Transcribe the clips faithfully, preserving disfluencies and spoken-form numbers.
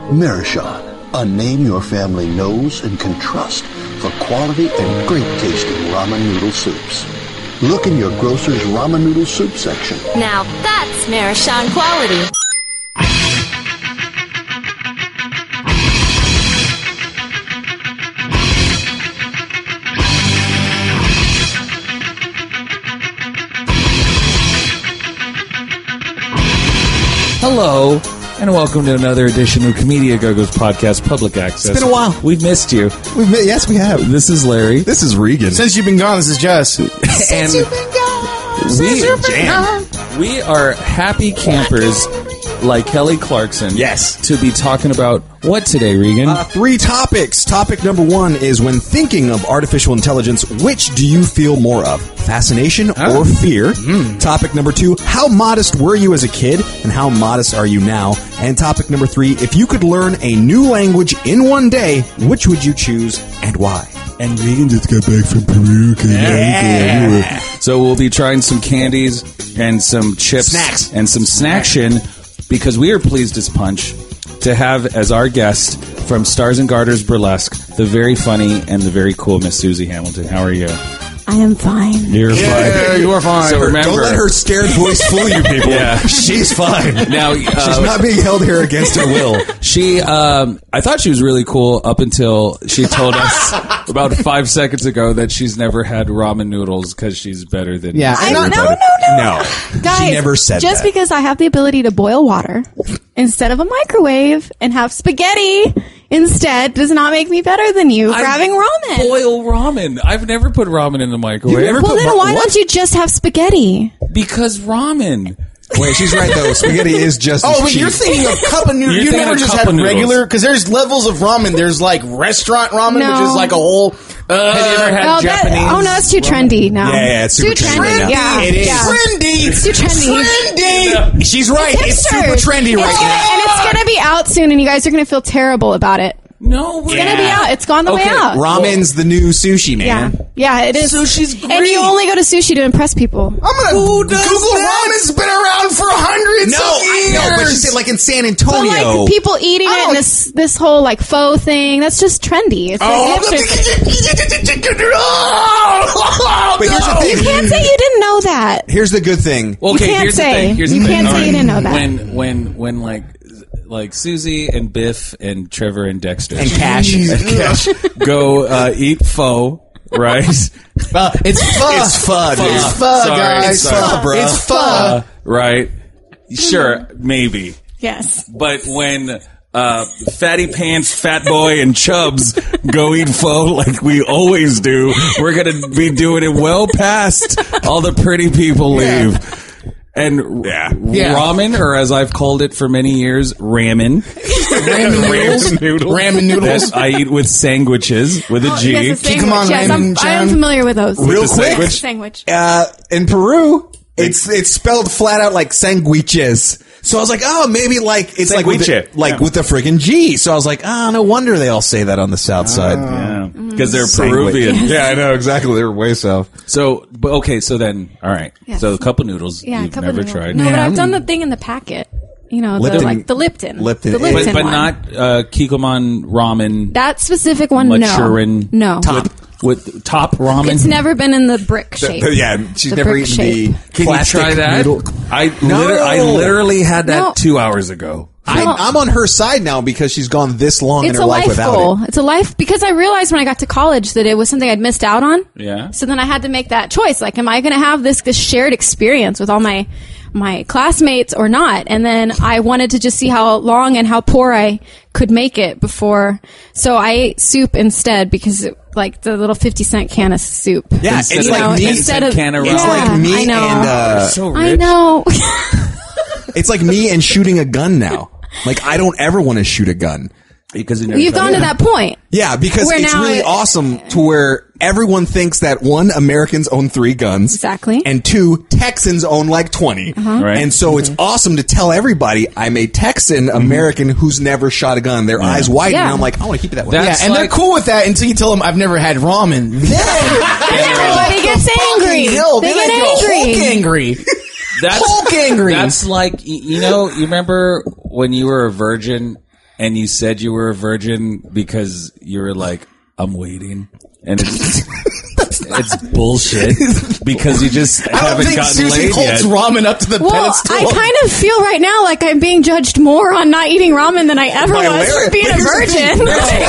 Merishan, a name your family knows and can trust for quality and great tasting ramen noodle soups. Look in your grocer's ramen noodle soup section. Now that's Merishan quality. Hello, and welcome to another edition of Comedia Go-Go's podcast, Public Access. It's been a while. We've missed you. We've, yes, we have. This is Larry. This is Regan. Since you've been gone, this is Jess. And Since you've been gone, we, since you've been gone. we are happy campers like Kelly Clarkson. Yes. To be talking about what today, Regan? Uh, three topics. Topic number one is, when thinking of artificial intelligence, which do you feel more of? Fascination Oh. or fear? Mm. Topic number two, how modest were you as a kid and how modest are you now? And topic number three, if you could learn a new language in one day, which would you choose and why? And Regan just got back from Peru. Yeah. So we'll be trying some candies and some chips. Snacks. And some snaction, because we are pleased as punch to have as our guest from Stars and Garters Burlesque, the very funny and the very cool Miss Susie Hamilton. How are you? I am fine. You're Yeah, fine. you are fine. So remember, Don't let her scared voice fool you, people. Yeah. She's fine. Now, uh, She's not being held here against her will. She, um, I thought she was really cool up until she told us about five seconds ago that she's never had ramen noodles because she's better than Yeah, I, and no, not- no, no, No. Guys, She never said just that. because I have the ability to boil water instead of a microwave and have spaghetti instead does not make me better than you for I having ramen. Boil ramen. I've never put ramen in the microwave. You've never well, put then ra- why what? don't you just have spaghetti? Because ramen. Wait, she's right, though. Spaghetti is just Oh, as but cheap. you're thinking of cup of noodles. You're You thinking never of just cup had of noodles. regular, because there's levels of ramen. There's like restaurant ramen, No. which is like a whole. Uh, Have you ever had Oh, Japanese? that, oh no, it's too trendy now. Yeah, yeah, it's super too trendy right now. Yeah, It is yeah. trendy. It's too trendy. Trendy. She's right. It's super Hipsters. trendy right It's gonna- now. and it's gonna be out soon, and you guys are gonna feel terrible about it. No, we're It's gonna be out. It's gone the Okay, way out. Ramen's the new sushi, Yeah, man. yeah, it is. Sushi's And great. you only go to sushi to impress people. I'm gonna Who does Google that? ramen's been around for hundreds No, of I years. know, but she said like in San But Antonio. like people eating I it, don't- and this this whole like faux thing, that's just trendy. It's like Oh, hipster. oh, But here's the no. thing. You can't say you didn't know that. Here's the good thing. Well, okay, You can't here's say. the thing. Here's the You thing. can't All say right. you didn't know that. When, when, when, like, like Susie and Biff and Trevor and Dexter And Cash. and Cash go uh, eat pho, right? Uh, it's pho. It's pho, dude. It's pho, Sorry, guys. it's pho, bro. It's pho. Uh, right? Sure, maybe. Yes. But when uh, Fatty Pants, Fat Boy, and Chubbs go eat pho like we always do, we're going to be doing it well past all the pretty people leave. And Yeah. Yeah. ramen, or as I've called it for many years, ramen. Ramen noodles. Ramen noodles. That I eat with sandwiches with a G. Yes, a Come on, sandwich. Yes, I'm, Raymond I am John. familiar with those. Real the quick, sandwich? Sandwich. uh, in Peru, it's it's spelled flat out like sandwiches. So I was like, oh, maybe like it's like with the, Sandwiche. like Yeah. with the friggin' G. So I was like, oh, no wonder they all say that on the south side. Yeah, because they're Sandwich. Peruvian. Yeah, I know exactly. They're way south. So, but okay, so then, all right. Yes. So a cup of noodles Yeah, a you've couple never of them. tried. No, but Yeah, I've done I'm- the thing in the packet. You know, the Lipton. like the Lipton. Lipton. The But- Lipton But, but one. not uh, Kikkoman ramen. that specific one. Maturin No, no. Top. With top ramen. It's never been in the brick shape. Yeah, she's The never brick eaten the shape. Can you plastic try that? noodle. I No. liter- I literally had that No. two hours ago. I, I'm on her side now because she's gone this long in It's her a life life without goal. it. It's a life because I realized when I got to college that it was something I'd missed out on. Yeah. So then I had to make that choice. Like, am I going to have this this shared experience with all my my classmates or not? And then I wanted to just see how long and how poor I could make it before. So I ate soup instead because it, like the little fifty cent can of soup. Yeah, Instead it's of like know, me. instead of can of It's ramen. like me I know. and uh, So rich. I know. it's like me and shooting a gun now. Like I don't ever want to shoot a gun. Because you never You've tried gone it. to that point. Yeah, because Where it's now really it- awesome to where everyone thinks that one, Americans own three guns. Exactly. And two, Texans own like twenty. Right. And so it's awesome to tell everybody I'm a Texan American who's never shot a gun. Their eyes widen. Yeah. And I'm like, I want to keep it that way. That's Yeah, and like- they're cool with that until you tell them I've never had ramen. Everybody gets angry. Hell, They then get go angry. Hulk angry. That's Hulk angry. That's like y- you know. You remember when you were a virgin and you said you were a virgin because you were like, I'm waiting, and it's it's bullshit because you just I don't haven't think gotten Susie laid holds yet. ramen up to the Well, pedestal. I kind of feel right now like I'm being judged more on not eating ramen than I ever By was Larry. for being But a here's the virgin.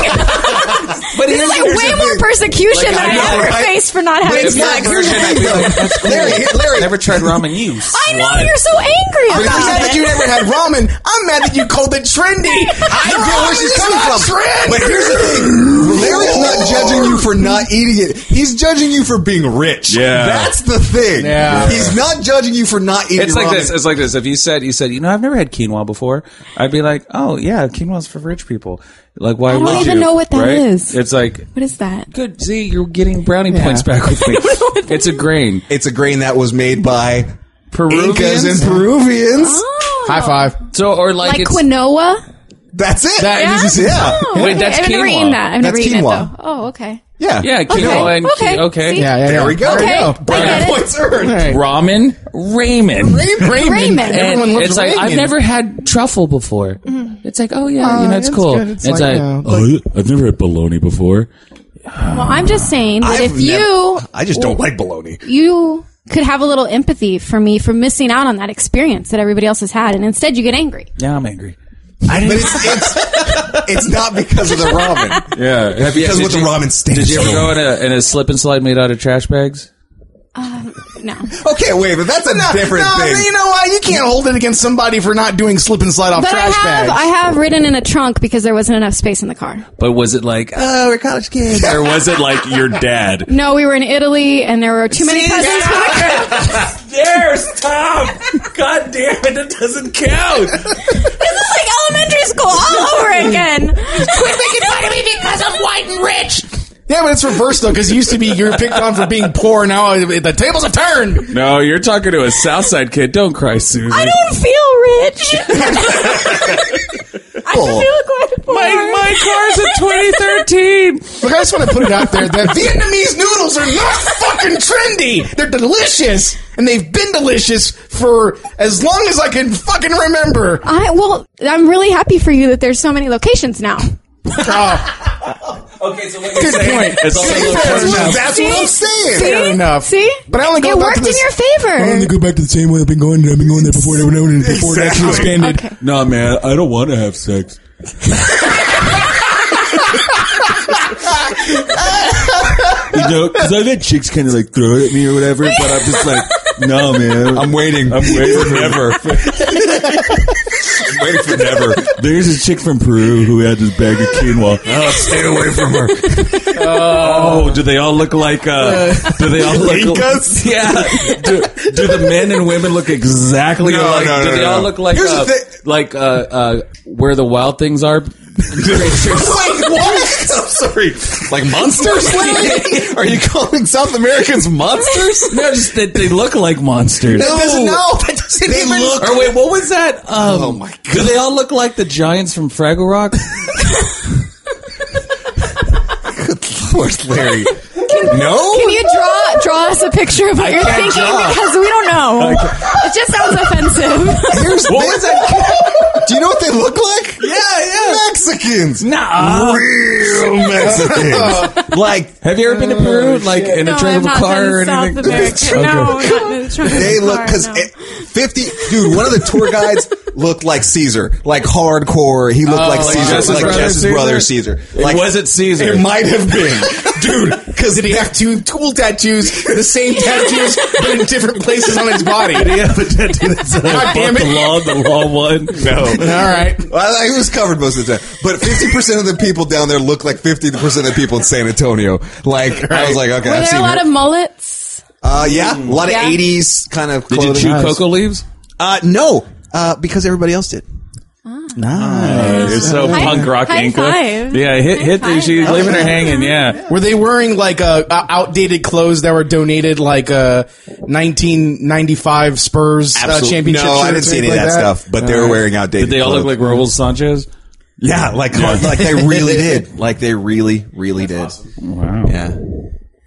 But This is like way more persecution than I ever I- faced for not having It's not. sex. Here's the thing, though. Larry, Larry, Never tried ramen. You I know slut. you're so angry I'm about mad it. that you never had ramen. I'm mad that you called it trendy. I I feel where she's coming from. Trend. But here's the thing. Larry's not judging you for not eating it. He's judging you for being rich. Yeah. That's the thing. Yeah. He's not judging you for not eating It's like ramen. this. It's like this. If you said, you said, you know, I've never had quinoa before, I'd be like, oh yeah, quinoa's for rich people. Like, why I don't would even you? know what that right? is. It's like, What is that? good. See, you're getting brownie points back with me. It's a grain. It's a grain that was made by Peruvians? Incas and Peruvians. Oh. High five. So, or like, Like it's, quinoa? That's it. That Yeah? is- yeah. Oh, Wait, okay. that's I've never quinoa. eaten that. I've never That's eaten quinoa. it, though. Oh, okay. Yeah. yeah, quinoa Okay. and Okay. okay. okay. See? Yeah, yeah, There yeah. we go. Okay. There I we go. get it. Points earned. Right. Ramen, ramen. Raymond. Raymond. Everyone And loves it's like, I've Raymond. never had truffle before. Mm-hmm. It's like, oh yeah, Uh, you know, it's, it's cool. good. It's It's, like, like, uh, oh, I've never had bologna before. Well, I'm just saying that I've if you never- I just don't like bologna. you could have a little empathy for me for missing out on that experience that everybody else has had, and instead you get angry. Yeah, I'm angry. But it's, it's, it's not because of the ramen. Yeah. Have you, Because did what the you- ramen stands Did you ever for. go in a, in a slip and slide made out of trash bags? No. Okay, wait, but that's a No, different no, thing. you know what? You can't hold it against somebody for not doing slip and slide off But I trash have bags. I have ridden in a trunk because there wasn't enough space in the car. But was it like, oh, we're college kids? Or was it like your dad? No, we were in Italy and there were too many See, cousins for the trip. There's Tom. God damn it, it doesn't count. This is like elementary school all over again. Quit making fun of me because I'm white and rich. Yeah, but it's reversed though, because it used to be you're picked on for being poor. Now the tables have turned. No, you're talking to a Southside kid. Don't cry, Susie. I don't feel rich. I feel quite poor. My, my car's a twenty thirteen. Look, I just want to put it out there that Vietnamese noodles are not fucking trendy. They're delicious, and they've been delicious for as long as I can fucking remember. I well, I'm really happy for you that there's so many locations now. Oh, Okay, so what good point. It's also See, a fair little enough. too- That's what I'm saying. See? Fair enough. See? But I only go It back worked to this. in your favor. go back to the same way I've been going. I've been going there before it ever known before it actually expanded. Okay. No, man, I don't want to have sex. You know, because I've had chicks kind of like throw it at me or whatever, but I'm just like, no, man. I'm waiting. I'm waiting for never. I'm waiting for never. There's a chick from Peru who had this bag of quinoa. Oh, stay away from her. Oh, do they all look like, uh, do they all look Incas? Yeah. Do, do the men and women look exactly No, alike? no, no, do they no, all no. look like, Here's the uh, thing. like, uh, uh, where the wild things are? Wait, what? I'm sorry. Like monsters? Are you calling South Americans monsters? No, just that they look like monsters. That doesn't know. That doesn't They even look. Or wait, what was that? Um, Oh my God. Do they all look like the giants from Fraggle Rock? Where's Larry? No? Can you draw draw us a picture of what I you're can't thinking? draw. Because we don't know. It just sounds offensive. Here's What was that? Do you know what they look like? Yeah, yeah. Mexicans. Nah. Real Mexicans. Like, Have you ever been to Peru? Like in no, a trunk I've of a not car done or South anything? America. No, not in the trunk of they a look, car, because no. fifty, dude, one of the tour guides looked like Caesar. Like hardcore. He looked like like Caesar. Jess's like brother Jess's Caesar? brother Caesar. Like, was it Caesar? It might have been. Dude, Because did he have two cool tattoos, the same tattoos, but in different places on his body? Yeah, but that, God damn it. The law, the law one. No. All right. well, he was covered most of the time. But fifty percent of the people down there look like fifty percent of the people in San Antonio. Like, I was like, okay, Were I've there seen a lot her. of mullets? Uh, yeah, a lot Yeah. of eighties kind of Did you clothing. chew Nice. cocoa leaves? Uh, no, uh, because everybody else did. Nice. You're so High- punk rock high Inca. five. Yeah, hit hit High the, she's five. leaving her hanging. Yeah. Were they wearing like uh, uh, outdated clothes that were donated, like uh, nineteen ninety-five Spurs uh, Absolute- championship? No, I shirts didn't see or any of anything that like stuff. But they were wearing outdated. Did they all look like clothes. Raul Sanchez? Yeah, like like they really did. Like they really, really did. Wow. Yeah.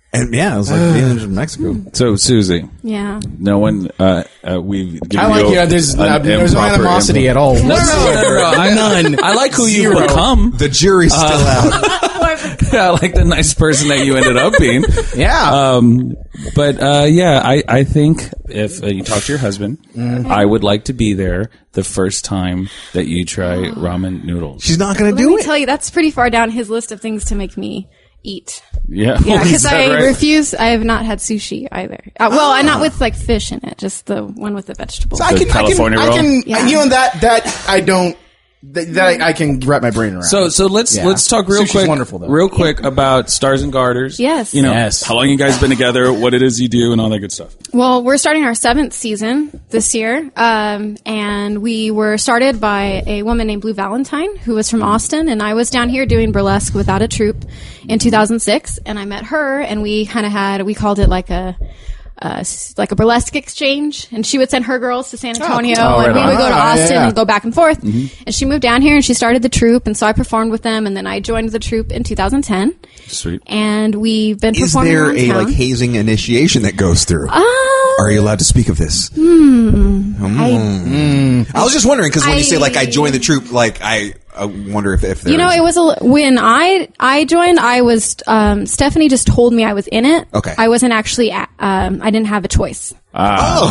And yeah, it was like being in Mexico. So, Susie, Yeah. no one, uh, uh, we've given I like you you. There's, an uh, there's no improper animosity input. at all. No, no, no, no, no. I, None. I like who Zero. you've become. The jury's still out. I like the nice person that you ended up being. Yeah. Um, but uh, yeah, I, I think if uh, you talk to your husband, Mm-hmm. I would like to be there the first time that you try ramen noodles. She's not going to Let do me it. tell you, that's pretty far down his list of things to make me eat. Yeah, Yeah, Is because that I right? refuse. I have not had sushi either. Uh, well, I'm not with like fish in it, just the one with the vegetables. So I The can, California I can, roll? I can, Yeah. you know, that, that I don't, that, that I, I can wrap my brain around. So, so let's Yeah. let's talk real Sushi's quick, wonderful, though. real quick about Stars and Garters. Yes. you know, Yes. how long you guys been together, what it is you do, and all that good stuff. Well, we're starting our seventh season this year, um, and we were started by a woman named Blue Valentine, who was from Austin, and I was down here doing burlesque without a troupe in two thousand six, and I met her, and we kind of had, we called it like a, uh, s- like a burlesque exchange, and she would send her girls to San Antonio, Oh, right and we on. would go to Ah, Austin yeah. and go back and forth. And she moved down here, and she started the troupe, and so I performed with them, and then I joined the troupe in two thousand ten, Sweet. and we've been Is performing there around a town. like hazing initiation that goes through? Uh, Are you allowed to speak of this? I, I was just wondering because when you say like I I- joined the troop, like I, I wonder if if You know, it was a, when I I joined. I was um, Stephanie just told me I was in it. Okay. I wasn't actually. At, um, I didn't have a choice. Ah,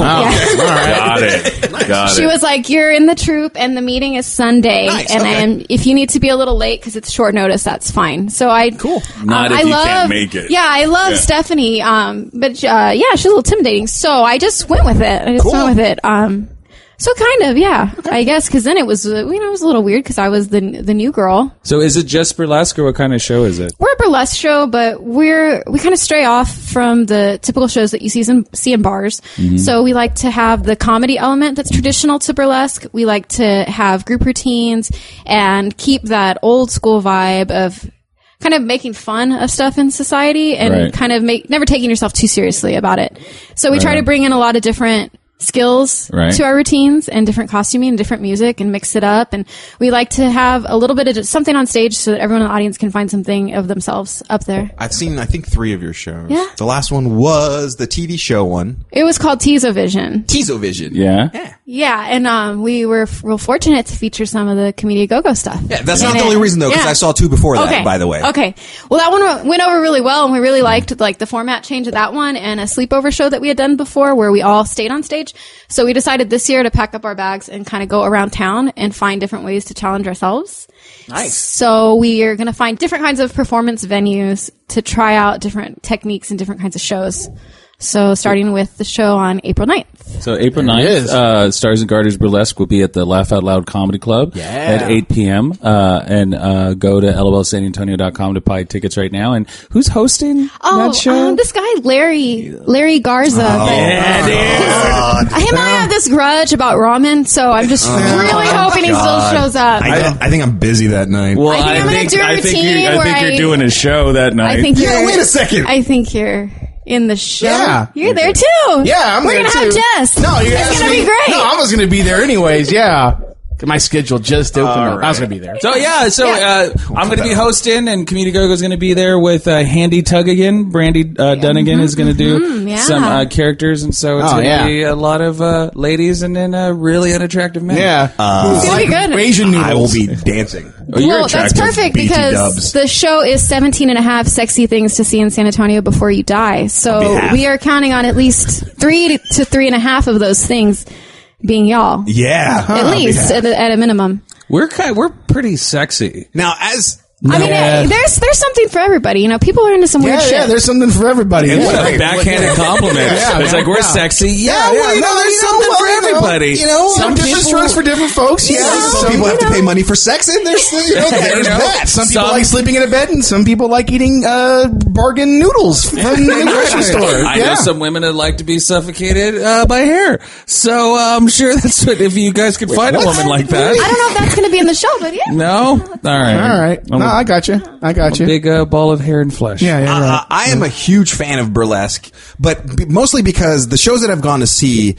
got it. Got She it. was like, "You're in the troupe, and the meeting is Sunday, Nice, and okay. then if you need to be a little late because it's short notice, that's fine." So I cool. Not if I you love, can't make it. Yeah, I love Yeah. Stephanie. Um, but uh, yeah, she's a little intimidating. So I just went with it. I just Cool. went with it. Um, so kind of, yeah, I guess because then it was, uh, you know, it was a little weird because I was the the new girl. So, is it just burlesque, or what kind of show is it? We're a burlesque show, but we're we kind of stray off from the typical shows that you see in, see in bars. So we like to have the comedy element that's traditional to burlesque. We like to have group routines and keep that old school vibe of kind of making fun of stuff in society and Right. kind of make never taking yourself too seriously about it. So we try Right. to bring in a lot of different skills Right. to our routines and different costuming and different music and mix it up. And we like to have a little bit of just something on stage so that everyone in the audience can find something of themselves up there. I've seen I think three of your shows. Yeah. The last one was the T V show one, It was called Teasovision. Teasovision. Yeah. Yeah, and um, we were f- real fortunate to feature some of the Comedia Go-Go stuff. Yeah, that's in not the it. only reason though, because Yeah. I saw two before that. Okay. By the way, Okay. Well, that one went over really well, and we really liked like the format change of that one and a sleepover show that we had done before where we all stayed on stage. So we decided this year to pack up our bags and kind of go around town and find different ways to challenge ourselves. Nice. So we are going to find different kinds of performance venues to try out different techniques and different kinds of shows. So starting with the show on April ninth. So April There it ninth, is. uh, Stars and Garters Burlesque will be at the Laugh Out Loud Comedy Club Yeah. at eight p.m. Uh, and uh, go to L O L San Antonio dot com to buy tickets right now. And who's hosting Oh, that show? um, this guy Larry Larry Garza. but- yeah, dude. Him and I have this grudge about ramen, so I'm just really hoping he still shows up. I, I, I think I'm busy that night. Well, I think I'm gonna do a I think, routine you, I where think you're I- doing a show that night. think Yeah, you're. wait a second. I think you're in the show. Yeah. You're there too. Yeah, I'm We're there gonna too. have Jess. No, you're It's asking gonna me- be great. No, I was going to be there anyways. Yeah, my schedule just opened up. I was going to be there. So yeah, so Yeah. uh, I'm going to be hosting, and Community Go Go is going to be there with uh, Handy Tuggigan. Brandy uh, Dunnigan is going to do mhm, yeah. some uh, characters, and so it's Oh, going to yeah. be a lot of uh, ladies and then uh, really unattractive men. Yeah, It's gonna be good. Asian noodles. I will be dancing. Oh, you're Well, that's attractive. perfect B T because dubs. the show is seventeen and a half sexy things to see in San Antonio before you die. So half. we are counting on at least three to three and a half of those things being y'all. Yeah, At least, at a, at a minimum. We're kind, we're pretty sexy. Now, as I mean, Yeah. uh, there's there's something for everybody. You know, people are into some Yeah, weird shit. yeah. There's something for everybody. And Yeah. what a backhanded compliment. Yeah, it's man. like, we're Yeah. sexy. Yeah, Yeah, well, you no, know, there's you know, something well, for you know, everybody. You know, some some different people, strokes for different folks. Yeah, some people have to pay money for sex, and there's you know, There's there's that. that. Some people Some- like sleeping in a bed, and some people like eating uh, bargain noodles from the grocery store. I yeah. know some women that like to be suffocated uh, by hair. So uh, I'm sure that's what, if you guys could find a woman like that. I don't know if that's going to be in the show, but yeah. No? All right. All right. I'm No, a I got you. I got you. big uh, ball of hair and flesh. Yeah, yeah, Uh, right. I am a huge fan of burlesque, but b- mostly because the shows that I've gone to see,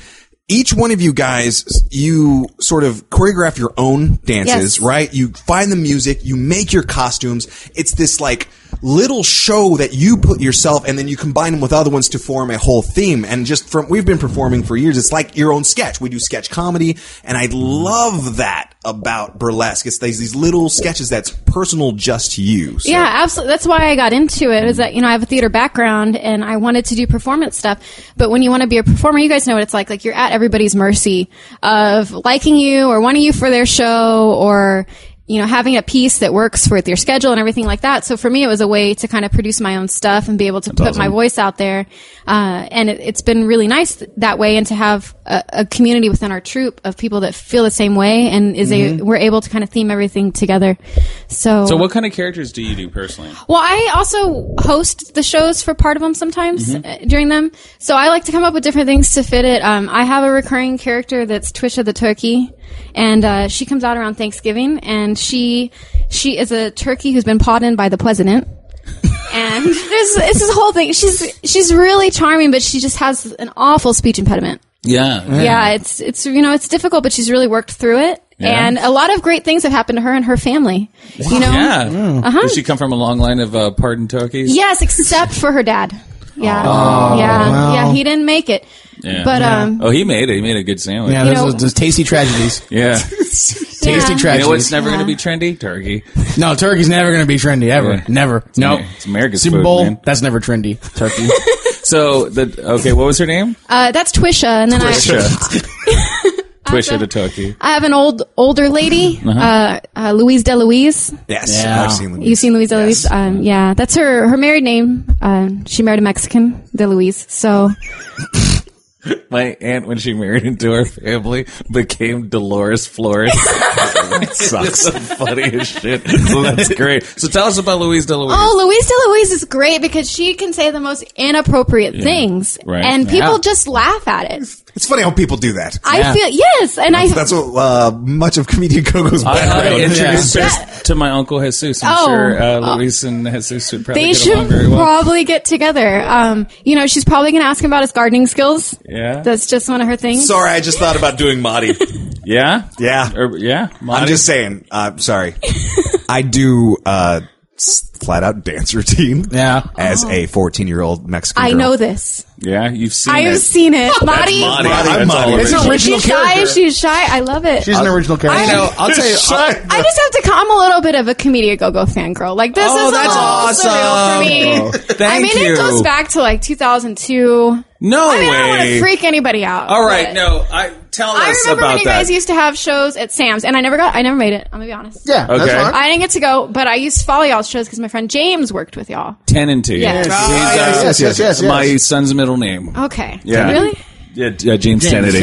each one of you guys, you sort of choreograph your own dances, Yes. right? You find the music, you make your costumes. It's this like little show that you put yourself, and then you combine them with other ones to form a whole theme. And just from, we've been performing for years. It's like your own sketch. We do sketch comedy, and I love that about burlesque. It's these, these little sketches that's personal just to you. So. Yeah, absolutely. That's why I got into it. Is that, you know, I have a theater background and I wanted to do performance stuff. But when you want to be a performer, you guys know what it's like. Like, you're at everybody's mercy of liking you or wanting you for their show, or, you know, having a piece that works with your schedule and everything like that. So for me, it was a way to kind of produce my own stuff and be able to That's put awesome. my voice out there. Uh, and it, it's been really nice th- that way, and to have a, a community within our troupe of people that feel the same way, and is Mm-hmm. a, we're able to kind of theme everything together. So, So what kind of characters do you do personally? well, I also host the shows for part of them sometimes uh, during them. So I like to come up with different things to fit it. Um, I have a recurring character that's Twisha the turkey, and uh, she comes out around Thanksgiving, and she she is a turkey who's been pawed in by the president. And there's it's this whole thing. She's she's really charming, but she just has an awful speech impediment. Yeah. Yeah, it's it's you know it's difficult, but she's really worked through it. Yeah. And a lot of great things have happened to her and her family. You know, Yeah. Uh-huh. Does she come from a long line of uh, pardoned turkeys? Yes, except for her dad. Yeah, yeah, yeah. He didn't make it, Yeah. but um, Oh, he made it. He made a good sandwich. Yeah, You those, know- are those tasty tragedies. Yeah. Tasty Yeah. tragedies. You know what's never Yeah. going to be trendy? Turkey. No, turkey's never going to be trendy ever. Yeah. Never. No. Amer- it's America's Super food, Bowl. man. That's never trendy. Turkey. So the okay, what was her name? uh, that's Twisha, and then I, Twisha the turkey. I have an old older lady, Uh-huh. uh, uh, Louise DeLuise. Yes, Yeah. I've seen them. You've seen Louise DeLuise? Um, yeah, that's her her married name. Uh, she married a Mexican, DeLuise. So My aunt, when she married into our family, became Dolores Flores. That sucks. So funny as shit. So that's great. So tell us about Louise DeLuise. Oh, Louise DeLuise is great because she can say the most inappropriate things, Right. and people Yeah. just laugh at it. It's funny how people do that. I Yeah. feel yes, and I That's what uh, much of comedian Coco's I, I background. introduced Yeah. her to my uncle Jesus. I'm Oh. sure uh, Luis and Jesus would probably they get should along very well. probably get together. Um, you know, she's probably going to ask him about his gardening skills. Yeah. That's just one of her things. Sorry, I just thought about doing Mahdi. Yeah? Yeah. Or, yeah? I'm Monty? just saying. Uh, sorry. I do uh, s- flat out dance routine. Yeah. As a fourteen year old Mexican. I girl. know this. Yeah, you've seen I it. have seen it. Marty, Monty. I'm That's Monty. all It's original. an original she's shy. character. She's shy. I love it. She's an original character. I know. I'll tell you. I'll- I just have to come. I'm a little bit of a Comedia Go-Go fangirl. Like, this Oh, is that's a little surreal for me. awesome. Thank I mean, you. it goes back to like two thousand two. No I mean, I don't want way. to freak anybody out. All right, but no. I Tell I us remember about when you that. guys used to have shows at Sam's, and I never got. I never made it. I'm gonna be honest. Yeah, that's Okay. fine. I didn't get to go, but I used to follow y'all's shows because my friend James worked with y'all. Ten and two. Yes. He's, Ah, uh, yes, yes, yes, yes, yes. My son's middle name. Okay. Yeah. Really? Yeah, uh, James, Kennedy.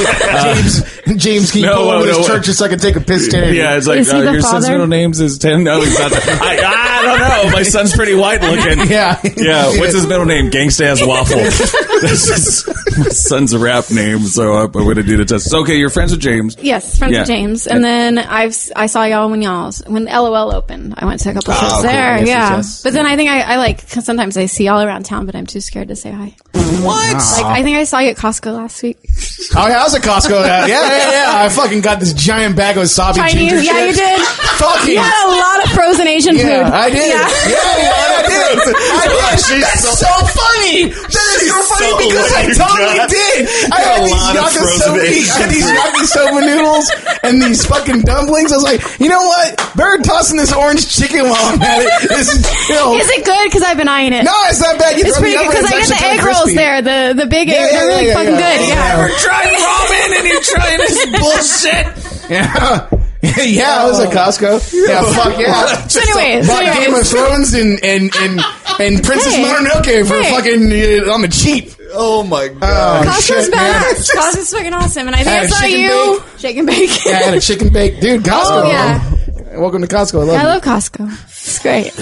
James, James, can you No, pull over no, this no. church just so I can take a piss tan? Yeah, it's like Is he uh, the your son's father? middle names is ten. No, he's not. I, I don't know. My son's pretty white looking. Yeah. Yeah. What's his middle name? Gangsta Ass Waffle. That's his, my son's rap name. So I'm going to do the test. So, okay, you're friends with James. Yes, friends Yeah. with James, and then I've I saw y'all when y'all's when L O L opened. I went to a couple shows cool. there. Yes, yes, yeah, yes. but then I think I, I like 'cause sometimes I see y'all around town, but I'm too scared to say hi. What? Like I think I saw you at Costco last week. Oh, yeah, I was at Costco. Yeah, yeah, yeah, yeah. I fucking got this giant bag of wasabi ginger Chinese, yeah, shit. you did. Fucking. You had a lot of frozen Asian Yeah, food. I did. Yeah. Yeah, yeah, I did. I did. That's so, funny. That is so funny so because I lucky. totally God. did. I Got had a these lot of frozen yakisoba, I Asian had these food. yakisoba noodles and these fucking dumplings. I was like, you know what? Better tossing this orange chicken while I'm at it. This is, you know, Is it good? Because I've been eyeing it. no, it's not bad. You It's throw pretty the good because I other get the end's actually egg kinda rolls crispy. there. The the big Yeah, egg. yeah, They're really yeah, fucking yeah. good. Yeah. Never tried ramen and you trying this bullshit. Yeah. Yeah, I was at Costco. Yeah, fuck yeah. So anyways, so Bought Game of anyways. Thrones and and and, and Princess Hey. Mononoke for Hey. fucking uh, on the cheap. Oh my god. Oh, Costco's shit, man. badass. Costco's fucking awesome, and I think I I had a saw chicken you shake and bake. Yeah, I had a chicken bake, dude. Costco. Oh, yeah. Welcome to Costco. I love I you. love Costco. It's great.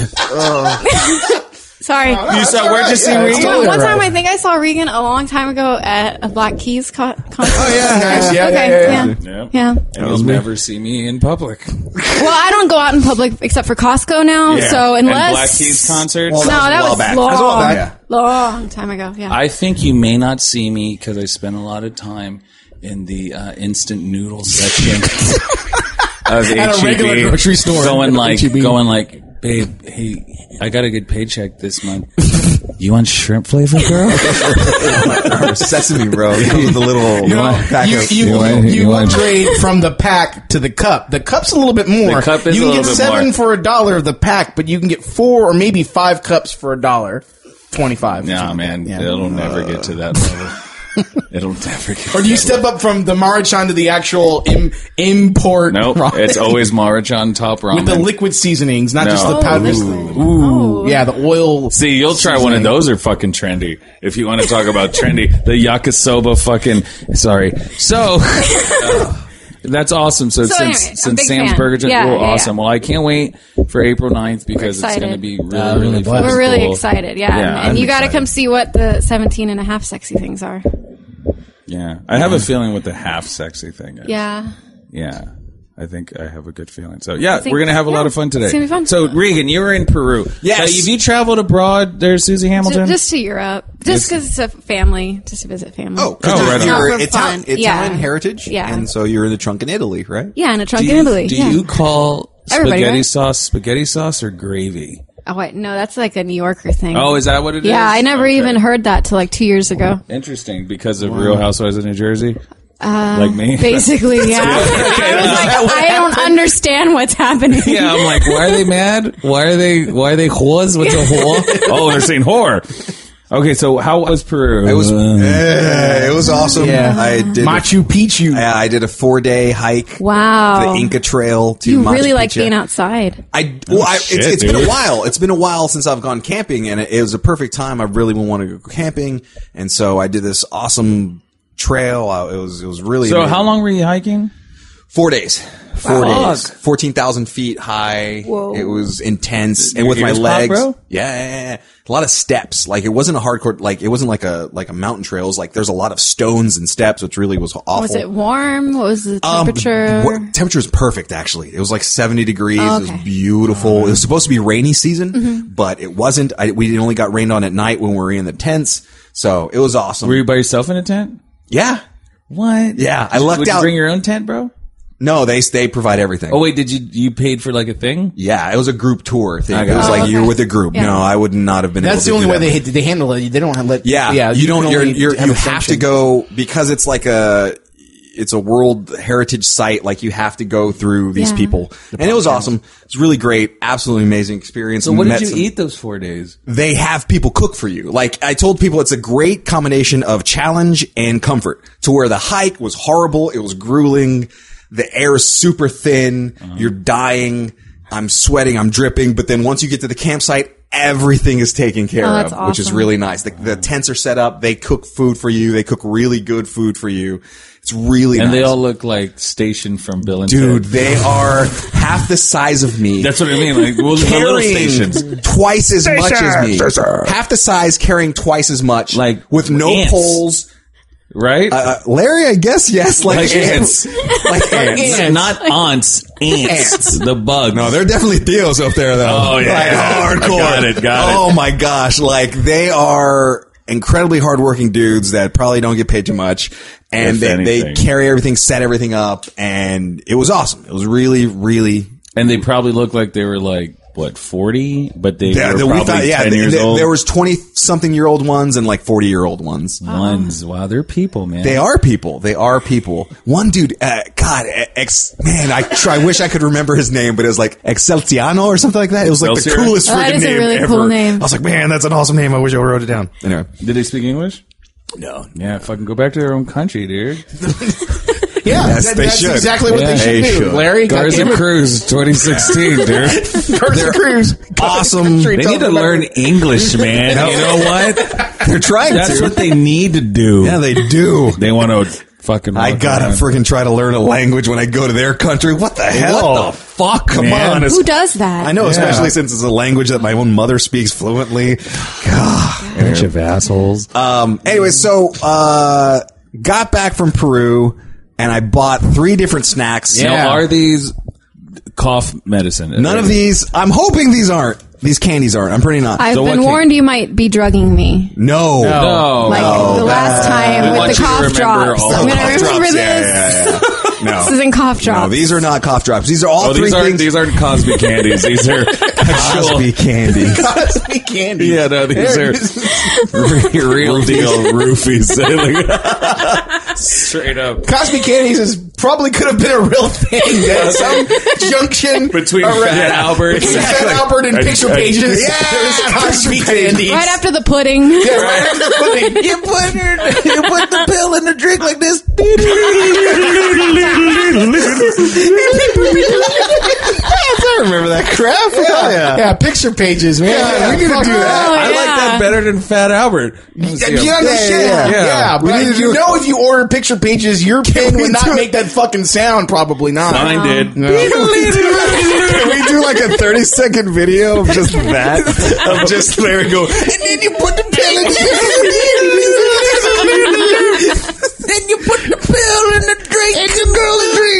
Sorry. You saw, where'd you see Yeah, it's Regan? totally One all time, right. I think I saw Regan a long time ago at a Black Keys co- concert. Oh yeah, nice. Yeah, Okay, yeah, yeah, yeah. yeah. Yeah. Yeah. And you'll never see me in public. Well, I don't go out in public except for Costco now. Yeah. So And unless Black Keys concerts. Well, no, That was a that while was back. long, That was a while back. long time ago. Yeah. I think you may not see me because I spend a lot of time in the uh, instant noodle section of H E B. At a regular grocery store. Going like, H E B. going like, babe, hey, I got a good paycheck this month. You want shrimp flavor, girl? Or sesame, bro. It comes with a little You, know, pack you, of- you, You want- you you want- upgrade from the pack to the cup. The cup's a little bit more. The cup is you a can little get bit seven more. for a dollar of the pack, but you can get four or maybe five cups for a dollar. Twenty-five. Nah, man, Yeah. it'll never get to that level. It'll never get. Or to do you that step up from the Maruchan to the actual Im- import? Nope, ramen? it's always Maruchan top ramen. with the liquid seasonings, not No. just the Oh, powder. liquid. Ooh, yeah, the oil. See, you'll try one of seasoning. those. Are fucking trendy. If you want to talk about trendy, the yakisoba fucking. Sorry. So uh, that's awesome. So, So since anyway, I'm a since big Sam's fan. Burger, Yeah, well, yeah, yeah. awesome. Well, I can't wait for April ninth because it's excited. going to be really, Uh, really really fun. We're really cool. excited, yeah. Yeah, and I'm and you got to excited. come see what the seventeen and a half sexy things are. Yeah, I have a feeling with the half sexy thing. is- Yeah. yeah. I think I have a good feeling. So yeah, think- we're gonna have a yeah, lot of fun today. it's gonna be fun. So Regan, you were in Peru. Yes. So have you traveled abroad there, Susie Hamilton? Ju- Just to Europe. Just because it's a family. Just to visit family. Oh, because Oh, right on. you're Not for Italian, fun. Italian Yeah. heritage, Yeah. and so you're in the trunk in Italy, right? Yeah, in a trunk do in you, Italy. do yeah. you call Everybody, spaghetti right? sauce spaghetti sauce or gravy? Oh, wait. No, that's like a New Yorker thing. Oh, is that what it is? yeah, I never Okay. even heard that till like two years ago. Interesting, because of Real Housewives of New Jersey, like me. Basically, yeah. I was like, I don't understand what's happening. Yeah, I'm like, why are they mad? Why are they? Why are they whores? What's a whore? Oh, they're saying whore. Okay, so how was Peru? It was, Uh, eh, it was awesome. Yeah. I did. Machu Picchu. Yeah, I did a four day hike. Wow. The Inca Trail to You Machu really like Picchu. being outside. I well, I, shit, it's, it's been dude. a while. It's been a while since I've gone camping, and it, it was a perfect time. I really wanted to go camping, and so I did this awesome trail. I, it was it was really so amazing. how long were you hiking? Four days. Four Wow. days. Fourteen thousand feet high. Whoa. It was intense, and Your with my ears pop, legs, bro? yeah, yeah, yeah, a lot of steps. Like it wasn't a hardcore. Like it wasn't like a like a mountain trail. It was like there's a lot of stones and steps, which really was awful. Was it warm? What was the Um, temperature? wa- temperature was perfect, actually. It was like seventy degrees. Oh, It was okay. beautiful. It was supposed to be rainy season, Mm-hmm. but it wasn't. I, we only got rained on at night when we were in the tents. So it was awesome. Were you by yourself in a tent? yeah. What? Yeah, I lucked Would you out. bring your own tent, bro? No, they, they provide everything. Oh wait, did you you paid for like a thing? Yeah, it was a group tour thing. I It got was it. like Oh, you're okay. with a group. Yeah. No, I would not have been That's able the to only do way that. they they handle it. They don't have let. Yeah, yeah. you, don't. can You're, only you're, have you a have to sanction. go because it's like a, it's a World Heritage site. Like you have to go through these Yeah. people, and it was awesome. It's really great, absolutely amazing experience. So what Met did you some- eat those four days? They have people cook for you. Like I told people, it's a great combination of challenge and comfort. To where the hike was horrible, it was grueling. The air is super thin. Uh-huh. You're dying. I'm sweating. I'm dripping. But then once you get to the campsite, everything is taken care Oh, of, that's which is awesome. really nice. The, the tents are set up. They cook food for you. They cook really good food for you. It's really And nice. they all look like Station from Bill and Dude, Ted. they are half the size of me. That's what I mean. Like well, the little stations. carrying twice as much as me. Half the size, carrying twice as much. Like with no ants. poles. Right? Uh, Larry, I guess yes, like, Like ants, like ants. Ants. Not aunts, ants. Ants. The bugs. No, they're definitely Theos up there, though. Oh, yeah. like hardcore. Got it, got it. Oh my gosh, like they are incredibly hardworking dudes that probably don't get paid too much, and If they, they anything. carry everything, set everything up, and it was awesome. It was really, really. And they probably look like they were like, what, forty? But they Yeah, were we probably thought- yeah, ten th- years th- old. there was twenty something year old ones and like forty year old ones. Ones. Wow, they're people, man. They are people. They are people. One dude, uh, God, ex, man, I try, I wish I could remember his name, but it was like Excelsiano or something like that. It was like Excelsior? the coolest Oh, that freaking is a name really ever. cool name. I was like, man, that's an awesome name. I wish I wrote it down. Anyway. Did they speak English? No. Yeah, fucking go back to their own country, dude. Yeah, Yes, that- they that's should. exactly what Yeah. they should They do. should. Larry, Garza goddamn it. Cruz twenty sixteen, dude. Garza Cruz. Awesome. They need to learn English, man. You know what? They're trying That's to. what they need to do. Yeah, they do. They want to fucking. I walk gotta around. freaking try to learn a language when I go to their country. What the hell? What the fuck, Come man? on. It's- Who does that? I know, especially since it's a language that my own mother speaks fluently. God. Bunch of assholes. Um, anyway, so, uh, got back from Peru and I bought three different snacks. Now, are these cough medicine? None of these, I'm hoping these aren't. These candies aren't. I'm pretty not. I've So what been can- warned you might be drugging me. no. No. Like no, the last We time want with the you to cough remember drops. all I'm the going to cough remember drops. this. Yeah, yeah, yeah. No. This isn't cough drops. No, these are not cough drops. These are all Oh, three these aren't things. these aren't Cosby candies. These are actual. Cosby candy. Cosby candy. Yeah, no, these There are it is. real, real deal roofies. Straight up. Cosby candies is probably could have been a real thing. At some junction Between around- Fat Albert. between Exactly. Fat Albert and I- Picture I- Pages. Yeah, There's Cosby Picture Pages. candies. Right after the pudding. Yeah, right after the pudding. You put her, you put the pill in the drink like this. I remember that crap. Yeah, yeah. yeah, Picture Pages, man. Yeah, we need to fuck do yeah. that. Oh, I like yeah. that better than Fat Albert. Yeah, Yeah, you know, yeah, shit. yeah, yeah, yeah. but We need to you do- know if you order Picture Pages, your pen we would not do it? make that fucking sound. Probably not. Mine did. No. Can we do like a thirty second video of just that? Of just there we go. And then you put the pill in Then you put the pill in the drink. And the girl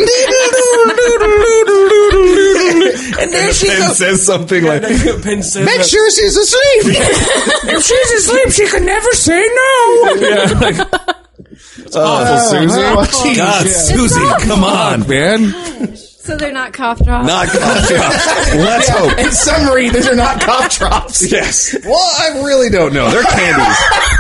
drink. And then she Pen goes, says something like. Pen says make sure she's asleep. if she's asleep, she can never say no. Yeah, like, it's awful, Susie. oh, geez, God, yeah. Susie, come on, man. So they're not cough drops. Not cough drops. Let's hope. In summary, these are not cough drops. Yes. Well, I really don't know. They're candies.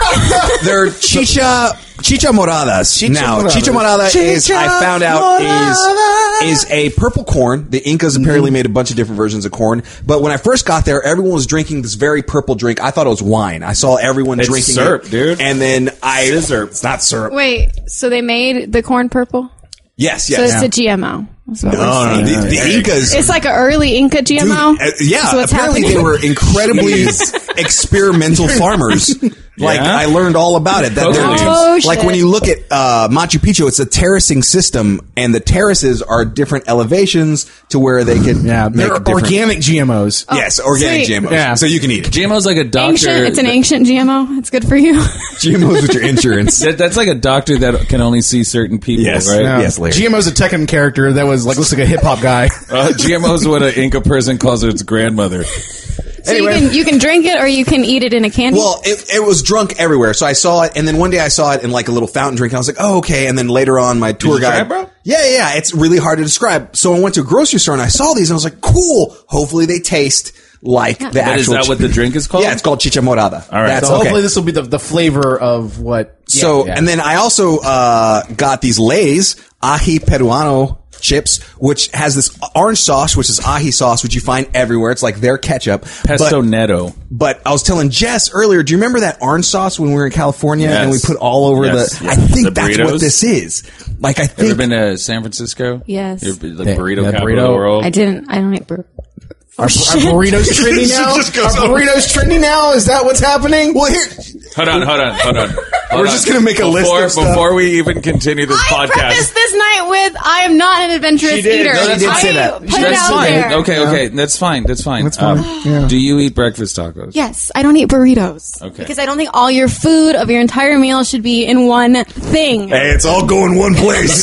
They're chicha chicha moradas. Chicha now, moradas. chicha morada is Chicha I found out morada. is is a purple corn. The Incas apparently made a bunch of different versions of corn. But when I first got there, everyone was drinking this very purple drink. I thought it was wine. I saw everyone It's drinking syrup, it, dude. And then I Scissor. It's not syrup. Wait, so they made the corn purple? Yes, So yes. it's a G M O. That's what no, we're no, saying. the, the Incas. It's like an early Inca G M O. Dude, uh, yeah, So what's apparently happening? they were incredibly experimental farmers. Like Yeah? I learned all about it. That they're Totally. Oh, like shit. when you look at uh, Machu Picchu, it's a terracing system, and the terraces are different elevations to where they can Yeah, make they're different. organic G M Os. Yes, organic sweet. G M Os. Yeah. So you can eat it. G M O's like a doctor. Ancient. It's an ancient G M O. It's good for you. G M Os with your insurance. That, that's like a doctor that can only see certain people, Yes. right? Yeah. Yes, Larry. G M O's a Tekken character that was like looks like a hip hop guy. Uh, G M O's what an Inca person calls its grandmother. So you can you can drink it or you can eat it in a candy. Well, it, it was drunk everywhere. So I saw it, and then one day I saw it in like a little fountain drink. And I was like, oh, okay. And then later on, my tour you try guide, it, bro? yeah, yeah, it's really hard to describe. So I went to a grocery store and I saw these, and I was like, cool. Hopefully they taste like the But actual. is that what the drink is called? Yeah, it's called chicha morada. All right. That's So okay. hopefully this will be the, the flavor of what. yeah, so, yeah. and then I also uh, got these Lay's ají peruano chips, which has this orange sauce, which is ají sauce, which you find everywhere. It's like their ketchup. Pesto But- netto. But I was telling Jess earlier, do you remember that orange sauce when we were in California Yes. and we put all over Yes, the, yes. I think The that's burritos? what this is. Like, I Ever think, been to San Francisco? Yes. You're, like Yeah, burrito yeah, capital burrito. of the world. I didn't. I don't eat burger. Are, are burritos trendy now? just goes Are over. burritos trendy now? Is that what's happening? well, here, Hold on, hold on, hold on. Hold We're on. just gonna make a list before, of stuff. Before we even continue this I podcast. prefaced this night with I am not an adventurous She did. eater. No, she did I say that. Put it That's out fine. there. Okay, okay. That's fine. That's fine. That's fine. Um, Yeah. Do you eat breakfast tacos? Yes, I don't eat burritos. Okay. Because I don't think all your food of your entire meal should be in one thing. hey, it's all going one place.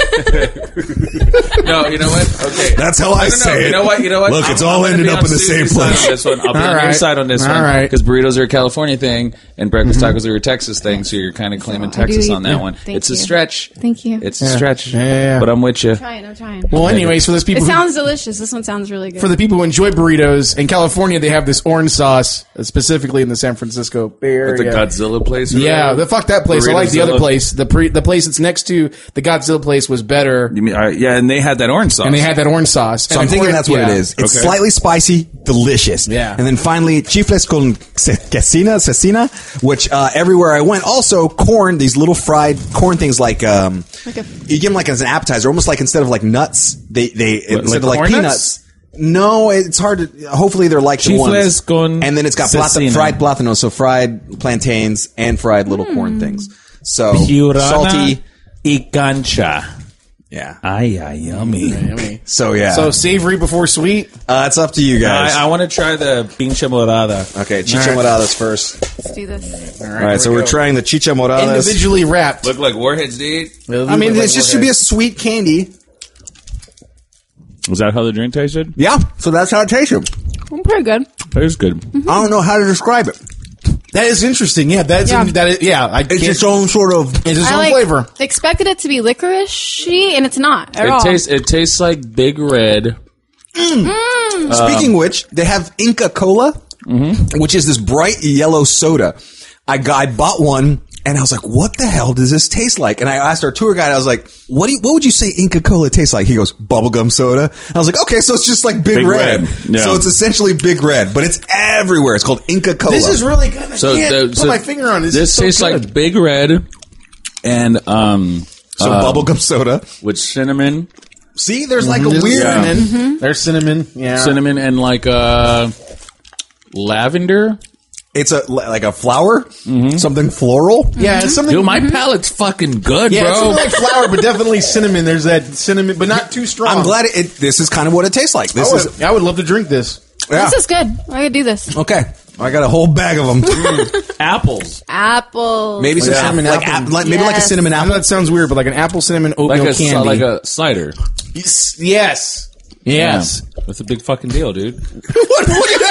No, you know what? Okay. That's how I No, no, no. say it. You know what? You know what? Look, I'm- it's I'm all gonna ended be up on in the same Susie's side place. on this one. I'll be All on your right. side on this All one right. because burritos are a California thing and breakfast tacos are a Texas thing. So you're kind of claiming I do Texas eat- on that yeah, one. thank It's a you. stretch. Thank you. It's a stretch. Yeah, yeah, yeah. But I'm with you. I'm trying. I'm trying. Well, anyways, for those It people who, sounds delicious. This one sounds really good. for the people who enjoy burritos in California, they have this orange sauce, uh, specifically in the San Francisco Bay Area. At the Godzilla place. or Yeah, whatever? the fuck that place. I like the other Burritozilla. place. The pre, the place that's next to the Godzilla place was better, You mean, uh, yeah, and they had that orange sauce. and they had that orange sauce. So I'm thinking that's what it is. It's Okay. slightly spicy, delicious. Yeah. And then finally, chifles con ce- quesina, cecina, which uh, everywhere I went. Also, corn, these little fried corn things like, um, Like a- you give them like as an appetizer, almost like instead of like nuts, they, they, instead like of like corn peanuts. nuts? No, it's hard to, hopefully they're like the Chifles ones. con And then it's got plata, cecina. fried plátano, so fried plantains and fried little corn things. So, Piurana salty. y cancha. Yeah. Ay, ay, yummy. So yeah. So savory before sweet. uh, it's up to you guys. I, I want to try the pincha morada. okay, chicha All right. moradas first. Let's do this. All right, so we're trying the chicha moradas. Individually wrapped. Look like warheads to eat. I mean, it just should be a sweet candy. Was that how the drink tasted? Yeah, so that's how it tasted. I'm pretty good. Tastes good. I don't know how to describe it. That is interesting. Yeah, that's Yeah. that is, yeah. I It's can't- its own sort of. It's its I own like flavor. expected it to be licorice-y, and it's not at It all. tastes. It tastes like Big Red. Speaking of which, they have Inca Cola, which is this bright yellow soda. I got, I bought one, and I was like, "What the hell does this taste like?" And I asked our tour guide, I was like, "What do you, what would you say Inca Cola tastes like?" He goes, "Bubblegum soda." I was like, "Okay, so it's just like Big, Big Red." Red, yeah. So it's essentially Big Red, but it's everywhere. It's called Inca Cola. This is really good. I So, can't the, put so my finger on it. This. This is so tastes good. like Big Red, and um, so uh, bubblegum soda. with cinnamon, See, there's like a There's weird. cinnamon. There's cinnamon. Yeah. cinnamon, and like uh, lavender. It's a like a flower, something floral. Yeah, it's something. Dude, my palate's fucking good, yeah, it's bro. something like flour, but definitely cinnamon. There's that cinnamon, but not too strong. I'm glad it, it. This is kind of what it tastes like. I This would, is I would love to drink this. yeah. This is good. I could do this. Okay, I got a whole bag of them. Apples, Apple. Maybe some Yeah. cinnamon Cinnamon like, apple. app, like maybe like a Yes. cinnamon I know apple. that sounds weird, but like an apple cinnamon like oatmeal a candy. like a cider. yes, yes, yes. Yeah. That's a big fucking deal, dude. what, what are you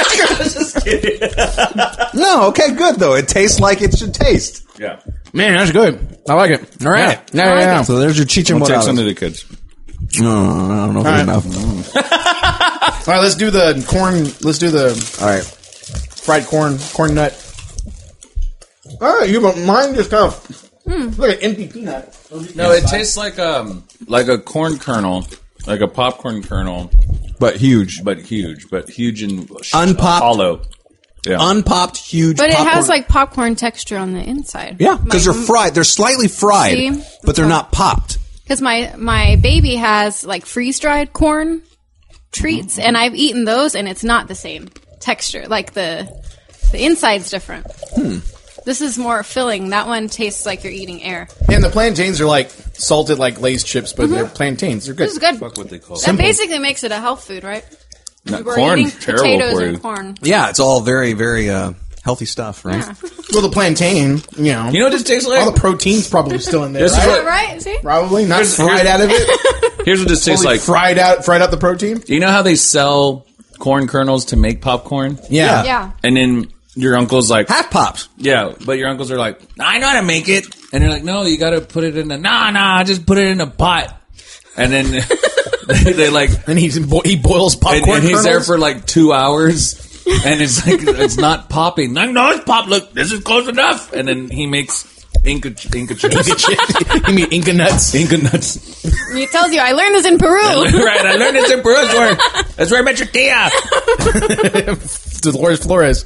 No, okay, good though. It tastes like it should taste. Yeah. Man, that's good. I like it. All right. Yeah, yeah, yeah. So there's your chichen We'll take some moradas. to the kids. No, I don't know if All there's right. enough. All right, let's do the corn. Let's do the All right. fried corn, corn nut. All right, you but mine just kind of looks like an empty peanut. No, it tastes like um like a corn kernel, like a popcorn kernel, But huge. but huge, but huge and sh- Unpopped. hollow. Yeah. Unpopped, huge But it popcorn. has like popcorn texture on the inside. Yeah, because My- they're fried. They're slightly fried, See? but they're That's not popped. Because my my baby has like freeze dried corn treats, and I've eaten those, and it's not the same texture. Like the the inside's different. Hmm. This is more filling. That one tastes like you're eating air. And the plantains are like salted like Lay's chips, but they're plantains. They're good. This is good. Fuck what they call it. That basically makes it a health food, right? Not We're corn, eating terrible potatoes for you. and corn. Yeah, it's all very, very uh, healthy stuff, right? Yeah. Well, the plantain, you know, You know what this tastes like? all the protein's probably still in there. This is right? what- Is that right? See? Probably not Here's- fried here's- out of it. Here's what this tastes Totally like. fried out, fried out the protein. You know how they sell corn kernels to make popcorn? Yeah. Yeah. And then your uncle's like, Half pops. yeah, but your uncles are like, I know how to make it. And you're like, no, you got to put it in a, nah, nah, just put it in a pot. And then they, they like, And he's bo- he boils and, popcorn and he's there kernels. for like two hours. And it's like, it's not popping. Like, no, it's pop. Look, this is close enough. And then he makes Inca, Inca chips. You mean Inca nuts? Inca nuts. He tells you, I learned this in Peru. Right, I learned this in Peru. That's where, that's where I met your tia. Dolores Flores.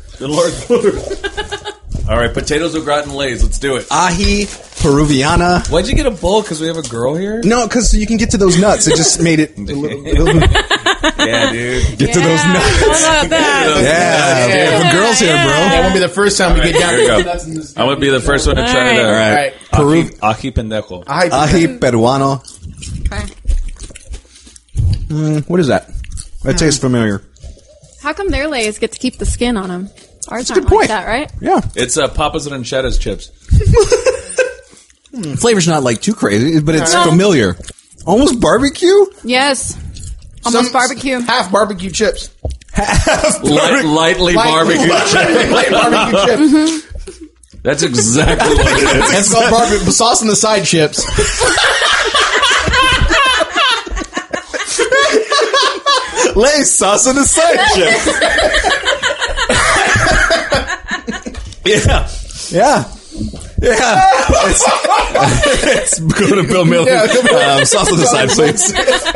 All right, potatoes au gratin Lays. Let's do it. Ají, Peruviana. Why'd you get a bowl? Because we have a girl here? No, because you can get to those nuts. It just made it. a little- little- Yeah, dude. get to those Yeah, nuts. how about that? Yeah, Yeah. the girls here, bro. That won't be the first time we get down Here we to go. nuts in this. I'm going to be the first one to try All to. right. All right. Peru- Ají, ají pendejo. I, Ají peruano. Okay. Mm, what is that? That tastes familiar. How come their Lays get to keep the skin on them? Ours a aren't good point. like that, right? Yeah, It's uh, Papas and Ranchetta's chips. flavor's not like too crazy, but it's No. familiar. Almost barbecue. Yes. Almost barbecue. half barbecue chips. Light, lightly Light- barbecue chips. Light barbecue chips. That's exactly what it is. That's called barbecue sauce on the side chips. Lay sauce on the side chip. Yeah. Yeah. Yeah. It's, it's going to Bill Miller. Um, sauce on the side, please.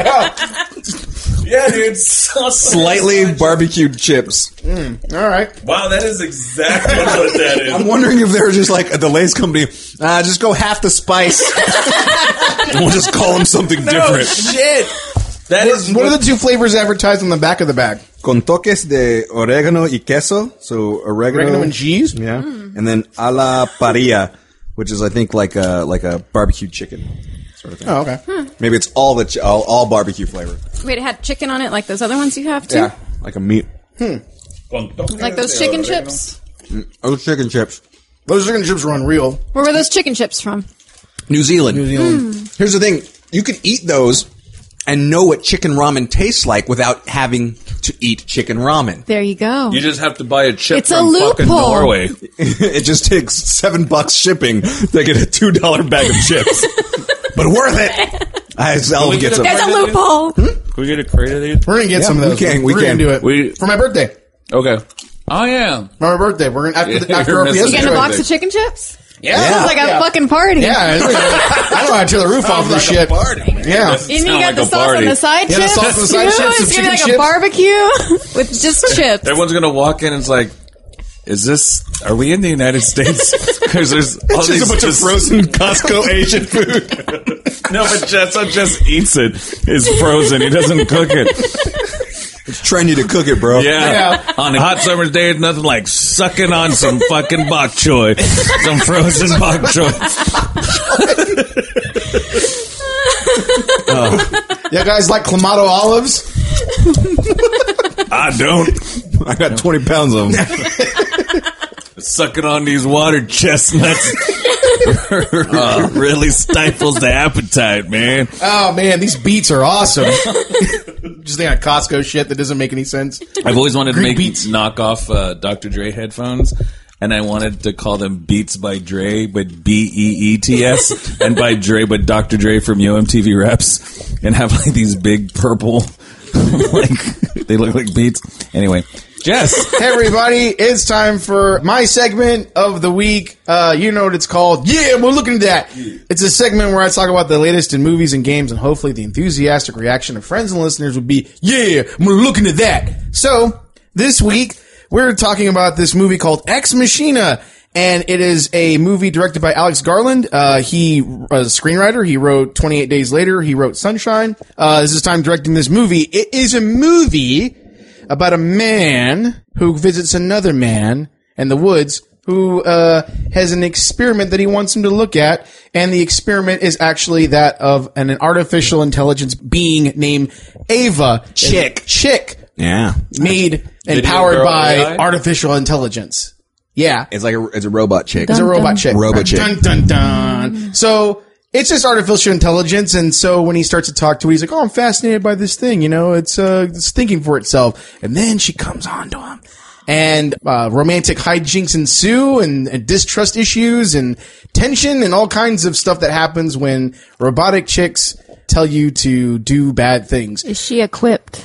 Yeah, dude. So Slightly barbecued chips. All right. Wow, that is exactly what that is. I'm wondering if they're just like the Lay's company. Uh, just go half the spice. And we'll just call them something different. Shit. That is What are the two flavors advertised on the back of the bag? Con toques de oregano y queso. So oregano, Oregano and cheese? Yeah. And then a la parrilla, which is I think like a like a barbecued chicken sort of thing. Oh, okay. Maybe it's all the ch- all, all barbecue flavor. Wait, it had chicken on it like those other ones you have too? Yeah, like a meat. Like those chicken chips? Those chicken chips. Those chicken chips are unreal. Where were those chicken chips from? New Zealand. New Zealand. Here's the thing: you can eat those and know what chicken ramen tastes like without having to eat chicken ramen. There you go. You just have to buy a chip It's a from fucking loophole. Norway. It just takes seven bucks shipping to get a two dollar bag of chips, but worth it. I, I'll we get get some. a- There's a loophole. Can we get a crate of these? We're gonna get Yeah, some of we those. can, we We're can. gonna do it We- for my birthday. Okay. Oh, yeah. For my birthday, we're gonna after, the, Yeah, after you're our missing You fiesta. getting a Right box there. of chicken chips? Yeah, Sounds like a yeah. fucking party. Yeah, it's like- I know how to tear the roof off this shit. Yeah. And you Sound got like the a sauce party. on the side Yeah, the chips. sauce on the side too. chips, some It's gonna be like chicken a barbecue with just chips. Everyone's going to walk in and it's like, is this, are we in the United States? Because there's all It's these just a bunch just- of frozen Costco Asian food. No, but Jessa just eats it. It's frozen. He doesn't cook it. It's trendy to cook it, bro. Yeah. Yeah. On a hot summer's day, it's nothing like sucking on some fucking bok choy. Some frozen bok choy. Yeah, guys like Clamato olives. I don't. I got twenty pounds of them. Sucking on these water chestnuts really stifles the appetite, man. Oh man, these beets are awesome. Just think of Costco shit that doesn't make any sense. I've always wanted to Greek make Beats. knockoff uh, Doctor Dre headphones, and I wanted to call them Beats by Dre, but B E E T S, and by Dre, but Doctor Dre from Yo M T V Reps, and have like these big purple, like they look like beats. Anyway, Jess, Hey everybody, it's time for my segment of the week. Uh, you know what it's called. Yeah, we're looking at that. It's a segment where I talk about the latest in movies and games, and hopefully the enthusiastic reaction of friends and listeners would be, yeah, we're looking at that. So, this week, we're talking about this movie called Ex Machina. And it is a movie directed by Alex Garland. Uh, he was a screenwriter. He wrote twenty-eight Days Later. He wrote Sunshine. Uh, this is his time directing this movie. It is a movie about a man who visits another man in the woods who uh, has an experiment that he wants him to look at, and the experiment is actually that of an, an artificial intelligence being named Ava. Chick. Chick. Yeah. Made and powered girl by A I? artificial intelligence. Yeah. It's like a, it's a robot chick. It's a Dun, robot dun. chick. Robo chick. Dun, dun, dun. So it's just artificial intelligence. And so when he starts to talk to it, he's like, oh, I'm fascinated by this thing. You know, it's, uh, it's thinking for itself. And then she comes on to him. And, uh, romantic hijinks ensue and, and distrust issues and tension and all kinds of stuff that happens when robotic chicks tell you to do bad things. Is she equipped?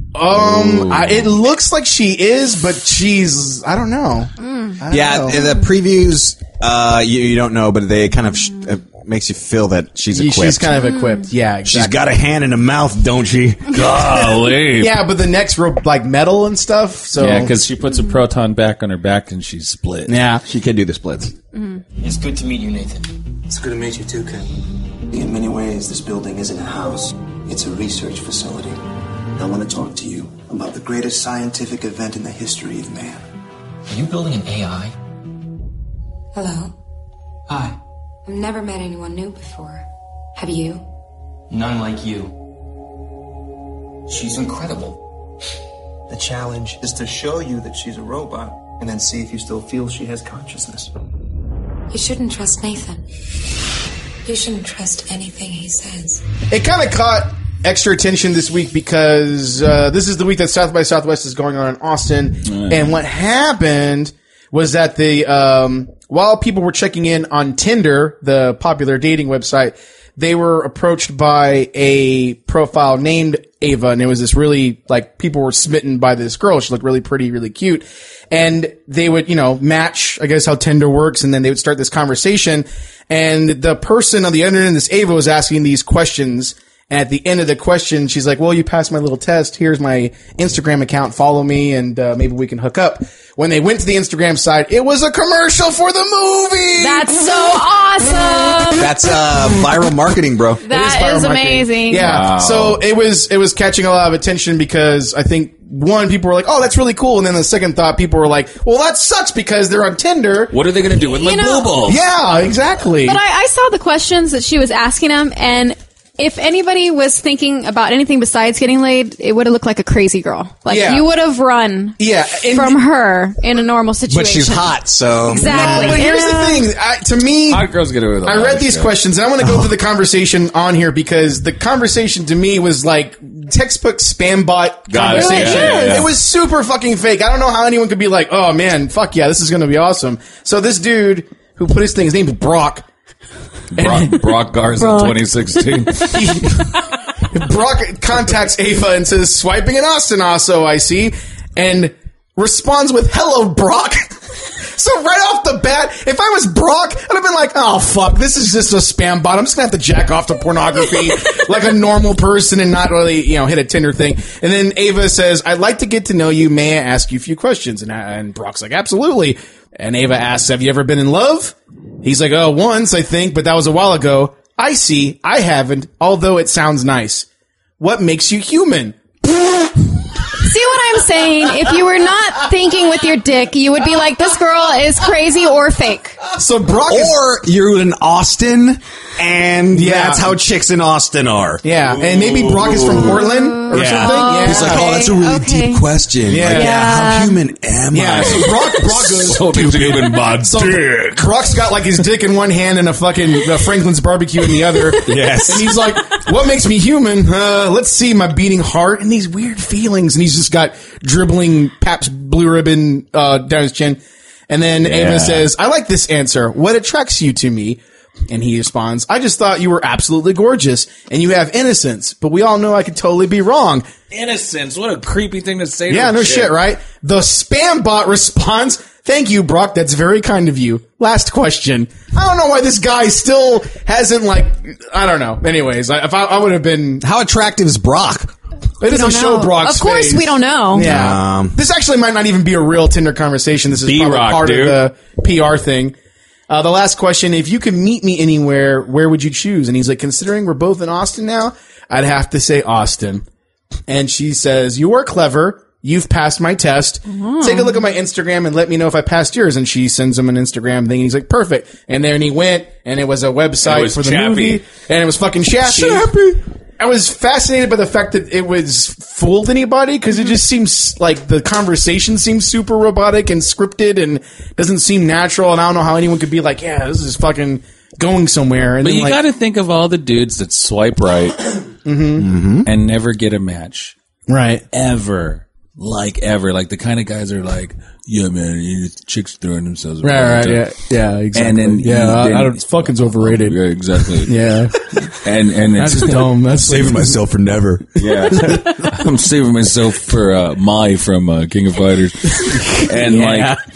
Um, I, it looks like she is, but she's, I don't know. I don't Yeah, know. the previews, uh, you, you don't know, but they kind of sh- uh, makes you feel that she's Yeah, equipped. she's kind of equipped. Yeah, exactly. She's got a hand in a mouth, don't she? golly. Yeah, but the neck's real, like metal and stuff. So Yeah, because she puts a proton back on her back and she's split. yeah, She can do the splits. It's good to meet you, Nathan. It's good to meet you too, Ken. In many ways, this building isn't a house. It's a research facility. I want to talk to you about the greatest scientific event in the history of man. Are you building an A I? Hello. Hi. I've never met anyone new before. Have you? None like you. She's incredible. The challenge is to show you that she's a robot and then see if you still feel she has consciousness. You shouldn't trust Nathan. You shouldn't trust anything he says. it kind of caught extra attention this week because uh, this is the week that South by Southwest is going on in Austin, and what happened was that the um, while people were checking in on Tinder, the popular dating website, they were approached by a profile named Ava, and it was this really, like, people were smitten by this girl. She looked really pretty, really cute. And they would, you know, match, I guess, how Tinder works, and then they would start this conversation. And the person on the other end of this Ava was asking these questions. And at the end of the question, she's like, well, you passed my little test. Here's my Instagram account. Follow me, and uh, maybe we can hook up. When they went to the Instagram site, it was a commercial for the movie. That's so awesome. That's uh, viral marketing, bro. That viral is marketing. amazing. Yeah. So it was it was catching a lot of attention because I think one, people were like, "Oh, that's really cool," and then the second thought, people were like, "Well, that sucks because they're on Tinder." What are they going to do with my You know- blue balls? Yeah, exactly. But I, I saw the questions that she was asking him, and if anybody was thinking about anything besides getting laid, it would have looked like a crazy girl. Like Yeah. you would have run Yeah, and- from her in a normal situation. But she's hot, so Exactly. But here's Yeah. the thing. I, to me, Hot girls get away with a I lot read of these shit. questions, and I want to go through the conversation on here because the conversation to me was like textbook spam bot Got it. conversation. Yeah, yeah, yeah. It was super fucking fake. I don't know how anyone could be like, "Oh man, fuck yeah, this is going to be awesome." So this dude who put his thing, his name is Brock. Brock, Brock Garza, Brock. twenty sixteen. Brock contacts Ava and says, "Swiping in Austin, also I see," and responds with, "Hello, Brock." So right off the bat, if I was Brock, I'd have been like, "Oh fuck, this is just a spam bot. I'm just gonna have to jack off to pornography like a normal person and not really, you know, hit a Tinder thing." And then Ava says, "I'd like to get to know you. May I ask you a few questions?" And, and Brock's like, "Absolutely." And Ava asks, "Have you ever been in love?" He's like, "Oh, once, I think, but that was a while ago." "I see. I haven't, although it sounds nice. What makes you human?" See what I'm saying? If you were not thinking with your dick, you would be like, this girl is crazy or fake. So Brock is, or you're in Austin, and Yeah. that's how chicks in Austin are. yeah, and maybe Brock is from Portland or Yeah. something. Yeah. He's like, oh, that's a really Okay. deep question. Yeah. Like, yeah. Yeah. How human am Yeah, I? so Brock, Brock goes, So human bod so dick. Brock's got like his dick in one hand and a fucking uh, Franklin's barbecue in the other. Yes. And he's like, what makes me human? Uh, let's see, my beating heart and these weird feelings. And he's just got dribbling Pabst Blue Ribbon uh, down his chin. And then Yeah. Ava says, I like this answer. What attracts you to me? And he responds, I just thought you were absolutely gorgeous and you have innocence, but we all know I could totally be wrong. Innocence. What a creepy thing to say. Yeah, to no a shit, chick. right? The spam bot responds, thank you, Brock. That's very kind of you. Last question. I don't know why this guy still hasn't, like, I don't know. Anyways, I, if I, I would have been, How attractive is Brock? it doesn't don't show know. Brock's Of course face. we don't know. Yeah. Um, This actually might not even be a real Tinder conversation. This is probably B-Rock, part dude. of the P R thing. Uh, the last question, if you could meet me anywhere, where would you choose? And he's like, considering we're both in Austin now, I'd have to say Austin. And she says, you are clever. You've passed my test. Take a look at my Instagram and let me know if I passed yours. And she sends him an Instagram thing. And he's like, perfect. And then he went, and it was a website It was for the Chappie. movie. And it was fucking Chappie. I was fascinated by the fact that it was fooled anybody because it just seems like the conversation seems super robotic and scripted and doesn't seem natural. And I don't know how anyone could be like, yeah, this is fucking going somewhere. And But then you like, got to think of all the dudes that swipe right and never get a match. right. Ever. Like, ever. Like, the kind of guys are like, yeah, man, you chicks throwing themselves around. Right, right, yeah, yeah, exactly. And then yeah, you I, I didn't- don't. Fucking's overrated. Yeah, exactly. Yeah, And, and it's that's dumb. That's Saving myself for never. Yeah, I'm saving myself for uh, Mai from uh, King of Fighters, and Yeah. like,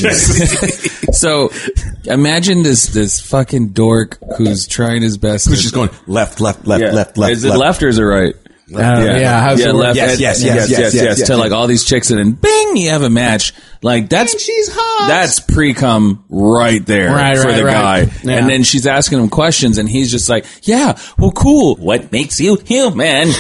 so imagine this this fucking dork who's trying his best. who's to- just going left, left, left, Yeah. left, left, Is it left. left or is it right? Uh, yeah, how's yeah, it work? left. Yes, and- yes, and yes, yes, yes, yes, yes, yes. yes, To yes. like all these chicks, and then bing, you have a match. Like that's she's hot. That's pre-cum right there Right, for right, the right. guy. Yeah. And then she's asking him questions, and he's just like, "Yeah, well, cool. What makes you human?"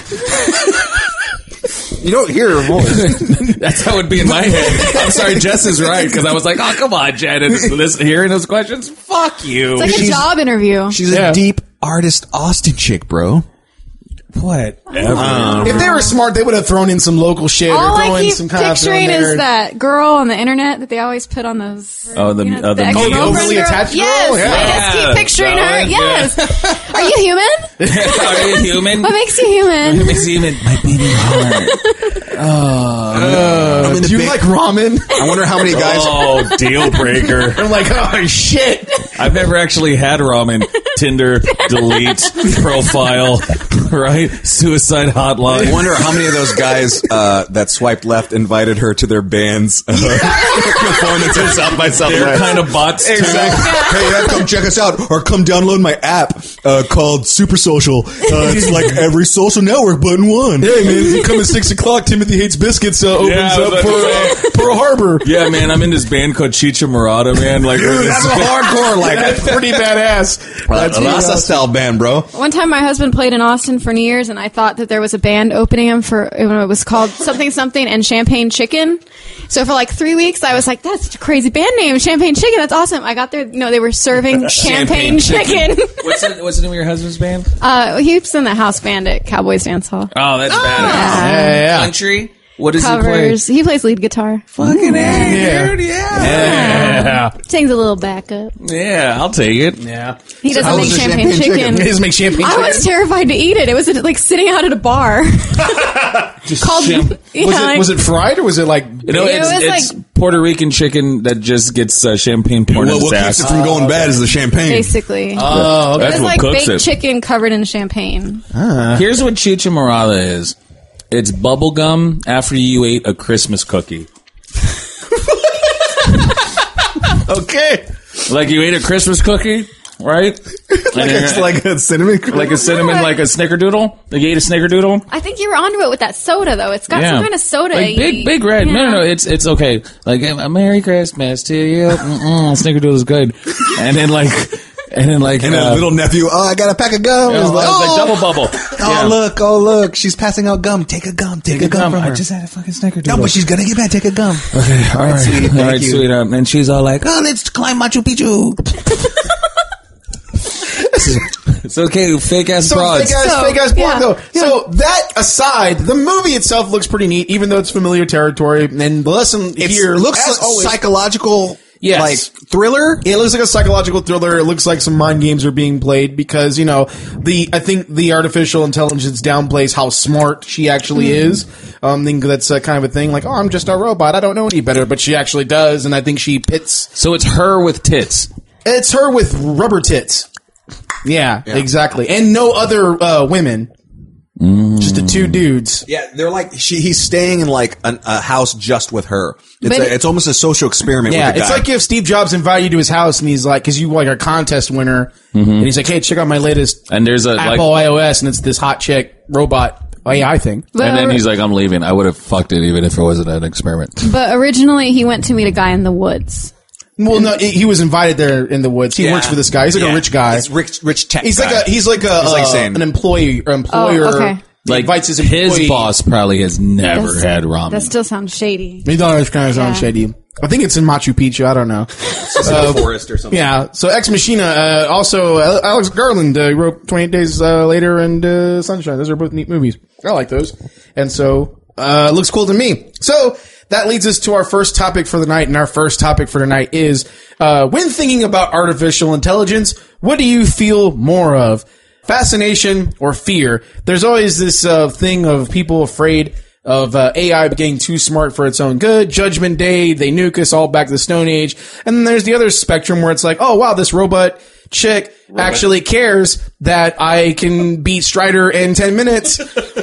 You don't hear her voice. That's how it would be in my head. I'm sorry, Jess is right, because I was like, oh, come on, Jen. And listen, hearing those questions, fuck you. It's like a She's- job interview. She's Yeah. a deep artist Austin chick, bro. What? If they were smart, they would have thrown in some local shit All or throw I in keep some kind of picturing thing there. is that girl on the internet that they always put on those. Oh, the- you know, oh, the- the Oh, the ex-girlfriend overly girl. attached girl? Yes, Yeah. I just keep picturing That her. one? Yes. Are you human? Are you human? What makes you human? What makes you human? My beating heart. I'm in the Do you big- like ramen? I wonder how many guys. Oh, deal breaker. I'm like, oh shit. I've never actually had ramen. Tinder, delete, profile, right? Suicide I hotline. wonder how many of those guys uh, that swiped left invited her to their band's uh, performances South by Southwest. They're kind of bots, too. Exactly. Hey, yeah, come check us out, or come download my app uh, called Super Social. Uh, it's like every social network but in one. Hey man, you come at six o'clock. Timothy Hates Biscuits uh, opens Yeah, I was up about for to uh, say. for Pearl Harbor. Yeah, man, I'm in this band called Chicha Morada, man. Like, Dude, that's a hardcore, like, That's pretty badass. That's Rasa awesome. style band, bro. One time, my husband played in Austin for New Year's, and I thought that there was a band opening him for when it was called something something and Champagne Chicken. So for like three weeks, I was like, "That's such a crazy band name, Champagne Chicken. That's awesome." I got there, you know, they were serving champagne, chicken. what's, the, what's the name of your husband's band? uh, he was in the house band at Cowboys Dance Hall. Oh, that's badass. Yeah, yeah, yeah. Country? What does Covers. He plays lead guitar. Fucking A, Yeah. dude, yeah. Yeah. Sings a little backup. Yeah, I'll take it. Yeah. He doesn't how make was the champagne, champagne chicken. chicken? He doesn't make champagne I chicken. was terrified to eat it. It was like sitting out at a bar. Called. Champ- Yeah, Was it like- was it fried or was it like? You know, It it's, was it's like- Puerto Rican chicken that just gets uh, champagne poured What, in its what keeps ass. it from going bad is the champagne. basically? Oh, okay. It That's was what like cooks baked it. chicken covered in champagne. Here's what Chicha Morada is. It's bubble gum after you ate a Christmas cookie. Okay. Like you ate a Christmas cookie, right? And It's you're- like a cinnamon. like a cinnamon, like a snickerdoodle. Like you ate a snickerdoodle. I think you were onto it with that soda, though. It's got Yeah. some kind of soda. Like big, big red. No, no, no. It's it's okay. Like a Merry Christmas to you. Mm-mm, snickerdoodle's good. And then like, and then like, And uh, a little nephew, oh, I got a pack of gum. yeah, It's like, like oh, double bubble. oh, look, oh, look. She's passing out gum. Take a gum. Take, a gum, from I her. just had a fucking snickerdoodle. No, but she's gonna get back. Take a gum. okay. All right, sweetie, all thank right, you. sweet. Um, and she's all like, "Oh, let's climb Machu Picchu." It's okay, fake ass So frauds. fake ass, So, fake ass blonde yeah. though. So that aside, the movie itself looks pretty neat, even though it's familiar territory. And the lesson It here looks as like always, psychological, Yes. like thriller. It looks like a psychological thriller. It looks like some mind games are being played because, you know, the, I think the artificial intelligence downplays how smart she actually is. Um, I think that's uh, kind of a thing like, oh, I'm just a robot. I don't know any better, but she actually does. And I think she pits. So it's her with tits. It's her with rubber tits. Yeah, exactly. And no other, uh, women. Just the two dudes. Yeah, they're like she. He's staying in like an, a house just with her. It's But a, it- it's almost a social experiment. Yeah, with the it's guy. like if Steve Jobs invited you to his house and he's like, cause you like a contest winner, and he's like, hey, check out my latest And there's a Apple like, iOS, and it's this hot chick robot A I thing. But, and then or- he's like, "I'm leaving. I would have fucked it even if it wasn't an experiment." but originally, he went to meet a guy in the woods. Well, no, he he was invited there in the woods. He Yeah. works for this guy. He's like Yeah. a rich guy. It's rich, rich tech. He's guy. like a he's like a He's like uh, saying- an employee or employer. Oh, okay. He Like invites his his employee. boss probably has never That's- had ramen. That still sounds shady. He does kind of sound Yeah. shady. I think it's in Machu Picchu. I don't know. a forest or something. Yeah. So Ex Machina. Uh, also, uh, Alex Garland uh, wrote twenty-eight Days uh, Later and uh, Sunshine. Those are both neat movies. I like those. And so uh, it looks cool to me. So that leads us to our first topic for the night. And our first topic for tonight is uh, when thinking about artificial intelligence, what do you feel more of? Fascination or fear? There's always this uh, thing of people afraid of uh, A I getting too smart for its own good. Judgment Day, they nuke us all back to the Stone Age. And then there's the other spectrum where it's like, oh wow, this robot chick actually cares that I can beat Strider in ten minutes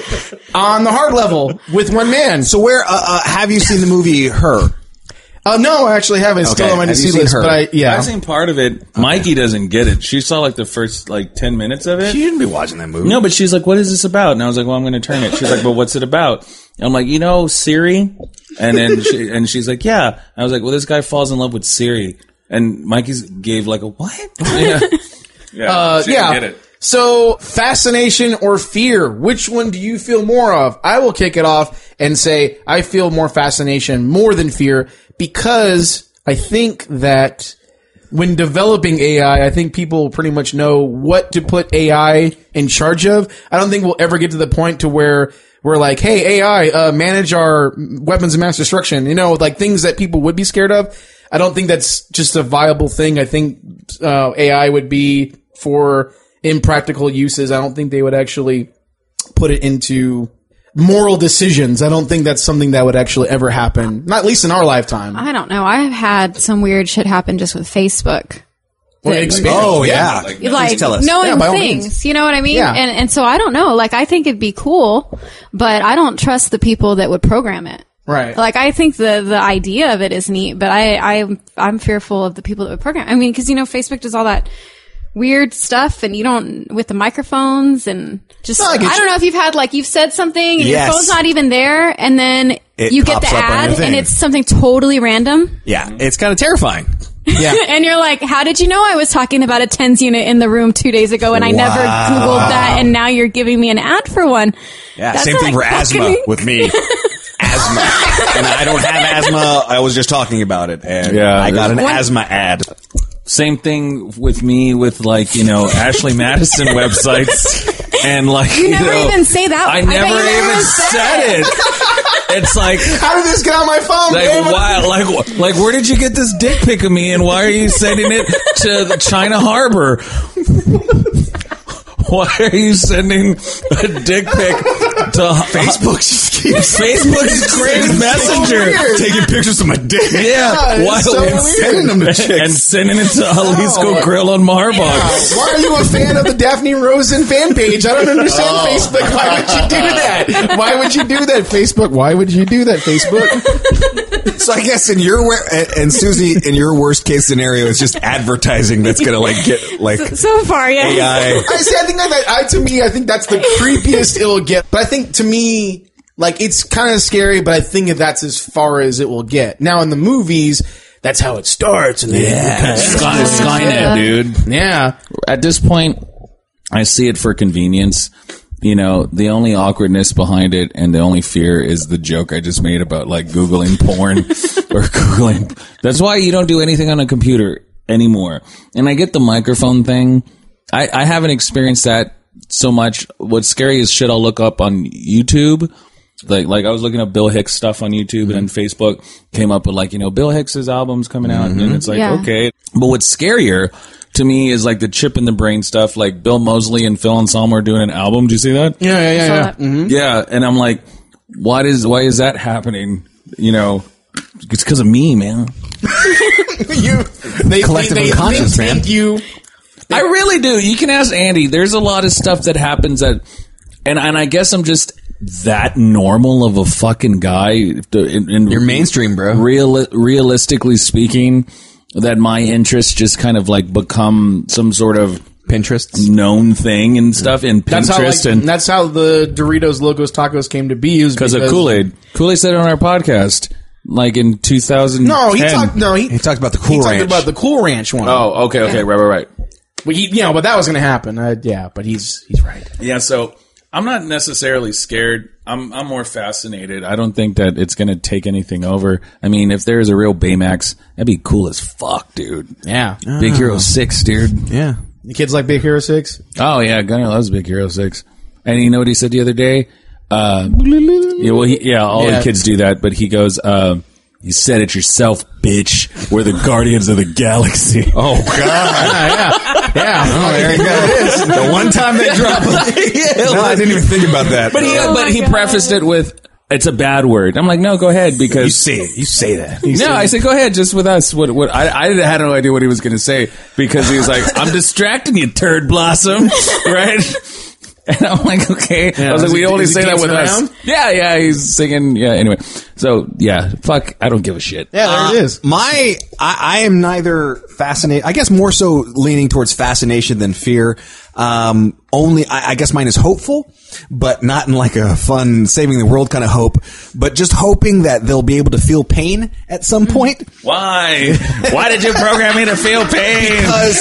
on the hard level with one man. So where uh, uh, have you seen the movie Her? Uh, no, I actually haven't. It's still Okay. on my Have to you see seen list, Her? but I, yeah. I've seen part of it. Mikey doesn't get it. She saw like the first like ten minutes of it. You shouldn't be watching that movie. No, but she's like, "What is this about?" And I was like, "Well, I'm going to turn it." She's like, "But what's it about?" And I'm like, "You know, Siri." And then she, and she's like, "Yeah." And I was like, "Well, this guy falls in love with Siri." And Mikey's gave like a what? Yeah, yeah. Uh, she yeah. didn't get it. So, fascination or fear? Which one do you feel more of? I will kick it off and say I feel more fascination more than fear because I think that when developing A I, I think people pretty much know what to put A I in charge of. I don't think we'll ever get to the point to where we're like, hey, A I, uh, manage our weapons of mass destruction. You know, like things that people would be scared of. I don't think that's just a viable thing. I think uh, A I would be for impractical uses. I don't think they would actually put it into moral decisions. I don't think that's something that would actually ever happen. Not at least in our lifetime. I don't know. I've had some weird shit happen just with Facebook. Well, That- experience. Oh yeah, Like, Please like tell us. knowing Yeah, by all things, means. you know what I mean? Yeah. And and so I don't know. Like I think it'd be cool, but I don't trust the people that would program it. Right. Like I think the the idea of it is neat, but I I I'm fearful of the people that would program. I mean, because you know Facebook does all that weird stuff, and you don't with the microphones and just No, I I, get you. don't know if you've had like you've said something and Yes. your phone's not even there, and then it You get pops the up on your ad, thing. and it's something totally random. yeah, it's kind of terrifying. Yeah. And you're like, how did you know I was talking about a TENS unit in the room two days ago and I never Googled that, and now you're giving me an ad for one? Yeah, That's same thing like for asthma fucking- with me. Asthma. And I don't have asthma. I was just talking about it. And Yeah, I got an One- asthma ad. Same thing with me with like, you know, Ashley Madison websites. And like, You you, never know, even say that. I I bet never you never even even said said it. It's like, How did this get on my phone, like babe? why, like, like where did you get this dick pic of me, and why are you sending it to the China Harbor? Why are you sending a dick pic to Facebook just keeps Facebook's great messenger? taking pictures of my dick. Yeah, it's why so and weird. sending them to chicks and sending it to Jalisco Grill on Marbox? Why are you a fan of the Daphne Rosen fan page? I don't understand Facebook. Why would you do that? Why would you do that, Facebook? Why would you do that, Facebook? So I guess in your wor- and, and Susie, in your worst case scenario, it's just advertising that's gonna like get like So far, yeah. A I. I see. I think that, I, to me, I think that's the creepiest it'll get. But I think to me, like, it's kind of scary, but I think that's as far as it will get. Now, in the movies, that's how it starts. And then Yeah, Sky, Skynet, dude. yeah. At this point, I see it for convenience. You know, the only awkwardness behind it and the only fear is the joke I just made about like Googling porn or Googling. That's why you don't do anything on a computer anymore. And I get the microphone thing. I, I haven't experienced that so much. What's scary is shit I'll look up on YouTube. Like, like I was looking up Bill Hicks stuff on YouTube, mm-hmm. and then Facebook came up with like, you know, Bill Hicks's album's coming out, mm-hmm. and it's like, Yeah. okay. But what's scarier to me is like the chip in the brain stuff. Like Bill Moseley and Phil Anselmo are doing an album. Do you see that? Yeah, yeah, yeah. Saw yeah. that. Mm-hmm. Yeah, and I'm like, what is? Why is that happening? You know, it's because of me, man. you, they, Collective they, they, unconscious, they man. think you. I really do. You can ask Andy. There's a lot of stuff that happens that, and and I guess I'm just that normal of a fucking guy. In, in, You're mainstream, bro. Real, realistically speaking, that my interests just kind of like become some sort of Pinterest known thing and stuff in That's how, Pinterest, like, and that's how the Doritos Locos Tacos came to be. because of Kool-Aid. Kool-Aid said it on our podcast, like in two thousand ten. No, he talked. No, he, He talked about the he Cool talked Ranch. about the Cool Ranch one. Oh, okay, okay, right, right, right. But he, you know, but that was going to happen. Uh, yeah, but he's he's right. Yeah, so I'm not necessarily scared. I'm I'm more fascinated. I don't think that it's going to take anything over. I mean, if there's a real Baymax, that'd be cool as fuck, dude. Yeah, Big Hero six, dude. yeah. the kids like Big Hero Six. Oh, yeah, Gunner loves Big Hero six. And you know what he said the other day? Uh, yeah, well, he, yeah, all Yeah. the kids do that, but he goes, uh, you said it yourself, bitch. We're the Guardians of the Galaxy. Oh God. yeah, yeah, yeah. Oh, there you go. The one time they drop it. Yeah, No, I didn't even think about that. But he, Oh but my he God. prefaced it with, it's a bad word. I'm like, no, go ahead, because you say it. You say that. no, I said, go ahead, just with us. What? What? I, I had no idea what he was going to say because he was like, "I'm distracting you, turd blossom," right? And I'm like, okay. I was is like, we he- only is he say that with dancing us. around? Yeah, yeah, he's singing. Yeah. Anyway, so yeah, fuck. I don't give a shit. Yeah, there Uh, it is. My, I, I am neither fascinated. I guess more so leaning towards fascination than fear. Um, only, I, I guess mine is hopeful, but not in like a fun saving the world kind of hope, but just hoping that they'll be able to feel pain at some point. Why? Why did you program me to feel pain? Because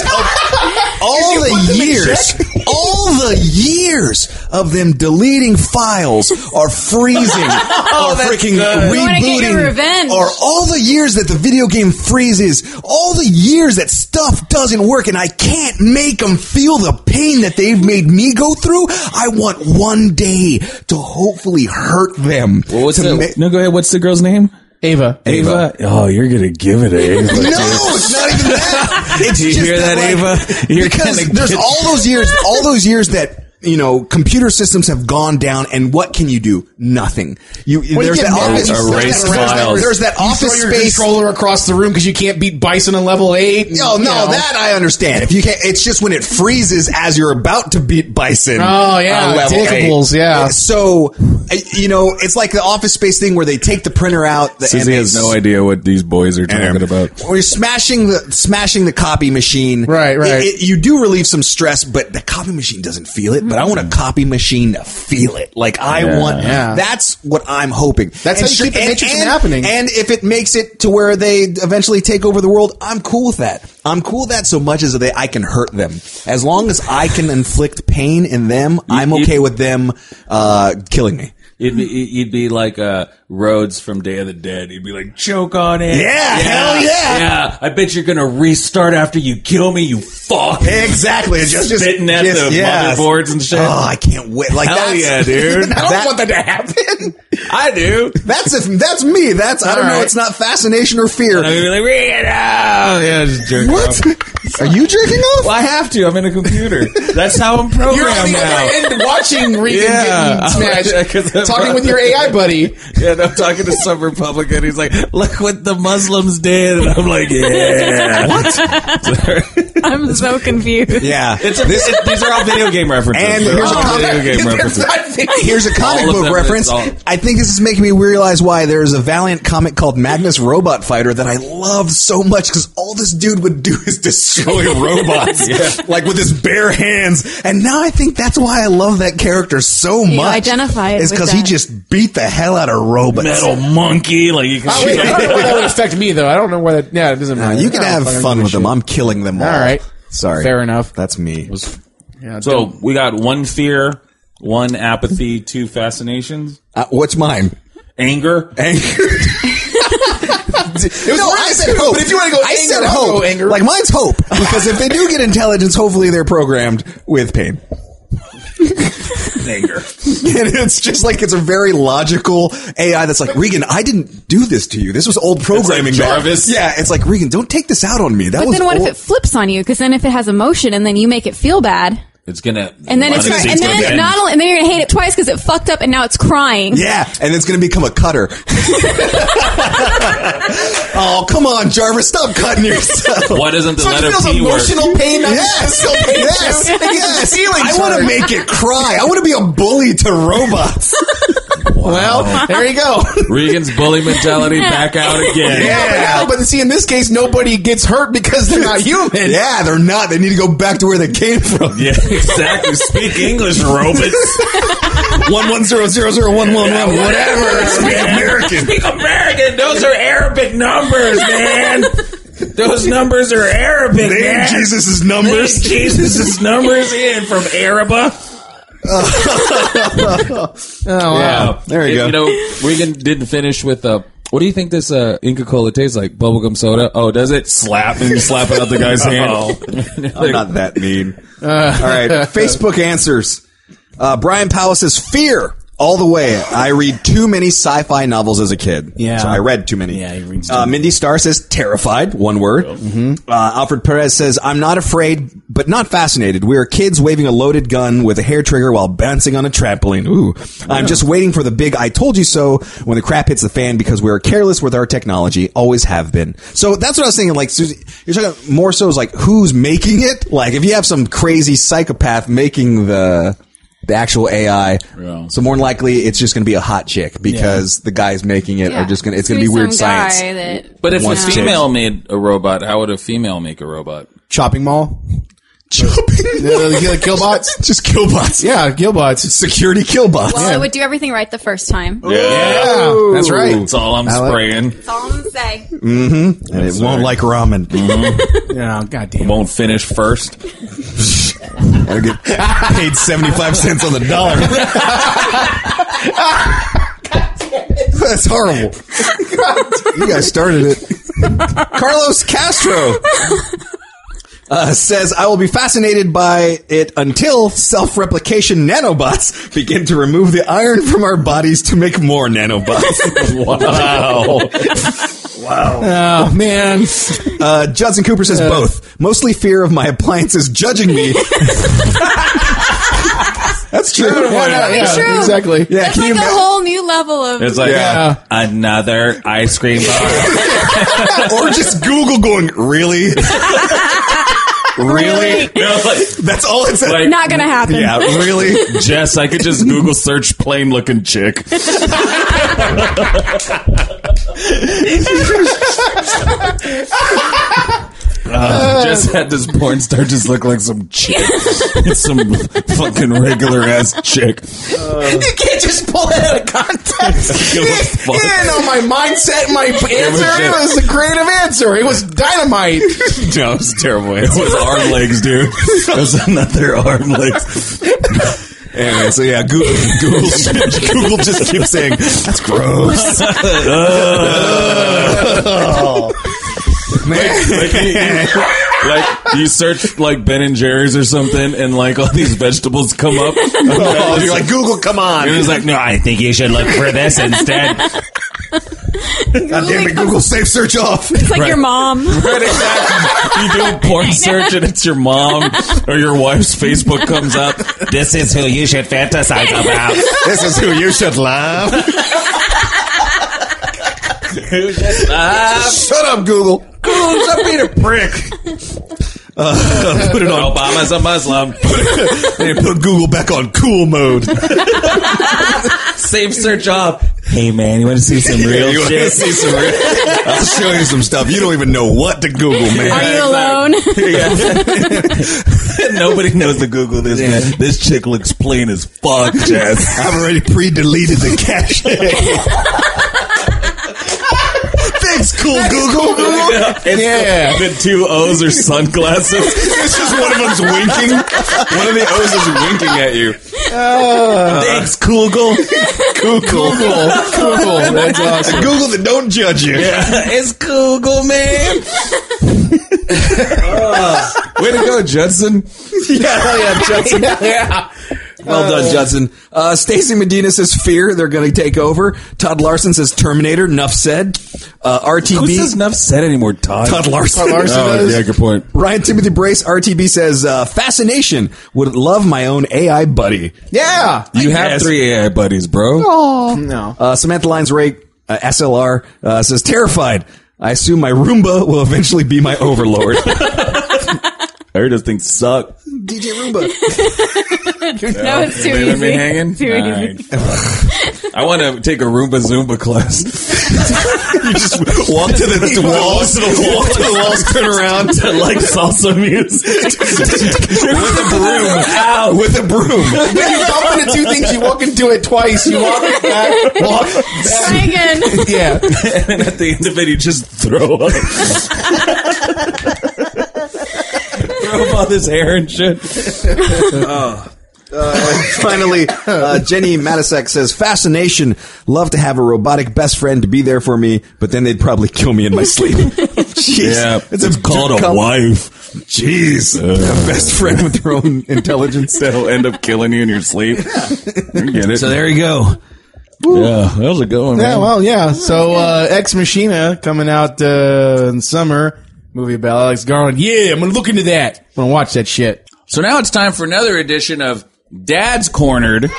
of all the years, all the years of them deleting files or freezing or that's freaking good. You wanna get your rebooting revenge. or all the years that the video game freezes, all the years that stuff doesn't work and I can't make them feel the pain that they've made me go through. I want one day to hopefully hurt them. Well, what's to the, ma- no, go ahead. What's the girl's name? Ava. Ava. Oh, you're gonna give it to Ava. No, dude. it's not even that. It's Do you just hear that, like- Ava? You're because gonna there's get- all those years, all those years that, you know, computer systems have gone down, and what can you do? Nothing. You When you there's get that mad, office, you there's erase that, there's that, files. there's that You office throw your space. controller across the room because you can't beat Bison in level eight. and, No, you no, know. that I understand. If you can't, it's just when it freezes as you're about to beat Bison. Oh, yeah, uh, level takeables, eight. yeah. So, uh, you know, it's like the office space thing where they take the printer out. The, Susie and they has no idea what these boys are talking And, about. Or you're smashing the smashing the copy machine. Right, right. It, it, you do relieve some stress, but the copy machine doesn't feel it. it, but I want a copy machine to feel it. Like I Yeah. want. Yeah. That's what I'm hoping. That's how you keep the Matrix from happening. And if it makes it to where they eventually take over the world, I'm cool with that. I'm cool with that so much as they I can hurt them. As long as I can inflict pain in them, I'm you- okay with them uh, killing me. You'd be, you'd be like uh, Rhodes from Day of the Dead. You'd be like, choke on it. Yeah, hell yeah. Yeah, I bet you're going to restart after you kill me, you fuck. Exactly. It's just, just Spitting at just- the yes. motherboards and shit. Oh, I can't wait. Like Hell that's, yeah, dude. I don't That- want that to happen. I do. That's if that's me. That's I don't All know. right. It's not fascination or fear. And I'd be like, ring it out. Yeah, just jerk What? off. Are you jerking off? Well, I have to. I'm in a computer. That's how I'm You're on programmed the now. other end watching Regan Yeah. getting smashed, Yeah, 'cause I'm talking with your A I buddy. Yeah, and I'm talking to some Republican. He's like, look what the Muslims did. And I'm like, yeah. What? I'm so confused. Yeah. It's a, it, these are all video game references. And They're here's all a comic- video game They're references. not video- Here's a comic All of book them, reference. it's all- I think this is making me realize why there's a Valiant comic called Magnus Robot Fighter that I loved so much because all this dude would do is destroy robots, Yeah. like with his bare hands. And now I think that's why I love that character so You much. identified is with because he that. just beat the hell out of robots. Metal monkey. Like you can Oh, wait, shoot I don't know why that would affect me though. I don't know why that. Yeah, it doesn't Uh, matter. you can I don't have fucking fun give a with them. shit. I'm killing them all. All right. Sorry. Fair enough. That's me. Yeah, So we got one fear, one apathy, two fascinations. Uh, what's mine? Anger. Anger. It was No, worth I it said too, hope. but if you want to go I anger, said I'll hope. go anger. Like mine's hope because if they do get intelligence, hopefully they're programmed with pain. Anger. And it's just like it's a very logical A I that's like, Regan, I didn't do this to you. This was old programming. It's like Jarvis. Yeah, it's like, Regan, don't take this out on me. That But was then what old. if it flips on you? Because then if it has emotion and then you make it feel bad, It's gonna. and then it's Honestly, gonna, and gonna then end. not only and then you're gonna hate it twice because it fucked up and now it's crying. Yeah, and it's going to become a cutter. Oh, come on, Jarvis, stop cutting yourself. Why doesn't the So it letter feels P work? emotional pain, not Yes, physical pain. yes, too. It gets yes. the feelings I want to hurt. make it cry. I want to be a bully to robots. Well, there you go. Regan's bully mentality back out again. Yeah. But, but see, in this case, nobody gets hurt because they're not human. Yeah, they're not. They need to go back to where they came from. Yeah, exactly. Speak English, robots. One one zero zero zero one one one. Whatever. Speak American. Speak American. Those are Arabic numbers, man. Those numbers are Arabic, They man. ain't Jesus' They numbers. ain't Jesus' numbers in from Araba. Oh, wow. Yeah, there you You go. know, Regan didn't finish with uh what do you think this uh, Inca Cola tastes like? Bubblegum soda? Oh, does it? Slap and you slap it out the guy's hand. I'm not that mean. All right. Facebook answers. Uh, Brian Powell says, fear. All the way. I read too many sci-fi novels as a kid. Yeah. So I read too many. Yeah, he reads too uh, many. Mindy Starr says, terrified. One word. Mm-hmm. Uh, Alfred Perez says, I'm not afraid, but not fascinated. We are kids waving a loaded gun with a hair trigger while bouncing on a trampoline. Ooh. I'm just waiting for the big I told you so when the crap hits the fan because we're careless with our technology. Always have been. So that's what I was thinking. Like, Susie, you're talking more so is like, who's making it? Like, if you have some crazy psychopath making the... the actual A I. Yeah. So more than likely, it's just going to be a hot chick because the guys making it Yeah. are just going to, it's It's going to be gonna weird some guy science. that- But if Wants a chicks. female made a robot, how would a female make a robot? Shopping mall. Chopping. The, the killbots. Just killbots. Yeah, killbots. Security killbots. Well, it would do everything right the first time. Yeah, that's right. That's all I'm I like- spraying. That's all I'm gonna say. And it won't like ramen. Yeah, goddamn. Won't finish first. I'll get paid seventy-five cents on the dollar. That's horrible. You guys started it. Carlos Castro uh, says, I will be fascinated by it until self-replication nanobots begin to remove the iron from our bodies to make more nanobots. Wow. Oh, man. Uh, Judson Cooper says both. Mostly fear of my appliances judging me. That's true. Yeah, yeah, yeah, True. exactly. Yeah, It's can like you a imagine? whole new level of. It's like Yeah. another ice cream bar. Or just Google going, really? Really? No, like, That's all it says. like, not gonna happen. Yeah, really? Jess, I could just Google search plain looking chick. Uh, just had this porn star just look like some chick. Some fucking regular ass chick. Uh, you can't just pull it out of context. You didn't know my mindset, my answer. It was a creative answer. It was dynamite. No, it was a terrible answer. It was arm legs, dude. It was another arm legs. Anyway, so yeah, Google, Google, Google just keeps saying, that's gross. Oh. Man. Like, you, you, like, you search, like, Ben and Jerry's or something, and, like, all these vegetables come up. Oh, you're like, Google, come on. And it's like, no, I think you should look for this instead. God damn it, Google, safe search off. It's like Right. your mom. Right, exactly. You do a porn search and it's your mom or your wife's Facebook comes up. This is who you should fantasize about. This is who you should love. Who should love? Shut up, Google. Google, stop being a prick. Uh, put it on. Obama's a Muslim. They put Google back on cool mode. Save search off. Hey man, you want to see some real you shit? See some real? I'll show you some stuff. You don't even know what to Google, man. Are you alone? Nobody knows to Google this, man. This chick looks plain as fuck, Jess. I've already pre-deleted the cache. Thanks, cool Google. Yeah. It's Yeah. The, the two O's are sunglasses. It's just one of them's winking. One of the O's is winking at you. Uh, Thanks, Google. Google. Google. That's awesome. Google that don't judge you. Yeah, it's Google, man. uh, way to go, Judson. Yeah, hell yeah, Judson. Yeah. Well done, Judson. Uh, Stacey Medina says Fear, they're going to take over. Todd Larson says Terminator, nuff said. Uh, R T B. Who says enough said anymore, Todd? Todd Larson. Todd Larson Oh, does. yeah, good point. Ryan Timothy Brace, R T B says, uh, Fascination, would love my own A I buddy. Yeah. You have guess. three A I buddies, bro. No. Uh, Samantha Lyons Ray, uh, S L R, uh, says Terrified. I assume my Roomba will eventually be my overlord. I heard those things suck. D J Roomba. That was too They easy. let me hanging? Too All easy. right. I want to take a Roomba Zumba class. You just walk to the, the walls, walk to the walls, turn around. to like salsa music. With a broom. Ow. With a broom. Then you bump into two things. You walk into it twice. You walk it back. Walk. Try again. Yeah. And then at the end of it, you just throw up. Throw up all this hair and shit. Oh. Uh, finally, uh, Jenny Matisek says, Fascination, love to have a robotic best friend to be there for me, but then they'd probably kill me in my sleep. Jeez. Yeah, it's, it's a called a com- wife. Jeez. Uh, a best friend with their own intelligence. That'll end up killing you in your sleep. You get it. So there you go. Yeah, that was a good one, man. Yeah, well, yeah. So, uh, Ex Machina coming out, uh, in summer. Movie about Alex Garland. Yeah, I'm gonna look into that. I'm gonna watch that shit. So now it's time for another edition of Dad's Cornered. Here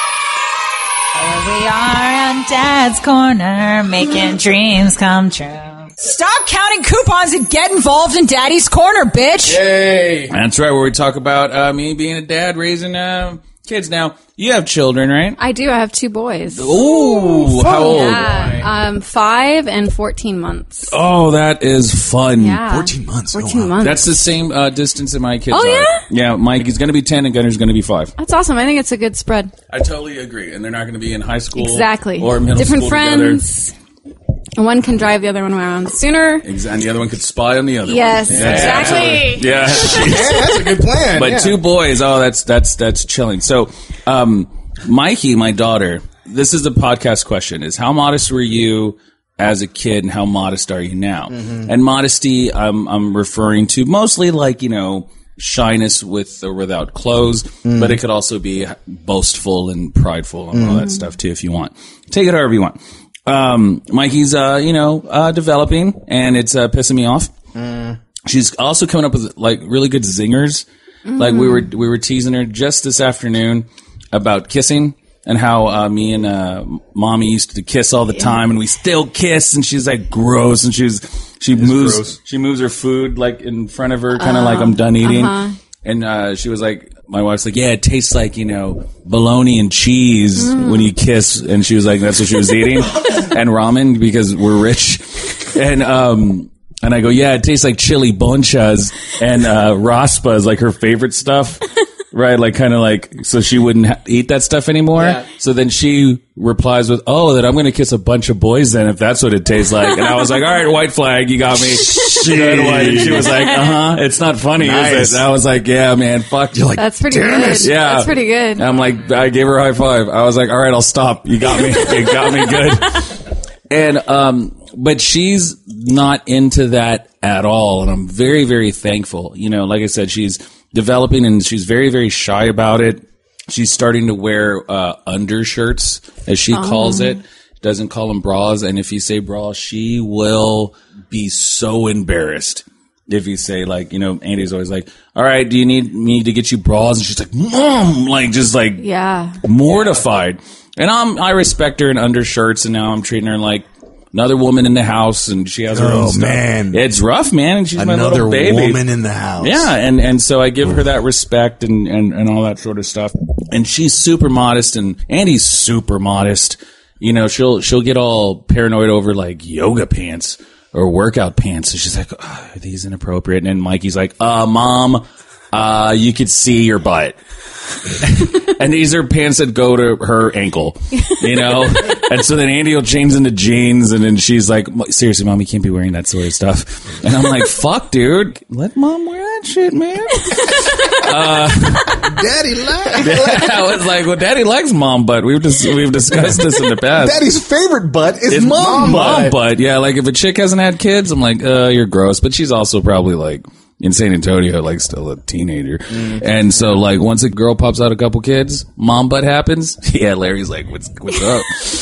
we are on Dad's Corner, making dreams come true. Stop counting coupons and get involved in Daddy's Corner, bitch! Yay! That's right, where we talk about uh, me being a dad raising uh, kids. Now, you have children, right? I do. I have two boys. Ooh, how old? Yeah, um, five and fourteen months. Oh, that is fun. Yeah, fourteen months. Fourteen Oh, wow. months. That's the same uh, distance that my kids Oh, are. yeah? Yeah, Mike is going to be ten and Gunner's going to be five. That's awesome. I think it's a good spread. I totally agree. And they're not going to be in high school Exactly. or middle Different school friends. And one can drive the other one around sooner. together. And the other one could spy on the other Yes, one. Yeah, exactly. Yeah. Yeah, that's a good plan. But yeah. two boys, oh, that's that's that's chilling. So, um, Mikey, my daughter, this is the podcast question: is how modest were you as a kid, and how modest are you now? Mm-hmm. And modesty, I'm I'm referring to mostly like you know shyness with or without clothes, Mm. but it could also be boastful and prideful and all that stuff too, if you want. Take it however you want. Um, Mikey's, uh, you know, uh, developing, and it's uh, pissing me off. Mm. She's also coming up with like really good zingers. Like we were we were teasing her just this afternoon about kissing and how uh, me and uh, mommy used to kiss all the time, and we still kiss. And she's like gross, and she's she moves gross. she moves her food like in front of her, kind of like I'm done eating. uh-huh. And uh, she was like, my wife's like, yeah, it tastes like, you know, bologna and cheese when you kiss. And she was like, that's what she was eating. And ramen because we're rich. And um, And I go, yeah, it tastes like chili bonchas and uh, raspa is like her favorite stuff. Right, like kind of like, so she wouldn't ha- eat that stuff anymore. Yeah. So then she replies with, oh, that I'm going to kiss a bunch of boys then if that's what it tastes like. And I was like, all right, white flag, you got me. Good one. And she was like, uh-huh, it's not funny, Nice. is it? And I was like, yeah, man, fuck. You're like, That's pretty damn good. it. Yeah. That's pretty good. And I'm like, I gave her a high five. I was like, all right, I'll stop. You got me. You got me good. And, um, but she's not into that at all. And I'm very, very thankful. You know, like I said, she's developing and she's very, very shy about it. She's starting to wear, uh, undershirts, as she Oh. calls it. Doesn't call them bras. And if you say bra, she will be so embarrassed. If you say, like, you know, Andy's always like, all right, do you need me to get you bras? And she's like, Mom, like, just like Yeah. mortified. And I'm, I respect her in undershirts, and now I'm treating her like another woman in the house, and she has her Oh, own stuff. man. It's rough, man, and she's my Another little baby. woman in the house. Yeah, and, and so I give her that respect and, and, and all that sort of stuff. And she's super modest, and Andy's super modest. You know, she'll she'll get all paranoid over like yoga pants or workout pants. And she's like, oh, are these inappropriate? And then Mikey's like, uh, Mom, uh, you could see your butt. And these are pants that go to her ankle, you know? And so then Andy will change into jeans, and then she's like, seriously, Mom, you can't be wearing that sort of stuff. And I'm like, fuck, dude. Let Mom wear that shit, man. Uh, Daddy likes. I was like, well, Daddy likes mom butt. We've dis- we've discussed this in the past. Daddy's favorite butt is It's mom, mom butt. butt. Yeah, like if a chick hasn't had kids, I'm like, uh, you're gross. But she's also probably like in San Antonio, like still a teenager. And so like once a girl pops out a couple kids, mom butt happens. Yeah, Larry's like, what's what's up?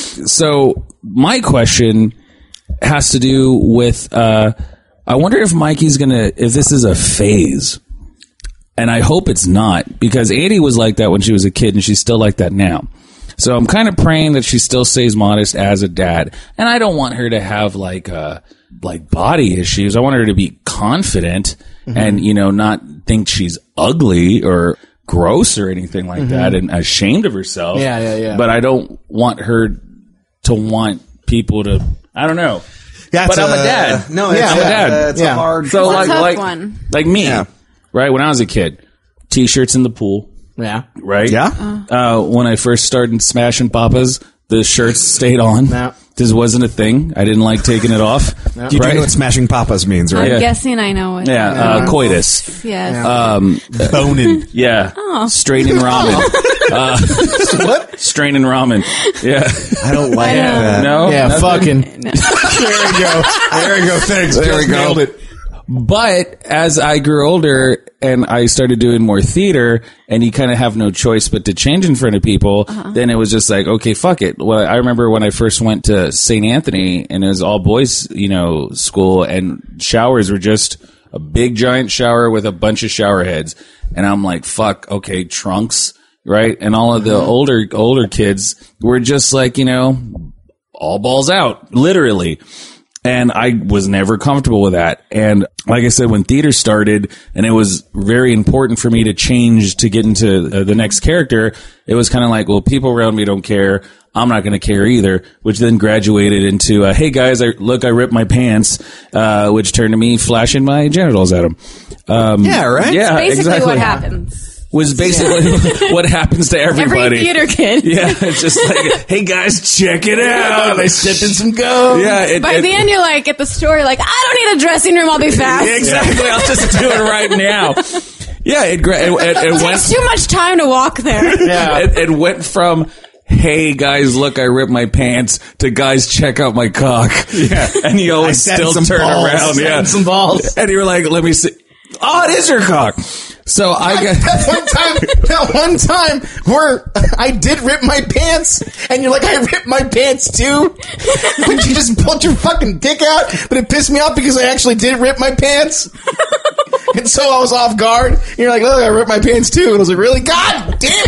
So my question has to do with, uh, I wonder if Mikey's gonna, if this is a phase. And I hope it's not, because Andy was like that when she was a kid, and she's still like that now. So I'm kind of praying that she still stays modest as a dad. And I don't want her to have like uh like body issues. I want her to be confident Mm-hmm. and, you know, not think she's ugly or gross or anything like that and ashamed of herself. Yeah, yeah, yeah. But I don't want her to want people to, I don't know. Yeah, but it's I'm a a- dad. no, I'm a it's a- dad. it's a Yeah. hard- So It's a like, tough like, one. like me, Yeah. right? When I was a kid, t-shirts in the pool. Yeah. Right? Yeah. Uh, when I first started smashing papas, the shirts stayed on. No. This wasn't a thing. I didn't like taking it off. You do Right? know what smashing papas means, right? I'm Yeah. guessing I know it. Yeah, uh, coitus. Yes. Um, Boning. yeah. Oh. Straining ramen. Uh, what? Straining ramen. Yeah. I don't like I know. that. No? Yeah, Nothing? fucking. There we go. There we go. Thanks. There Just we go. nailed it. But as I grew older and I started doing more theater, and you kind of have no choice but to change in front of people, then it was just like, okay, fuck it. Well, I remember when I first went to Saint Anthony, and it was all boys, you know, school, and showers were just a big giant shower with a bunch of shower heads. And I'm like, fuck, okay, trunks, right? And all of the older, older kids were just like, you know, all balls out, literally. And I was never comfortable with that. And like I said, when theater started, and it was very important for me to change to get into uh, the next character, it was kind of like, well, people around me don't care. I'm not going to care either, which then graduated into, uh, hey guys, I, look, I ripped my pants, uh, which turned to me flashing my genitals at them. Um, Yeah, right? Yeah, Basically exactly. what happens. Was basically what happens to everybody. Every theater kid. Yeah, it's just like, hey guys, check it out. They stepped in some gum. Yeah, it, By it- the end, you're like at the store, you're like, I don't need a dressing room. I'll be fast. Exactly. I'll just do it right now. Yeah, it gra- it, it, it It went. takes too much time to walk there. Yeah. It, it went from, hey guys, look, I ripped my pants, to guys, check out my cock. Yeah, and you always I sent still some turn balls. around. Send Yeah, some balls. and you were like, let me see. Oh, it is your cock. So I got. That one time, that one time where I did rip my pants, and you're like, I ripped my pants too. When you just pulled your fucking dick out, but it pissed me off because I actually did rip my pants. And so I was off guard. And you're like, look, I ripped my pants too. And I was like, really? God damn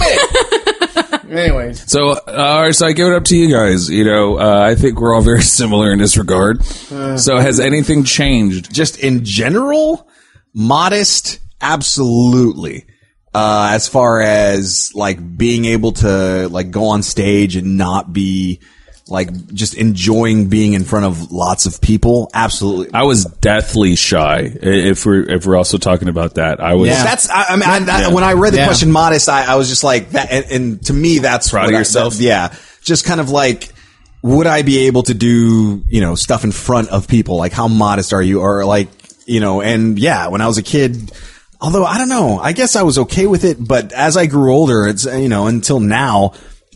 it! Anyways. So, uh, all right, so I give it up to you guys. You know, uh, I think we're all very similar in this regard. So, has anything changed? Just in general, modest, absolutely. Uh, as far as like being able to like go on stage and not be like just enjoying being in front of lots of people. Absolutely. I was deathly shy. If we're if we're also talking about that, I was. Yeah. That's. I, I mean, I, that, Yeah. when I read the Yeah. question "modest," I, I was just like that, and, and to me, that's Proud of what I- yourself? that- yeah, just kind of like, would I be able to do you know stuff in front of people? Like, how modest are you? Or like, you know, and yeah, when I was a kid. Although I don't know, I guess I was okay with it, but as I grew older, it's you know until now,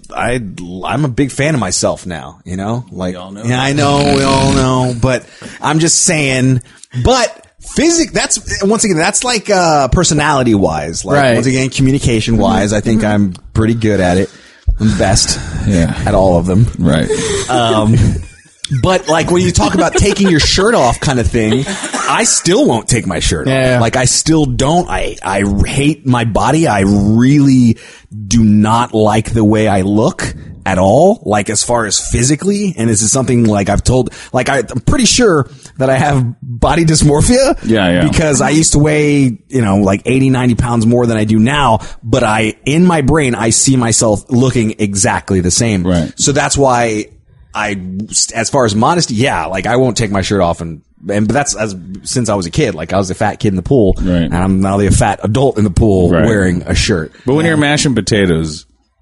I I'm a big fan of myself now. You know, like all know. yeah, I know we all know, but I'm just saying. But physic, that's once again, that's like uh, personality wise, like Right. once again, communication wise. I think I'm pretty good at it. I'm best, Yeah. at all of them. Right. Um, but like when you talk about taking your shirt off kind of thing, I still won't take my shirt Yeah. off. Like I still don't. I, I hate my body. I really do not like the way I look at all. Like as far as physically. And this is something like I've told, like I, I'm pretty sure that I have body dysmorphia. Yeah, yeah. Because I used to weigh, you know, like eighty, ninety pounds more than I do now. But I, in my brain, I see myself looking exactly the same. Right. So that's why I, as far as modesty, yeah, like I won't take my shirt off and, and but that's as since I was a kid. Like I was a fat kid in the pool, Right. and I'm now the fat adult in the pool Right. wearing a shirt. But when you're mashing potatoes,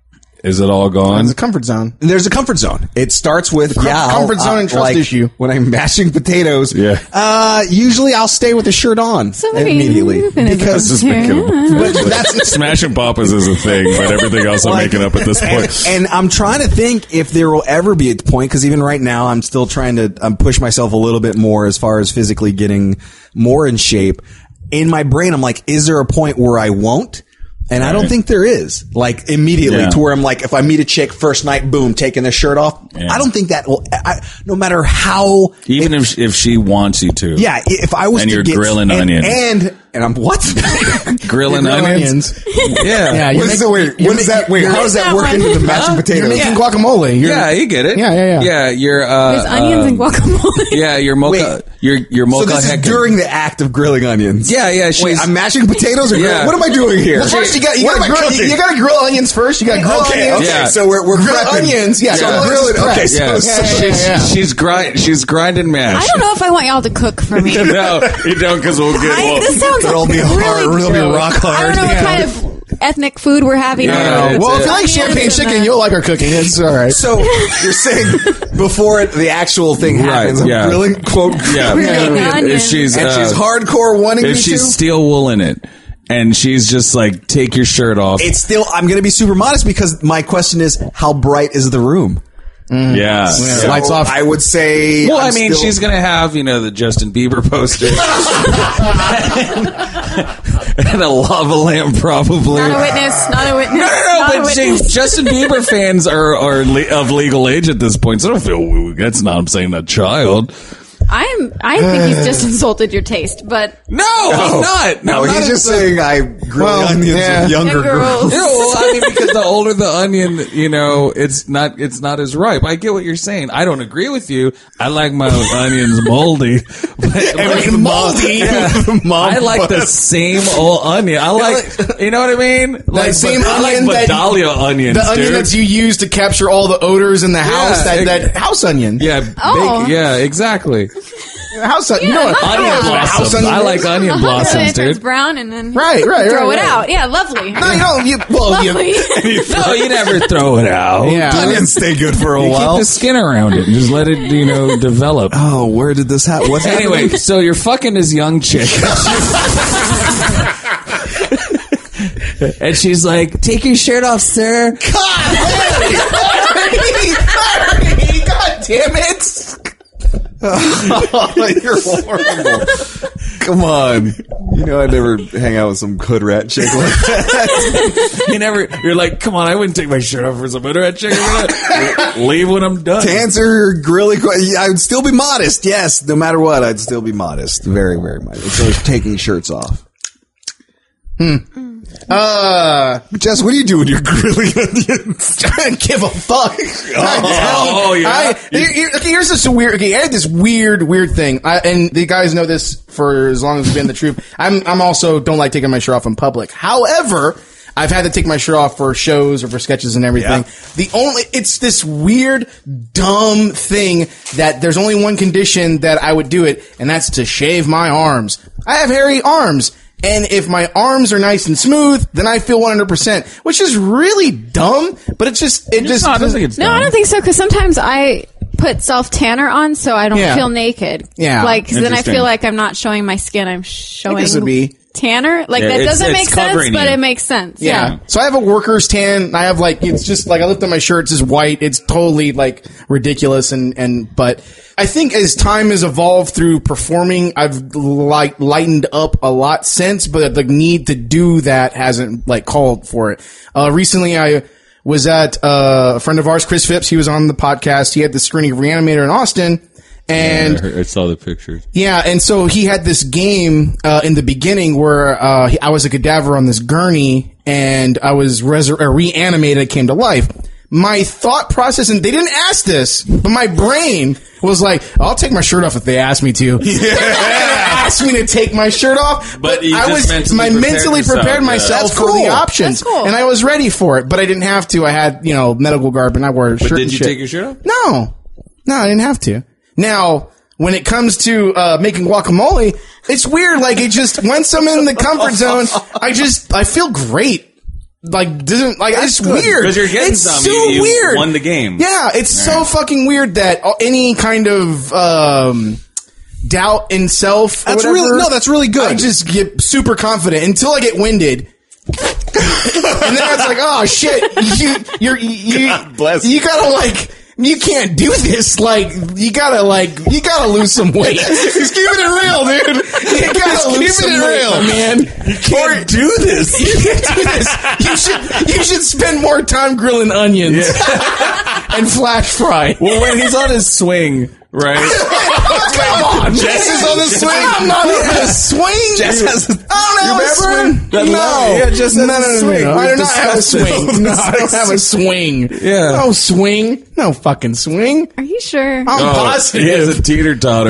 is it all gone? It's a comfort zone. And there's a comfort zone. It starts with yeah, I'll- comfort zone uh, and trust like, issue. When I'm mashing potatoes, Yeah. uh, usually I'll stay with the shirt on Somebody- immediately because Just making up. but that's Smashing papas is a thing, but everything else I'm Like- making up at this and, point. and I'm trying to think if there will ever be a point, because even right now I'm still trying to um, push myself a little bit more as far as physically getting more in shape. In my brain, I'm like, is there a point where I won't? And I don't Right. think there is. Like immediately Yeah. to where I'm like, if I meet a chick first night, boom, taking the shirt off. Yeah. I don't think that will. I, no matter how. Even if if she wants you to, Yeah, if I was And to you're get, grilling and, onions. and and I'm what? grilling Grill onions. onions. Yeah, Yeah, you're What is making- the wait? What is that? Wait, how does that that work one. into the mashed Huh? potatoes? You're making Yeah. guacamole. You're, yeah, you get it. Yeah, yeah, yeah. Yeah, you're uh, There's onions um, and guacamole. Yeah, your mocha. Wait. Your your So mocha. this is heckin- during the act of grilling onions. Yeah, yeah. Wait, She's, I'm mashing potatoes or Yeah. grilling? What am I doing here? Well, first you got you What got am I grill, cooking? you got to grill onions first. You got to grill Okay, onions. okay, Yeah. so we're we're Grill prepping. onions. Yeah, so yeah. we're grilling. Prep. Okay, so, yeah, so she's, yeah. she's grind. She's grinding mash. I don't know if I want y'all to cook for me. No, you don't, because we'll get. I, Well, this sounds it'll be really hard. It'll be rock hard. I don't know what Yeah. kind of ethnic food we're having. Yeah, right it's- now. Well, if you like Onions champagne and chicken, that. you'll like our cooking. It's all right. So you're saying before it, the actual thing Right, happens, I'm yeah. grilling quote Yeah. grilling Yeah. onions. Onions. if she's and uh, she's hardcore wanting me if she's to. steel wool in it, and she's just like, take your shirt off. It's still. I'm going to be super modest because my question is, how bright is the room? yeah. So Lights off. I would say. Well, I'm I mean, still- she's gonna have, you know, the Justin Bieber poster and a lava lamp, probably. Not a witness. Not a witness. No, no, no. Not a But see, witness. Justin Bieber fans are are le- of legal age at this point, so I don't feel that's not. I'm saying a child. I'm. I think he's just insulted your taste, but No, he's not. No, I'm he's not just insulting- saying I grill Well, onions yeah. with younger Young girls. girls. Yeah, well, I mean, because the older the onion, you know, it's not it's not as ripe. I get what you're saying. I don't agree with you. I like my onions moldy. But, but moldy. Yeah. Mom I like the bus. same old onion. I like, you know what I mean? Like same I like onion that- Vidalia onions, The onion dude. that you use to capture all the odors in the house. Yeah, that, it- that house onion. yeah, Oh. bake, yeah, exactly. House onion. You know what? Yeah, Onion Yeah. House blossoms. onion I like is? onion then blossoms, it turns dude. brown, and then Right, right, throw right, it right. out. Yeah, lovely. No, you don't. You, well, you, lovely. No, you never throw it out. Yeah. Onions stay good for a You keep while. the skin around it and just let it, you know, develop. Oh, where did this happen? What's Anyway, happening? so you're fucking this young chick. And she's like, take your shirt off, sir. God, Larry, God damn it! You're horrible. Come on. You know I never hang out with some hood rat chick like that. You never, you're like, come on, I wouldn't take my shirt off for some hood rat chick. I'm gonna leave when I'm done. To answer your grilling question, I would still be modest. Yes, no matter what, I'd still be modest. Very, very modest. So it's taking shirts off. Uh, Jess, what do you do when you're grilling onions? I don't give a fuck. Oh, yeah. I, here- here- okay, here's this weird. Okay, I had this weird, weird thing, I, and the guys know this for as long as it's been the truth. I'm, I'm also don't like taking my shirt off in public. However, I've had to take my shirt off for shows or for sketches and everything. Yeah. The only, it's this weird, dumb thing that there's only one condition that I would do it, and that's to shave my arms. I have hairy arms. And if my arms are nice and smooth, then I feel one hundred percent, which is really dumb, but it's just, it just, No, I don't think it's No, dumb. I don't think so, because sometimes I put self tanner on so I don't Yeah. feel naked. Yeah. Like, 'cause then I Interesting. feel like I'm not showing my skin, I'm showing this would be- tanner. Like, Yeah, that it's- doesn't it's make sense, covering but you. it makes sense. Yeah. Yeah. So I have a worker's tan. I have like, it's just like, I lift up my shirt, it's just white. It's totally like ridiculous. And, and, but I think as time has evolved through performing, I've like lightened up a lot since, but the need to do that hasn't like called for it. Uh, recently I was at, uh, a friend of ours, Chris Phipps. He was on the podcast. He had the screening of Reanimator in Austin. And Yeah, I heard- I saw the pictures. yeah, and so he had this game uh, in the beginning where uh, he, I was a cadaver on this gurney, and I was resur- uh, reanimated, came to life. My thought process, and they didn't ask this, but my brain was like, "I'll take my shirt off if they ask me to." Yeah. They're not gonna ask me to take my shirt off, But you I just was mentally my prepared mentally yourself, prepared yeah. myself That's for cool. the options, That's cool. and I was ready for it. But I didn't have to. I had you know medical garb, and I wore a But shirt. did and you shit. take your shirt off? No, no, I didn't have to. Now, when it comes to uh, making guacamole, it's weird. Like it just once I'm in the comfort zone, I just I feel great. Like doesn't like it's good, weird 'cause you're getting it's some. so You- you weird. won the game. Yeah, it's so fucking weird that any kind of um, doubt in self. or That's whatever, really- no, that's really good. I just get super confident until I get winded. And then it's like, oh shit, you, you're, you, God bless you you. gotta like, you can't do this. Like, you gotta like, you gotta lose some weight. He's keeping it real, dude. You gotta lose keeping some it weight, real. my man. You can't do this. You can't do this. You should, you should spend more time grilling onions and flash fry. Well, when he's on his swing, right? Come on, Jess is on the swing. I'm not on the swing. Jess has the- I don't have You a remember? swing. That no, line? Yeah, Jess has no, the no, no, swing. no, no. I do We've not have a discussed it. swing. No, I don't have a swing. Yeah. No swing. No fucking swing. Are you sure? I'm Oh, positive. he has a teeter totter.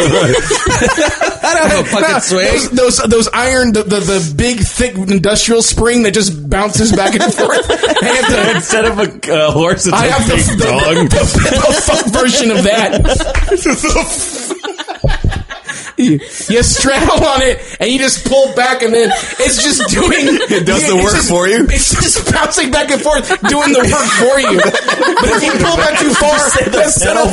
I don't have a fucking No, swing. Those, those those iron the, the the big thick industrial spring that just bounces back and forth. I have to, Instead of a uh, horse, it's I a have the, big the, dog. the, the fuck version of that. You, you straddle on it and you just pull back and then it's just doing It does the it's work just- for you? It's just bouncing back and forth doing the work for you. But if you pull back too far, that's pedal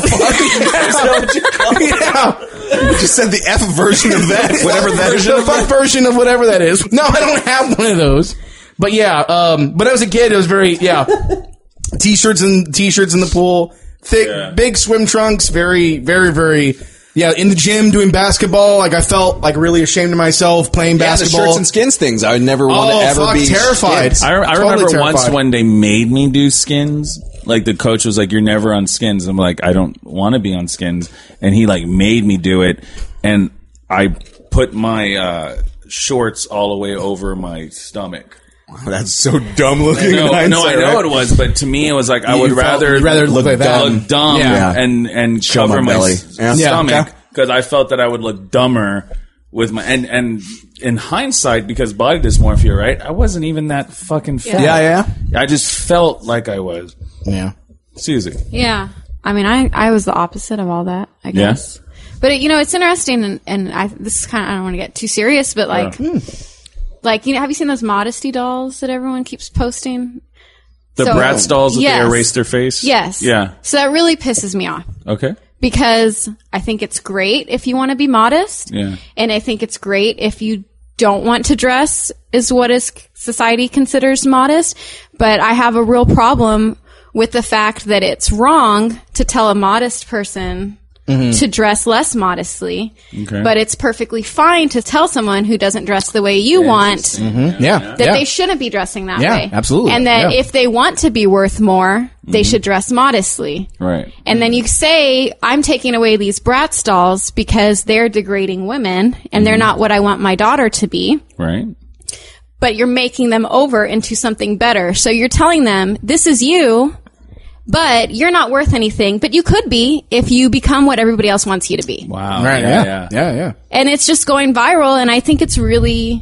fuck. Yeah. You just said the F version of that, whatever that is. The fuck version of whatever that is. No, I don't have one of those. But yeah, um, but as a kid, it was very, yeah. T-shirts and T-shirts in the pool, thick, Yeah. big swim trunks, very, very, very, yeah, in the gym doing basketball. Like I felt like really ashamed of myself playing Yeah, the basketball. shirts and skins things. I would never want to Oh, ever fuck, be terrified. skins. I, I Totally remember once terrified. when they made me do skins. Like the coach was like, "You're never on skins." I'm like, "I don't want to be on skins," and he like made me do it, and I put my uh, shorts all the way over my stomach. That's so dumb looking. No, in no, I hindsight, know right? it was, but to me, it was like I You would felt- rather you'd rather look like that. look dumb Yeah. and and Show cover my my, belly. s- Yeah. stomach Yeah. because I felt that I would look dumber with my and and in hindsight, because body dysmorphia, right? I wasn't even that fucking fat. Yeah, yeah. I just felt like I was. Yeah. Susie. Yeah. I mean, I, I was the opposite of all that, I guess. But, it, you know, it's interesting, and, and I, this is kind of, I don't want to get too serious, but like, like, you know, have you seen those modesty dolls that everyone keeps posting? The So- Bratz dolls that Yes. they erased their face? Yes. Yeah. So that really pisses me off. Okay. Because I think it's great if you want to be modest. Yeah. And I think it's great if you don't want to dress is what is society considers modest. But I have a real problem with the fact that it's wrong to tell a modest person to dress less modestly. Okay. But it's perfectly fine to tell someone who doesn't dress the way you want Yeah. that yeah. they shouldn't be dressing that Yeah, way. absolutely. And that Yeah. if they want to be worth more, they should dress modestly. Right. And then you say, I'm taking away these Bratz dolls because they're degrading women and they're not what I want my daughter to be. Right. But you're making them over into something better. So you're telling them, this is you, but you're not worth anything. But you could be if you become what everybody else wants you to be. Wow. Right. Yeah. Yeah. Yeah. Yeah. And it's just going viral. And I think it's really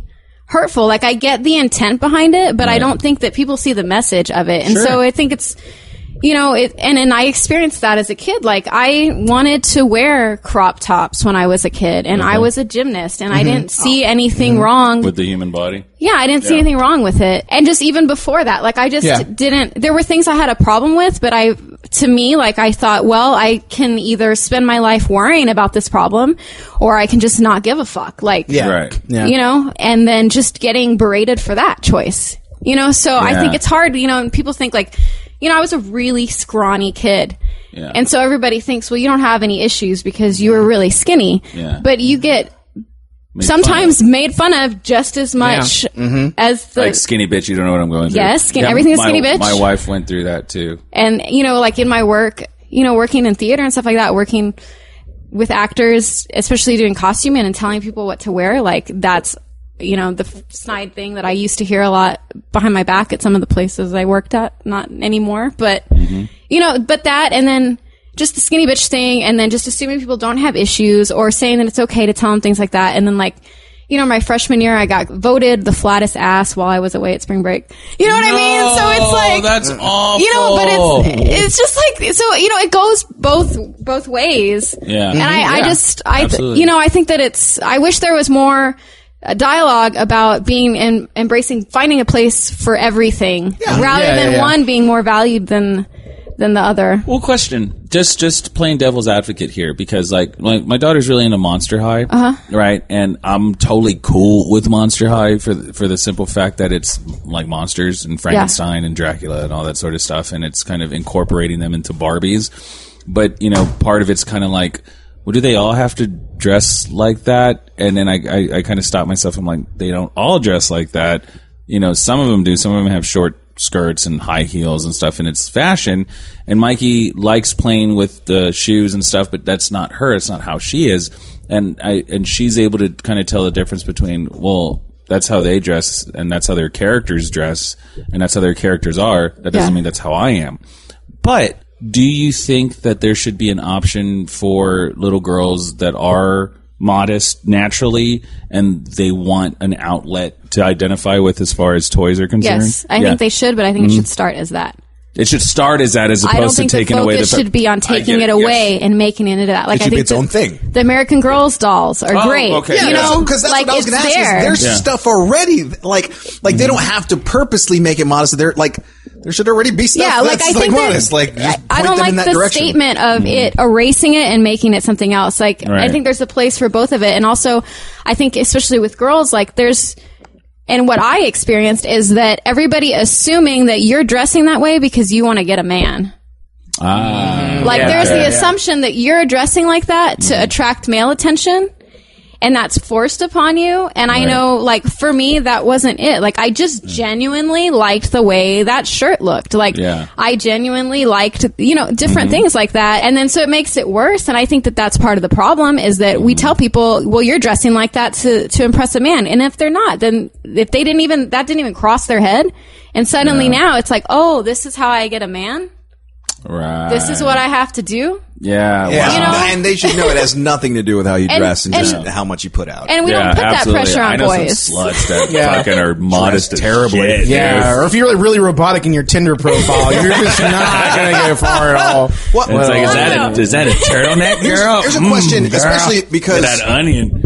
hurtful. Like, I get the intent behind it, but right. I don't think that people see the message of it. And sure. so I think it's, you know, it, and, and I experienced that as a kid. Like, I wanted to wear crop tops when I was a kid, and mm-hmm. I was a gymnast, and mm-hmm. I didn't see oh. anything mm-hmm. wrong with the human body. Yeah, I didn't yeah. see anything wrong with it. And just even before that, like, I just yeah. didn't, there were things I had a problem with, but I, to me, like, I thought, well, I can either spend my life worrying about this problem, or I can just not give a fuck. Like, yeah. Right. Yeah. you know, and then just getting berated for that choice. You know, so yeah. I think it's hard, you know, and people think, like, you know, I was a really scrawny kid. Yeah. And so everybody thinks, well, you don't have any issues because you were really skinny. Yeah. But you get made sometimes fun made fun of just as much yeah. mm-hmm. as the... Like, skinny bitch, you don't know what I'm going through. Yes, skinny, yeah, everything's skinny bitch. My wife went through that, too. And, you know, like, in my work, you know, working in theater and stuff like that, working with actors, especially doing costuming and telling people what to wear, like, that's... you know, the snide thing that I used to hear a lot behind my back at some of the places I worked at. Not anymore, but, mm-hmm. you know, but that, and then just the skinny bitch thing, and then just assuming people don't have issues, or saying that it's okay to tell them things like that. And then, like, you know, my freshman year, I got voted the flattest ass while I was away at spring break. You know what no, I mean? So it's like, that's awful. You know, but it's, it's just like, so, you know, it goes both, both ways. Yeah. And I, yeah. I just, I, Absolutely. you know, I think that it's, I wish there was more a dialogue about being and embracing, finding a place for everything, yeah. rather yeah, than yeah, yeah. one being more valued than than the other. Well, question, just just playing devil's advocate here, because like my, my daughter's really into Monster High, uh-huh. right? And I'm totally cool with Monster High for the, for the simple fact that it's like monsters and Frankenstein yeah. and Dracula and all that sort of stuff, and it's kind of incorporating them into Barbies. But you know, part of it's kind of like, well, do they all have to dress like that? And then I, I, I kind of stop myself. I'm like, they don't all dress like that. You know, some of them do. Some of them have short skirts and high heels and stuff, and it's fashion. And Mikey likes playing with the shoes and stuff, but that's not her. It's not how she is. And I and she's able to kind of tell the difference between, well, that's how they dress, and that's how their characters dress, and that's how their characters are. That doesn't yeah. mean that's how I am. But do you think that there should be an option for little girls that are modest naturally and they want an outlet to identify with as far as toys are concerned? Yes, I yeah. think they should, but I think mm-hmm. it should start as that. It should start as that, as opposed to taking away the... I don't think the focus should be on taking it, it away yes. and making it into that. Like, it should I think be its the, own thing. The American Girls dolls are oh, great. Okay. You yeah, know, because that's like, what I was going to ask. There. Is there's yeah. stuff already. Like, like mm-hmm. they don't have to purposely make it modest. They're like, there should already be stuff yeah, that's like, I like think modest. That, like, just I don't like the direction. statement of mm-hmm. it erasing it and making it something else. Like, right. I think there's a place for both of it, and also, I think especially with girls, like there's. And what I experienced is that everybody assuming that you're dressing that way because you want to get a man. Ah, like yeah, there's yeah, the yeah. assumption that you're dressing like that to mm-hmm. attract male attention, and that's forced upon you. And right. I know, like, for me, that wasn't it. Like, I just genuinely liked the way that shirt looked. Like, yeah. I genuinely liked, you know, different mm-hmm. things like that. And then so it makes it worse. And I think that that's part of the problem, is that mm-hmm. we tell people, well, you're dressing like that to, to impress a man. And if they're not, then if they didn't even, that didn't even cross their head. And suddenly yeah. now it's like, oh, this is how I get a man? Right. This is what I have to do? Yeah. yeah. Wow. You know? And they should know it has nothing to do with how you And- dress and, and- just how much you put out. And we yeah, don't put absolutely. that pressure on I know boys. some sluts that Yeah. fucking are modest as terribly. shit, Yeah, dude. or if you're like really robotic in your Tinder profile, you're just not gonna get far at all. What? It's like, is that Wow. a, is that a turtleneck, Here's, girl? here's a question, Mm, girl. especially because That onion.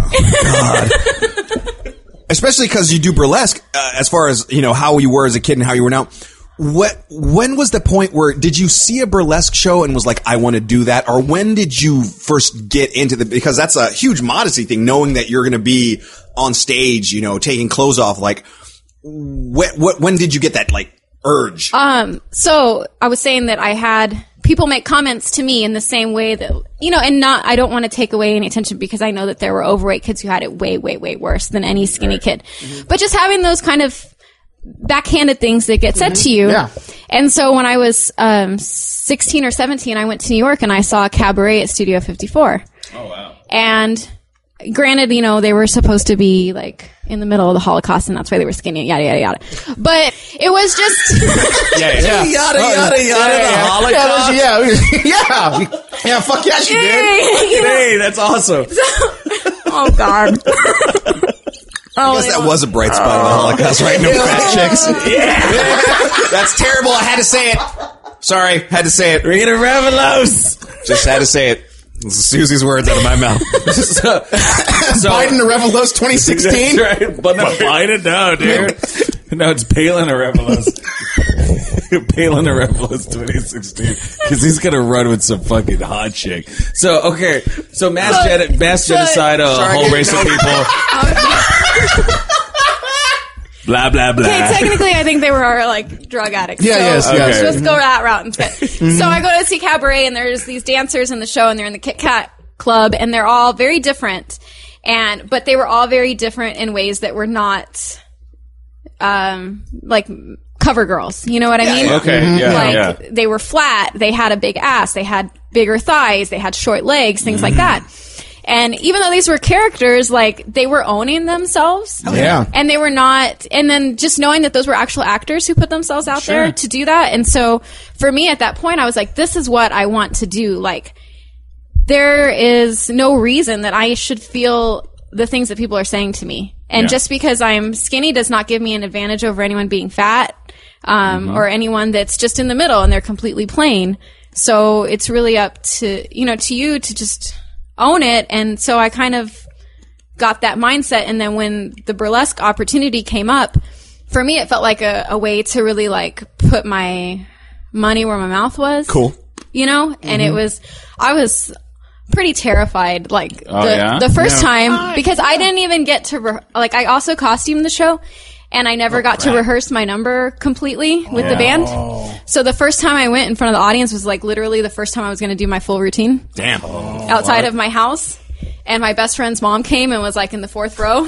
God. Especially because you do burlesque, uh, as far as, you know, how you were as a kid and how you were now. What, when was the point where, did you see a burlesque show and was like, I want to do that? Or when did you first get into the, because that's a huge modesty thing, knowing that you're going to be on stage, you know, taking clothes off. Like, what, what, when did you get that, like, urge? Um, so I was saying that I had people make comments to me in the same way that, you know, and not, I don't want to take away any attention because I know that there were overweight kids who had it way, way, way worse than any skinny right. kid. Mm-hmm. But just having those kind of backhanded things that get said mm-hmm. to you. Yeah. And so when I was um, sixteen or seventeen, I went to New York and I saw a cabaret at Studio fifty-four. Oh, wow. And granted, you know, they were supposed to be like in the middle of the Holocaust and that's why they were skinny, yada, yada, yada. But it was just... yeah, yeah. Yada, yada, yada, yeah, the yeah. Holocaust. Yeah, yeah, yeah, yeah, fuck yeah, she did. Hey, that's awesome. Oh, God. I guess that was a bright spot in the Holocaust, right? No fat chicks. Yeah. That's terrible. I had to say it. Sorry, had to say it. Rita Revelos. Just had to say it. This is Susie's words out of my mouth. so, so, Biden to Revelos twenty sixteen. That's right. But not Biden, no, dude. No, it's Palin to Revelos. Palin to Revelos twenty sixteen. Because he's going to run with some fucking hot chick. So, okay. So, mass, so, gen- mass so, genocide, a sorry, whole race no. of people. Blah, blah, blah. Okay, technically, I think they were, like, drug addicts. Yeah, so yes, okay. yes. Let's go that route instead. Mm-hmm. So I go to see Cabaret, and there's these dancers in the show, and they're in the Kit Kat Club, and they're all very different. And But they were all very different in ways that were not, um, like, cover girls. You know what I mean? Yeah, okay, mm-hmm. yeah, Like, yeah. they were flat, they had a big ass, they had bigger thighs, they had short legs, things mm-hmm. like that. And even though these were characters, like, they were owning themselves. Yeah. And they were not, and then just knowing that those were actual actors who put themselves out sure. there to do that. And so for me at that point, I was like, this is what I want to do. Like, there is no reason that I should feel the things that people are saying to me. And yeah. just because I'm skinny does not give me an advantage over anyone being fat, um, mm-hmm. or anyone that's just in the middle and they're completely plain. So it's really up to, you know, to you to just own it. And so I kind of got that mindset. And then when the burlesque opportunity came up, for me, it felt like a, a way to really like put my money where my mouth was. Cool. You know? Mm-hmm. And it was, I was pretty terrified, like oh, the, yeah? the first yeah. time, because I didn't even get to, re- like, I also costumed the show. And I never oh, got crap. to rehearse my number completely with yeah. the band. So the first time I went in front of the audience was like literally the first time I was going to do my full routine. Damn. Oh, outside what? of my house. And my best friend's mom came and was like in the fourth row.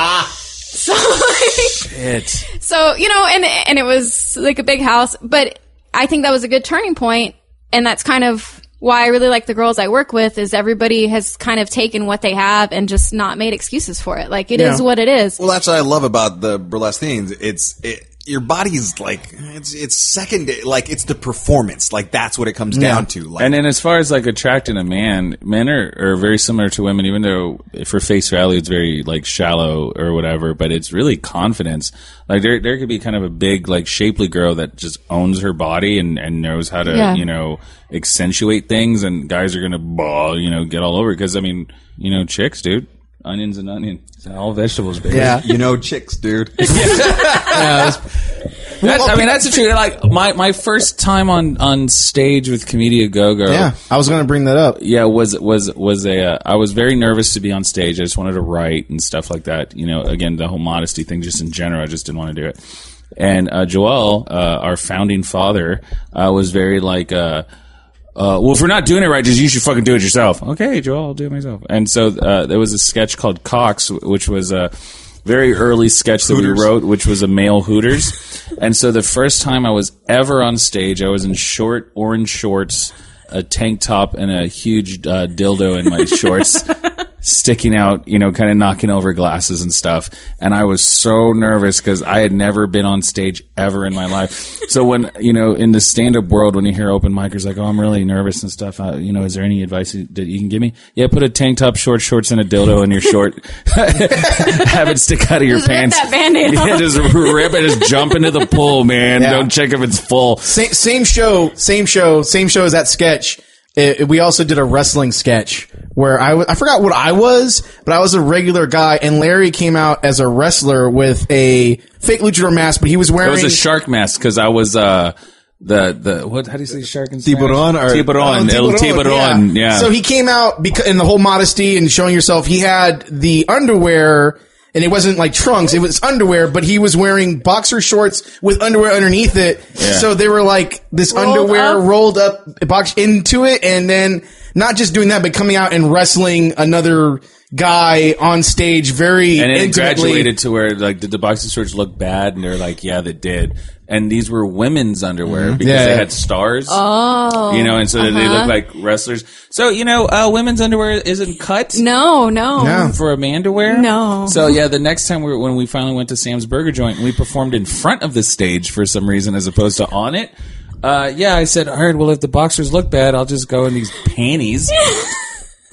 so, Shit. So, you know, and, and it was like a big house, but I think that was a good turning point. And that's kind of why I really like the girls I work with is everybody has kind of taken what they have and just not made excuses for it. Like, it yeah. is what it is. Well, that's what I love about the burlesque things. It's, it, your body's like, it's, it's second, like, it's the performance. Like, that's what it comes yeah. down to. Like, and then as far as, like, attracting a man, men are, are very similar to women, even though for face value it's very, like, shallow or whatever, but it's really confidence. Like, there, there could be kind of a big, like, shapely girl that just owns her body and, and knows how to, yeah. you know, accentuate things, and guys are gonna, ball, you know, get all over. Because, I mean, you know, chicks, dude. Onions and onion. All vegetables, baby. Yeah, you know chicks, dude. yeah, that's, that's, I mean, that's the truth. Like, my, my first time on, on stage with Comedia Go-Go. Yeah, I was going to bring that up. Yeah, was, was, was a, uh, I was very nervous to be on stage. I just wanted to write and stuff like that. You know, again, the whole modesty thing, just in general, I just didn't want to do it. And, uh, Joel, uh, our founding father, uh, was very like, uh, Uh, well, if we're not doing it right, just you should fucking do it yourself. Okay, Joel, I'll do it myself. And so uh, there was a sketch called Cox, which was a very early sketch that Hooters. we wrote, which was a male Hooters. And so the first time I was ever on stage, I was in short orange shorts, a tank top, and a huge uh, dildo in my shorts. Sticking out, you know, kind of knocking over glasses and stuff. And I was so nervous because I had never been on stage ever in my life. So when, you know, in the stand-up world, when you hear open micers like, oh, I'm really nervous and stuff, uh, you know, is there any advice that you can give me? Yeah, put a tank top, short shorts, and a dildo in your short. Have it stick out of your just pants. Rip that Band-Aid yeah, just rip it, just jump into the pool, man. Yeah. Don't check if it's full. Same, same show, same show, same show as that sketch. It, we also did a wrestling sketch where I, w- I forgot what I was, but I was a regular guy, and Larry came out as a wrestler with a fake luchador mask, but he was wearing... It was a shark mask, because I was, uh, the, the, what, how do you say shark in Tiburon? Or, Tiburon, oh, El Tiburon, yeah. yeah. So he came out because, in the whole modesty and showing yourself, he had the underwear... And it wasn't like trunks, it was underwear, but he was wearing boxer shorts with underwear underneath it. Yeah. So they were like this rolled underwear up. rolled up box into it, and then not just doing that, but coming out and wrestling another guy on stage very and it intimately. Graduated to where, like, did the boxer shorts look bad? And they're like, yeah, they did. And these were women's underwear mm-hmm. because yeah. they had stars. Oh. You know, and so uh-huh. they look like wrestlers. So, you know, uh, women's underwear isn't cut. No, no. no. For a man to wear? No. So, yeah, the next time we were, when we finally went to Sam's Burger Joint and we performed in front of the stage for some reason as opposed to on it, uh, yeah, I said, all right, well, if the boxers look bad, I'll just go in these panties.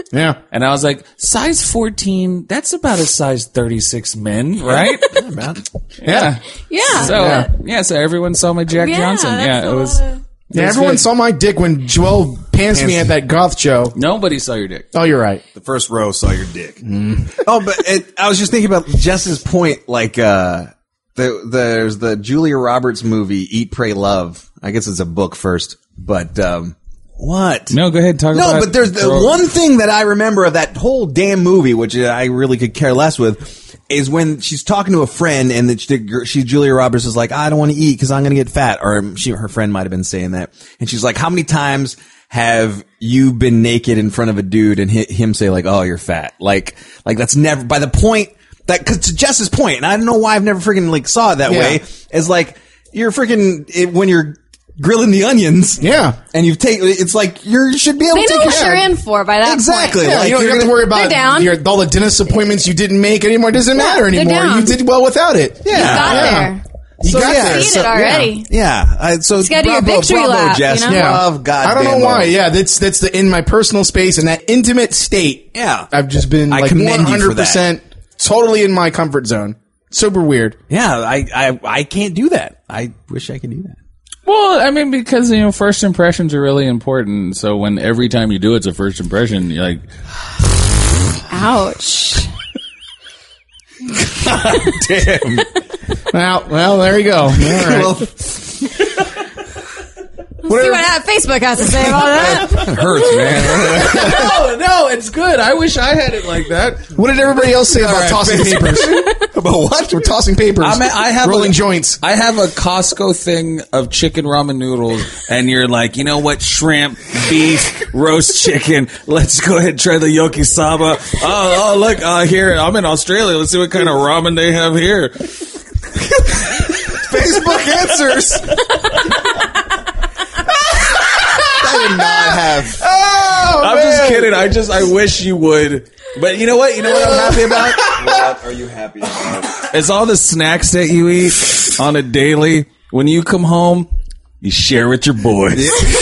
Yeah. And I was like, size fourteen, that's about a size thirty-six men, right? yeah. Yeah. So, Yeah. yeah, so everyone saw my Jack Yeah, Johnson. that's Yeah, a it was. lot of- Yeah, was everyone good. saw my dick when Joel pants me at that goth show. Nobody saw your dick. Oh, you're right. The first row saw your dick. Oh, but it, I was just thinking about Jess's point. Like, uh, the, there's the Julia Roberts movie, Eat, Pray, Love. I guess it's a book first, but, um, what? No, go ahead. Talk No, about but there's the Throw- one thing that I remember of that whole damn movie, which I really could care less with, is when she's talking to a friend and that she, she Julia Roberts is like, I don't want to eat because I'm going to get fat. Or she, her friend might have been saying that. And she's like, how many times have you been naked in front of a dude and hit him say like, oh, you're fat? Like, like that's never, by the point that, cause to Jess's point, and I don't know why I've never freaking like saw it that Yeah. way, is like, you're freaking, it, when you're grilling the onions. Yeah. And you've taken, it's like, you're, you should be able They to know take what care you're in for by that Exactly. point. Yeah, Like, you don't you're have to gonna- worry about They're down. your, all the dentist appointments you didn't make anymore. It doesn't matter they're anymore. down. You did well without it. Yeah. You got Yeah. there. You So, got yeah, there. Seen so- it already. Yeah. I, so Just gotta do your bravo, victory bravo, lap, Jess. you know? Yeah. Love, I don't know goddamn why. well. Yeah, that's that's the in my personal space and that intimate state. Yeah. I've just been I like commend one you for hundred percent totally in my comfort zone. Super weird. Yeah. I, I, I can't do that. I wish I could do that. Well, I mean, because, you know, first impressions are really important. So when every time you do it's a first impression, you're like, Ouch. Damn. Well, well, there you go. All right. Well, Let's see what that Facebook has to say about that. it hurts, man. no, no, it's good. I wish I had it like that. What did everybody else say about right, tossing papers? About what? We're tossing papers. I mean, I have rolling a, joints. I have a Costco thing of chicken ramen noodles, and you're like, you know what? Shrimp, beef, roast chicken. Let's go ahead and try the Yokisaba. Oh, oh, look, uh, here, I'm in Australia. Let's see what kind of ramen they have here. Facebook answers. I did not have. Oh, I'm just kidding. I just, I wish you would. But you know what? You know what I'm happy about? What are you happy about? It's all the snacks that you eat on a daily. When you come home, you share with your boys.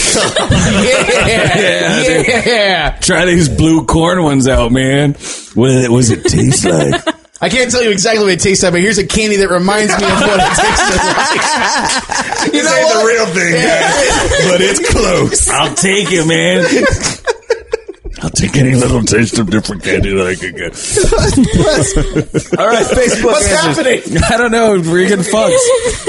yeah, dude. yeah. Try these blue corn ones out, man. What does it, what does it taste like? I can't tell you exactly what it tastes like, but here's a candy that reminds me of what it tastes like. You know what? the real thing, guys. But it's close. I'll take it, man. I'll take any little taste of different candy that I can get. All right, Facebook What's answers. happening? I don't know. Regan fucks.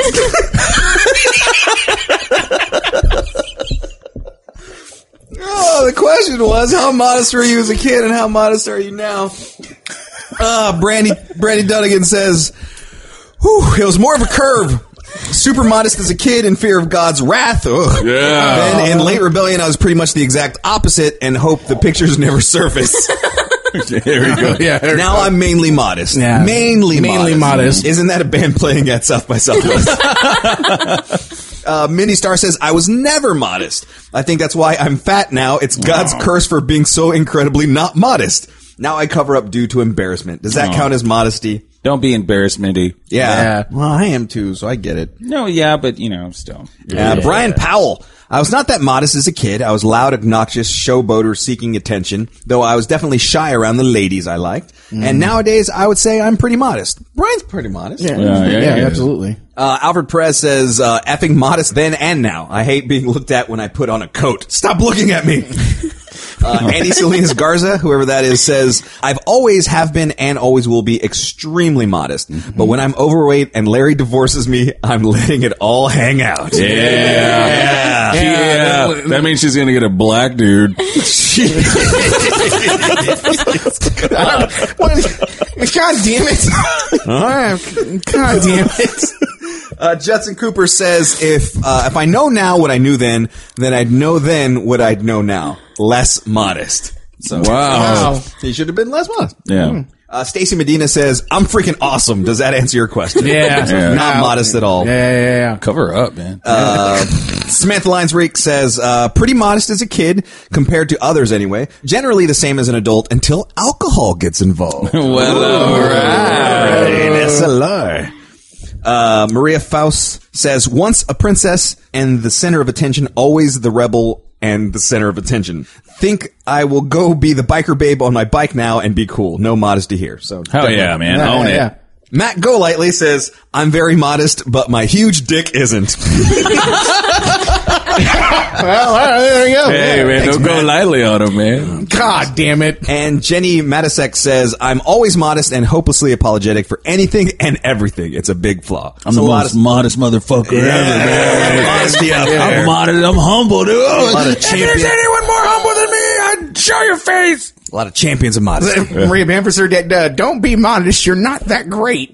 Oh, the question was, how modest were you as a kid and how modest are you now? Uh, Brandy, Brandy Dunnigan says, whew, it was more of a curve. Super modest as a kid in fear of God's wrath. Ugh. Yeah. Then in late rebellion, I was pretty much the exact opposite and hope the pictures never surface. There we go. Yeah. there- Now I'm mainly modest. Yeah. Mainly, Mainly modest. Isn't that a band playing at South by Southwest? uh, Mindy Star says, I was never modest. I think that's why I'm fat now. It's God's curse for being so incredibly not modest. Now I cover up due to embarrassment. Does that Oh. count as modesty? Don't be embarrassed, Mindy. Yeah. Yeah. Well, I am too, so I get it. No, yeah, but, you know, still. Uh, Brian Powell. I was not that modest as a kid. I was loud, obnoxious, showboater seeking attention, though I was definitely shy around the ladies I liked. And nowadays, I would say I'm pretty modest. Brian's pretty modest. Yeah, Yeah, yeah, yeah, yeah. absolutely. Uh, Alfred Perez says, uh, effing modest then and now. I hate being looked at when I put on a coat. Stop looking at me. Uh, Andy Salinas Garza, whoever that is, says, I've always have been and always will be extremely modest. But when I'm overweight and Larry divorces me, I'm letting it all hang out. Yeah. Yeah. Yeah. That means she's going to get a black dude. God damn it. All right. God damn it. Uh, Judson Cooper says, if uh, if I know now what I knew then, then I'd know then what I'd know now. Less modest. So, Wow. Wow. he should have been less modest. Yeah. Uh, Stacy Medina says, I'm freaking awesome. Does that answer your question? Yeah. Yeah. Not Yeah. modest at all. Yeah, yeah, yeah. Cover up, man. Uh, Samantha Lines Reek says, uh, pretty modest as a kid, compared to others anyway. Generally the same as an adult until alcohol gets involved. Well, all right. S L R. Uh, Maria Faust says, once a princess and the center of attention, always the rebel and the center of attention. Think I will go be the biker babe on my bike now and be cool. No modesty here. So hell yeah, man. Yeah, Own yeah, it. yeah. Matt Golightly says, I'm very modest, but my huge dick isn't. Well, all right, there you go. Hey, Yeah. man, Thanks, don't go Matt. lightly on him, man. God damn it. And Jenny Matasek says, I'm always modest and hopelessly apologetic for anything and everything. It's a big flaw. I'm So the a lot most of- modest motherfucker Yeah, ever, man. modesty up there. I'm modest. I'm humble, dude. lot of If there's champion- anyone more humble than me, I'd show your face. A lot of champions of modesty. Maria Bamford said that, uh, don't be modest. You're not that great.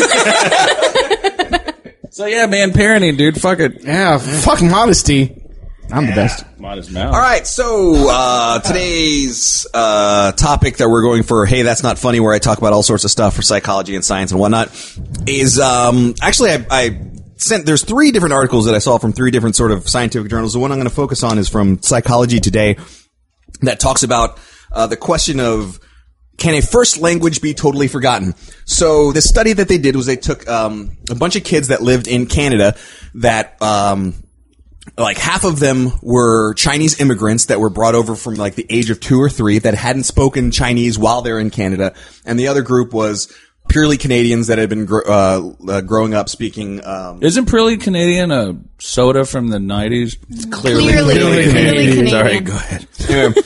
So yeah, man, parenting, dude. Fuck it. Yeah, fuck modesty. I'm the best. Modest mouth. All right, so uh, today's uh, topic that we're going for, hey, that's not funny, where I talk about all sorts of stuff for psychology and science and whatnot, is um, actually I, I sent. There's three different articles that I saw from three different sort of scientific journals. The one I'm going to focus on is from Psychology Today, that talks about uh, the question of, can a first language be totally forgotten? So the study that they did was they took um, a bunch of kids that lived in Canada that um, like half of them were Chinese immigrants that were brought over from like the age of two or three that hadn't spoken Chinese while they're in Canada. And the other group was purely Canadians that had been gr- uh, uh, growing up speaking. Um, Isn't Purely Canadian a soda from the nineties? clearly, Clearly, clearly Canadian. Sorry, go ahead. Anyway,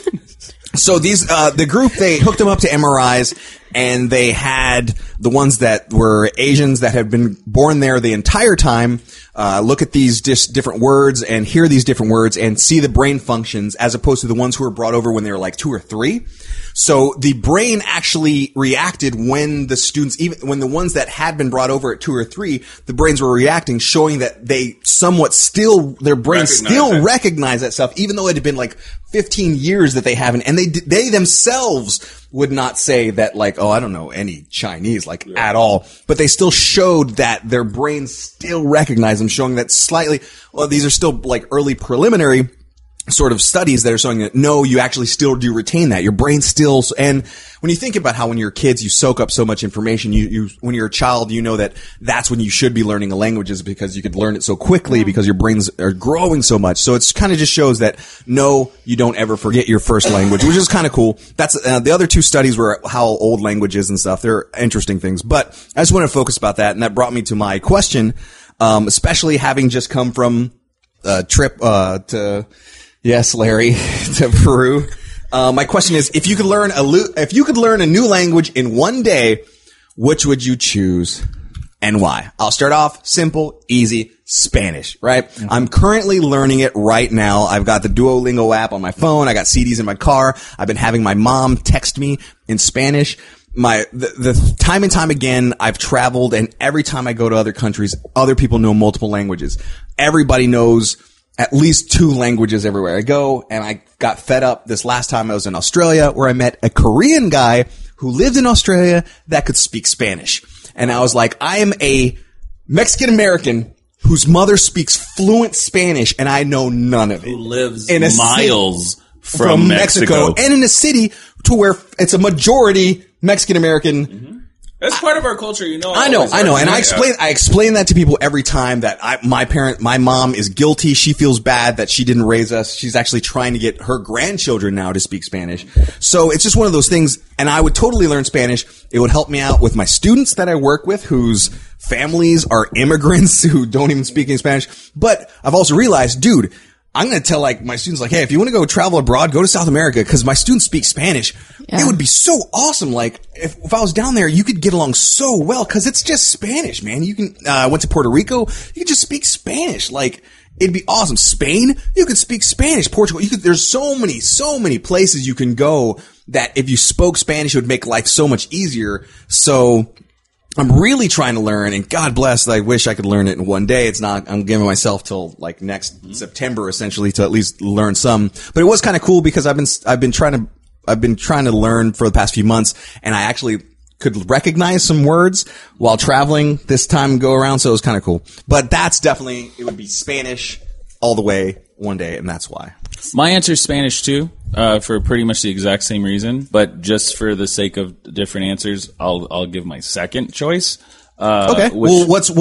so these, uh, the group, they hooked them up to M R Is, and they had the ones that were Asians that had been born there the entire time, uh, look at these dis- different words and hear these different words and see the brain functions, as opposed to the ones who were brought over when they were like two or three. So the brain actually reacted when the students, even when the ones that had been brought over at two or three, the brains were reacting, showing that they somewhat still, their brains Recognize still it. recognize that stuff, even though it had been like fifteen years that they haven't, and they they themselves would not say that, like, oh, I don't know any Chinese, like, yeah. at all, but they still showed that their brains still recognize them, showing that slightly, well, these are still like early preliminary sort of studies that are showing that no, you actually still do retain that. Your brain still, and when you think about how when you're kids, you soak up so much information, you, you, when you're a child, you know that that's when you should be learning a language, is because you could learn it so quickly because your brains are growing so much. So it's kind of just shows that no, you don't ever forget your first language, which is kind of cool. That's, uh, the other two studies were how old languages and stuff. They're interesting things, but I just want to focus about that. And that brought me to my question, um, especially having just come from a trip, uh, to, yes, Larry, to Peru. Uh, my question is, if you could learn a lo- if you could learn a new language in one day, which would you choose and why? I'll start off simple, easy, Spanish, right? Mm-hmm. I'm currently learning it right now. I've got the Duolingo app on my phone. I got C Ds in my car. I've been having my mom text me in Spanish. My, the, the time and time again, I've traveled, and every time I go to other countries, other people know multiple languages. Everybody knows at least two languages everywhere I go, and I got fed up this last time I was in Australia, where I met a Korean guy who lived in Australia that could speak Spanish. And I was like, I am a Mexican American whose mother speaks fluent Spanish, and I know none of it. Who lives in a miles city, from, from Mexico. Mexico, and in a city to where it's a majority Mexican American. Mm-hmm. That's part of our culture, you know. I know, I know, and I explain, I explain that to people every time that I, my parent, my mom is guilty. She feels bad that she didn't raise us. She's actually trying to get her grandchildren now to speak Spanish. So it's just one of those things, and I would totally learn Spanish. It would help me out with my students that I work with, whose families are immigrants who don't even speak any Spanish. But I've also realized, dude, I'm going to tell like my students, like, hey, if you want to go travel abroad, go to South America, because my students speak Spanish. Yeah. It would be so awesome. Like, if, if I was down there, you could get along so well, because it's just Spanish, man. You can, uh, I went to Puerto Rico, you could just speak Spanish. Like, it'd be awesome. Spain, you could speak Spanish. Portugal, you could, there's so many, so many places you can go that if you spoke Spanish, it would make life so much easier. So, I'm really trying to learn, and God bless, I wish I could learn it in one day. It's not, I'm giving myself till like next mm-hmm. September essentially to at least learn some. But it was kind of cool because I've been, I've been trying to, I've been trying to learn for the past few months, and I actually could recognize some words while traveling this time go around, so it was kind of cool. But that's definitely, it would be Spanish all the way one day, and that's why. My answer is Spanish too, uh, for pretty much the exact same reason. But just for the sake of different answers, I'll I'll give my second choice. Uh, okay. Which, well, what's what's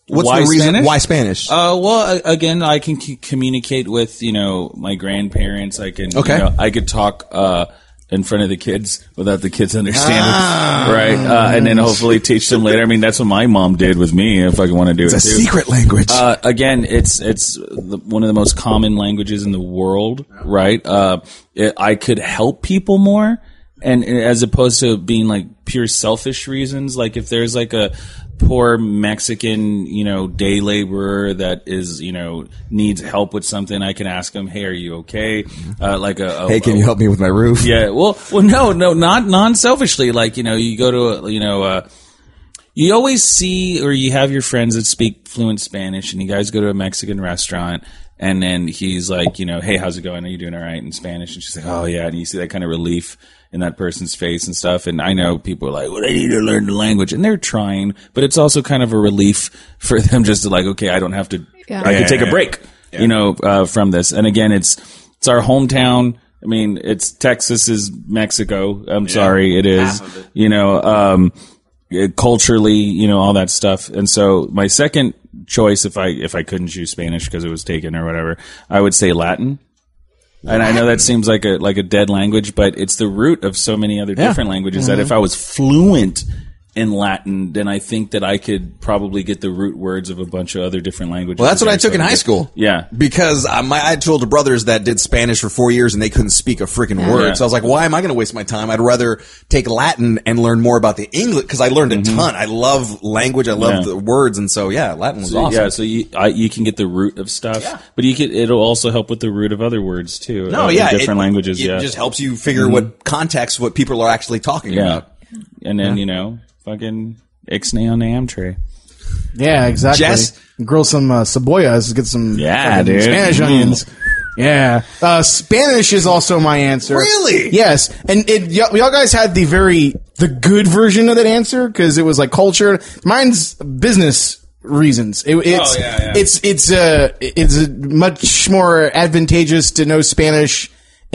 What's why the reason? Spanish? Why Spanish? Uh, well, a- again, I can c- communicate with, you know, my grandparents. I can, Okay. you know, I could talk, uh, in front of the kids without the kids understanding, Ah. right? Uh, and then hopefully teach them later. I mean, that's what my mom did with me. If I want to do It's it, a too. secret language. Uh, again, it's it's the, one of the most common languages in the world, right? Uh, it, I could help people more, and as opposed to being like pure selfish reasons. Like if there's like a poor Mexican, you know, day laborer that is, you know, needs help with something, I can ask him, "Hey, are you okay?" Uh, like a, a hey, can a, you help me with my roof? Yeah, well, well, no, no, not non-selfishly. Like, you know, you go to, a, you know, uh, you always see, or you have your friends that speak fluent Spanish, and you guys go to a Mexican restaurant, and then he's like, you know, "Hey, how's it going? Are you doing all right?" in Spanish, and she's like, "Oh yeah," and you see that kind of relief in that person's face and stuff. And I know people are like, "Well, I need to learn the language," and they're trying, but it's also kind of a relief for them just to like, okay, I don't have to, Yeah. I Yeah, can take yeah, a break, yeah. you know, uh, from this. And again, it's it's our hometown. I mean, it's Texas is Mexico. I'm sorry, it is. You know, um, it- culturally, you know, all that stuff. And so my second choice, if I if I couldn't choose Spanish because it was taken or whatever, I would say Latin. And I know that seems like a like a dead language, but it's the root of so many other different languages that if I was fluent in Latin, then I think that I could probably get the root words of a bunch of other different languages. Well, that's what I took in So high school. Yeah. Because uh, my, I had two older brothers that did Spanish for four years and they couldn't speak a freaking word. Yeah. So I was like, why am I going to waste my time? I'd rather take Latin and learn more about the English because I learned a ton. I love language. I love Mm-hmm. Yeah. the words. And so, yeah, Latin was So, awesome. Yeah, so you I, you can get the root of stuff, but you could it'll also help with the root of other words too. No, uh, in yeah. different it, languages. It yeah, just helps you figure what context, what people are actually talking yeah, about. and then you know, fucking ixnay on the am tray. Yeah, exactly. Jess? Grill some uh, cebollas, get some Yeah, fucking dude. Spanish Mm. onions. Yeah. Uh, Spanish is also my answer. Really? Yes. And it, y- y'all guys had the very, the good version of that answer because it was like culture. Mine's business reasons. It, it's, Oh, yeah, yeah. it's, it's, uh, it's much more advantageous to know Spanish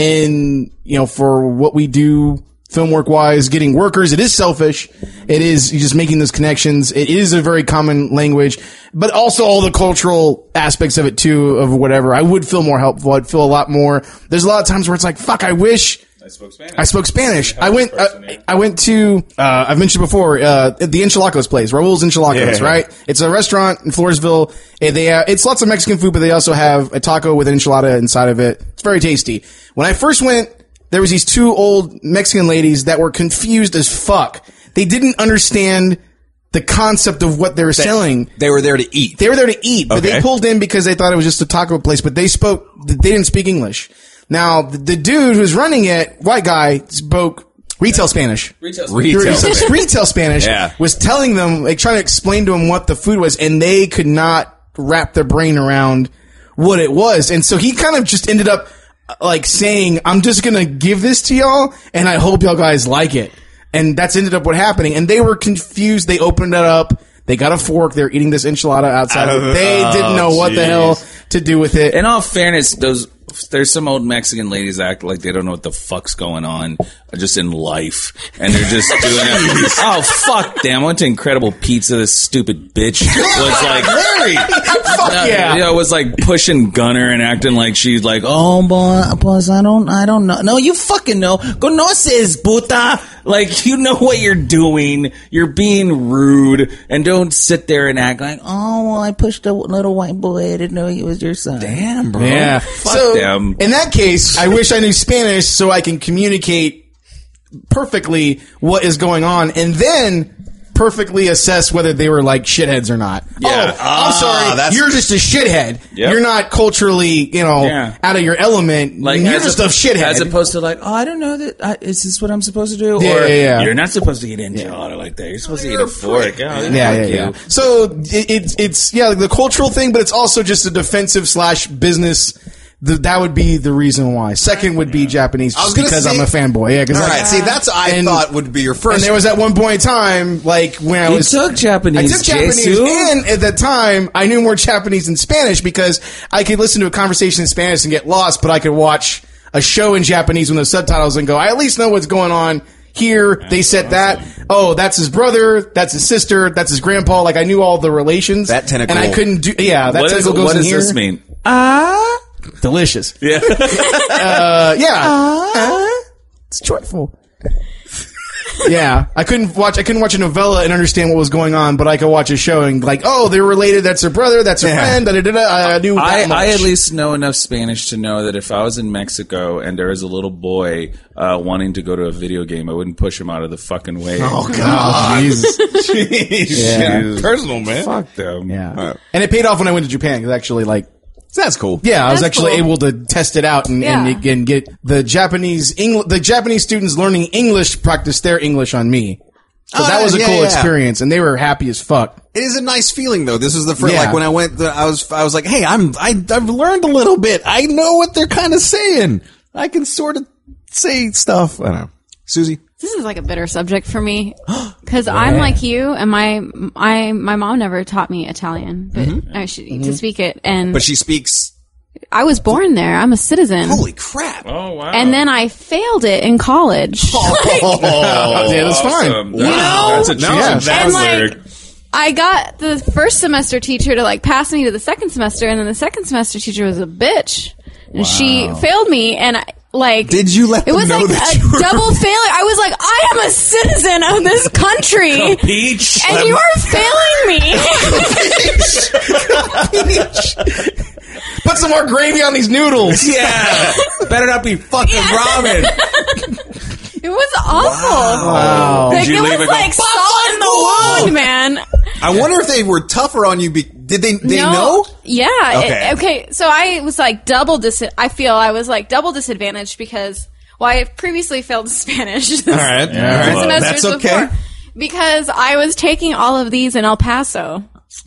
in, you know, for what we do film work wise, getting workers. It is selfish. It is just making those connections. It is a very common language, but also all the cultural aspects of it too, of whatever. I would feel more helpful. I'd feel a lot more. There's a lot of times where it's like, fuck, I wish I spoke Spanish. I spoke Spanish. I went, uh, person, yeah. I went to, uh, I've mentioned before, uh, the Enchilacos place, Raul's Enchilacos, Yeah. right? It's a restaurant in Floresville. And they, uh, it's lots of Mexican food, but they also have a taco with an enchilada inside of it. It's very tasty. When I first went, there was these two old Mexican ladies that were confused as fuck. They didn't understand the concept of what they were selling. They were there to eat. They were there to eat, but Okay. they pulled in because they thought it was just a taco place, but they spoke, they didn't speak English. Now, the, the dude who's running it, white guy, spoke retail Spanish. Retail Retail Retail, Spanish. retail Spanish Yeah. was telling them, like trying to explain to them what the food was, and they could not wrap their brain around what it was. And so he kind of just ended up uh, like saying, I'm just going to give this to y'all, and I hope y'all guys like it. And that's ended up what happening. And they were confused. They opened it up. They got a fork. They're eating this enchilada outside. of it. They Oh, didn't know what the jeez. hell to do with it. In all fairness, those there's some old Mexican ladies that act like they don't know what the fuck's going on just in life, and they're just doing it. Oh fuck them! I went to Incredible Pizza. This stupid bitch was like, Larry, fuck no, yeah. you know, was like pushing Gunner and acting like she's like, oh boy, boss, I don't, I don't know. No, you fucking know. Conoces, puta. Like, you know what you're doing. You're being rude, and don't sit there and act like, oh, well, I pushed a little white boy. I didn't know he was your son. Damn, bro. Yeah. Fuck so, them. in that case, I wish I knew Spanish so I can communicate perfectly what is going on and then perfectly assess whether they were like shitheads or not. Yeah. Oh, I'm Ah, sorry. that's- You're just a shithead. Yep. You're not culturally, you know, Yeah. out of your element. Like, you're as just a, a shithead. As opposed to like, oh, I don't know that. I, is this what I'm supposed to do? Yeah, or yeah, yeah. you're not supposed to eat enchilada like that. You're supposed to eat a fork. Oh, yeah, yeah, fuck yeah. you. So it, it's it's yeah, like the cultural thing, but it's also just a defensive slash business. The, that would be the reason why. Second would be Japanese, I was just gonna because say- I'm a fanboy. Yeah, because All right. See, that's I and- thought would be your first. And there was at one point in time, like when I You was took Japanese, I took Japanese, Jesu? and at that time I knew more Japanese than Spanish because I could listen to a conversation in Spanish and get lost, but I could watch a show in Japanese with the subtitles and go, I at least know what's going on Here, they said that. Oh, that's his brother. That's his sister. That's his grandpa. Like, I knew all the relations. That tentacle. And I couldn't do, yeah, that What, is, tentacle goes what in does here. this mean? Ah. Delicious. Yeah. Uh, yeah. Uh, it's joyful. Yeah, I couldn't watch. I couldn't watch a novella and understand what was going on, but I could watch a show and like, oh, they're related. That's her brother. That's her Yeah. friend. Da, da, da, da. I knew that I, much. I at least know enough Spanish to know that if I was in Mexico and there was a little boy uh, wanting to go to a video game, I wouldn't push him out of the fucking way. Oh God, Jesus. Jeez. Personal, man. Fuck them. Yeah, and it paid off when I went to Japan because actually, like, That's cool. yeah, I was That's actually cool. able to test it out and, Yeah. and, and get the Japanese Engl- the Japanese students learning English practice their English on me. So Oh, that was a yeah, cool yeah. experience, and they were happy as fuck. It is a nice feeling though. This is the first, Yeah. like when I went, the, I was, I was like, hey, I'm, I, I've learned a little bit. I know what they're kind of saying. I can sort of say stuff. I don't know. Susie? This is like a bitter subject for me because I'm like you, and my I my mom never taught me Italian, but I should, to speak it, and But she speaks. I was born there. I'm a citizen. Holy crap. Oh, wow. And then I failed it in college. Oh, yeah, that's fine. Awesome. You That's, know? that's a cheese Yeah. And ambassador. like, I got the first semester teacher to like pass me to the second semester, and then the second semester teacher was a bitch, and she failed me, and I, like, Did you let it them was know like that a you were- double failure. I was like, I am a citizen of this country, Peach. and you are failing me. Put some more gravy on these noodles. Yeah. Better not be fucking ramen. It was awful. Wow. Like, Did you it leave was it go, like salt in the wound, man. I wonder if they were tougher on you. Be- did they? They No. know? Yeah. Okay. it- okay. So I was like double dis. I feel I was like double disadvantaged because well, I previously failed Spanish. All right. All right. semesters That's okay. before because I was taking all of these in El Paso,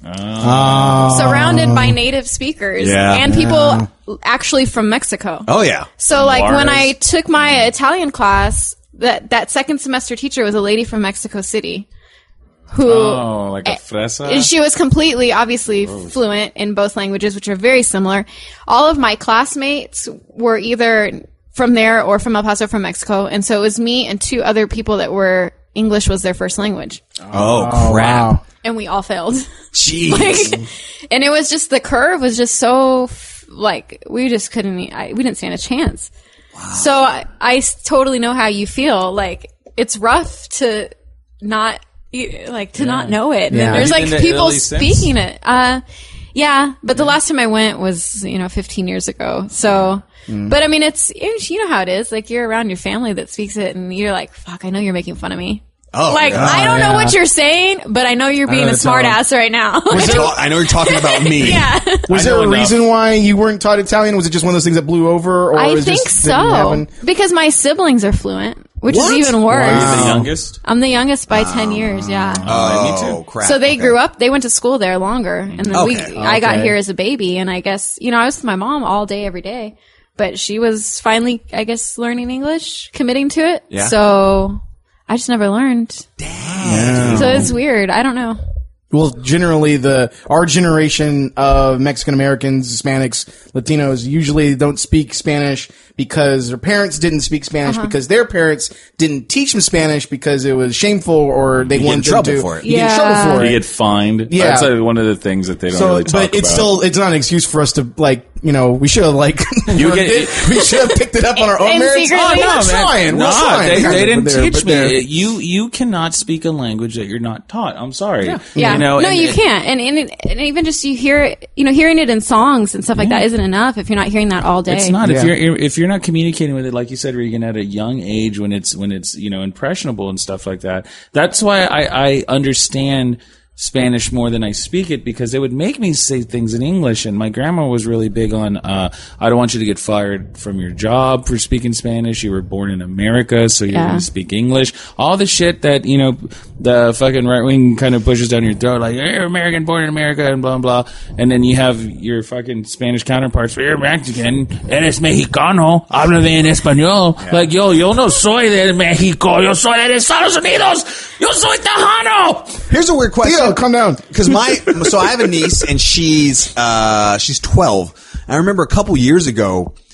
surrounded by native speakers Yeah. and people actually from Mexico. Oh yeah. So like when Juarez. I took my Italian class, that that second semester teacher was a lady from Mexico City. Who Oh, like a fresa? and she was completely, obviously, fluent in both languages, which are very similar. All of my classmates were either from there or from El Paso, from Mexico, and so it was me and two other people that were English was their first language, Oh, Oh, crap. wow. and we all failed. Jeez. Like, and it was just the curve was just so f- like we just couldn't. e- I, we didn't stand a chance. So I, I s- totally know how you feel. Like it's rough to not you- like to not know it. Yeah. And there's Have like you been to people Italy since? speaking it. Uh, yeah, but the last time I went was you know fifteen years ago. So, but I mean, it's you know how it is. Like you're around your family that speaks it, and you're like, "Fuck, I know you're making fun of me." Oh, like yeah. I don't yeah. know what you're saying, but I know you're being know a it's smart all- ass right now. I know you're talking about me. yeah. Was I there know a enough. reason why you weren't taught Italian? Was it just one of those things that blew over? Or I it think just didn't so happen? because my siblings are fluent, which What? is even worse. Are you the youngest? I'm the youngest by ten years. Yeah. Oh, me too. crap. So they Okay. grew up. They went to school there longer, and then we. Okay. I got Okay. here as a baby, and I guess you know I was with my mom all day, every day. But she was finally, I guess, learning English, committing to it. Yeah. So I just never learned. Yeah. So it's weird. I don't know. Well, generally, the our generation of Mexican Americans, Hispanics, Latinos usually don't speak Spanish because their parents didn't speak Spanish Uh-huh. because their parents didn't teach them Spanish because it was shameful or they You get in wanted them trouble to. for it. You get in Yeah. trouble for You it. get fined. Yeah. That's uh, one of the things that they don't So, really talk but it's about. still it's not an excuse for us to like you know we should have like You learned get- it. we should have picked it up on our own And merits. secretly- Oh, No, we're man. trying. We're Nah, trying. they, they didn't But they're- teach but me. they're- You you cannot speak a language that you're not taught. I'm sorry. Yeah. You know, no, and- you and- can't. And, and and even just you hear it, you know, hearing it in songs and stuff like that isn't enough if you're not hearing that all day. It's not Yeah. if you're if you're not communicating with it, like you said, Regan, at a young age when it's when it's you know impressionable and stuff like that. That's why I, I understand Spanish more than I speak it, because it would make me say things in English. And my grandma was really big on, uh, I don't want you to get fired from your job for speaking Spanish. You were born in America, so you're Yeah. going to speak English. All the shit that, you know, the fucking right wing kind of pushes down your throat, like, you're American, born in America, and blah, blah. And then you have your fucking Spanish counterparts, you're Mexican, eres mexicano, habla bien español. Like, yo, yo no soy de Mexico, yo soy de Estados Unidos, yo soy tejano. Here's a weird question. Tito, calm down. Because my, so I have a niece and she's, uh, she's twelve. I remember a couple years ago,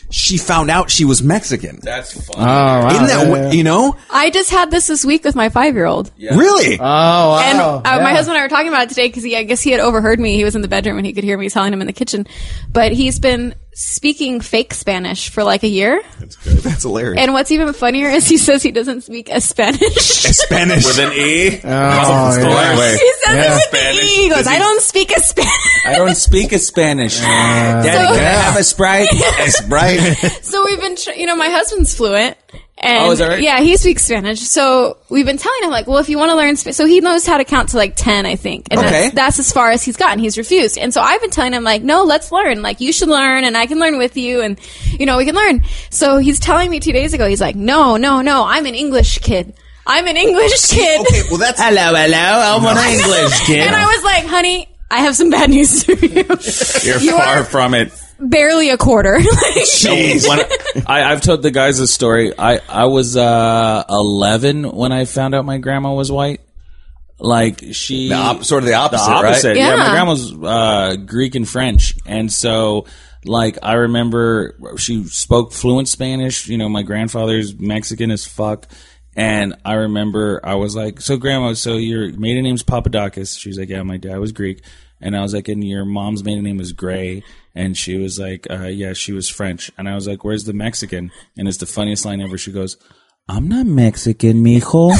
she found out she was Mexican. That's funny. Oh, wow. Isn't that, Yeah, what- yeah. you know? I just had this this week with my five-year-old. Yeah. Really? Oh, wow. And uh, Yeah. my husband and I were talking about it today because I guess he had overheard me. He was in the bedroom and he could hear me telling him in the kitchen. But he's been speaking fake Spanish for like a year. That's good. That's hilarious. And what's even funnier is he says he doesn't speak a Spanish. Spanish. With an E? Oh, yeah. Wait. He says Yeah. it with Spanish. the E. He goes, Does he- I don't speak a Spanish. I don't speak a Spanish. Daddy, So- can I have a Sprite? A Sprite? So we've been, tr- you know, my husband's fluent. And Oh, is that right? yeah, he speaks Spanish. So we've been telling him like, well, if you want to learn Spanish, so he knows how to count to like ten, I think. And Okay. that's, that's as far as he's gotten. He's refused. And so I've been telling him like, no, let's learn. Like you should learn and I can learn with you and, you know, we can learn. So he's telling me two days ago, he's like, no, no, no, I'm an English kid. I'm an English kid. Okay, well that's Hello, hello. I'm an English kid. And I was like, honey, I have some bad news for you. You're You far are from it. barely a quarter. Like, Jeez. When I, I've told the guys a story. I, I was uh, eleven when I found out my grandma was white. Like she, The op- sort of the opposite, the opposite. right? Yeah. Yeah. My grandma's uh, Greek and French, and so like I remember she spoke fluent Spanish. You know, my grandfather's Mexican as fuck. And I remember I was like, so grandma, so your maiden name's Papadakis. She was like, yeah, my dad was Greek. And I was like, and your mom's maiden name is Gray. And she was like, uh, yeah, she was French. And I was like, where's the Mexican? And it's the funniest line ever. She goes, I'm not Mexican, mijo.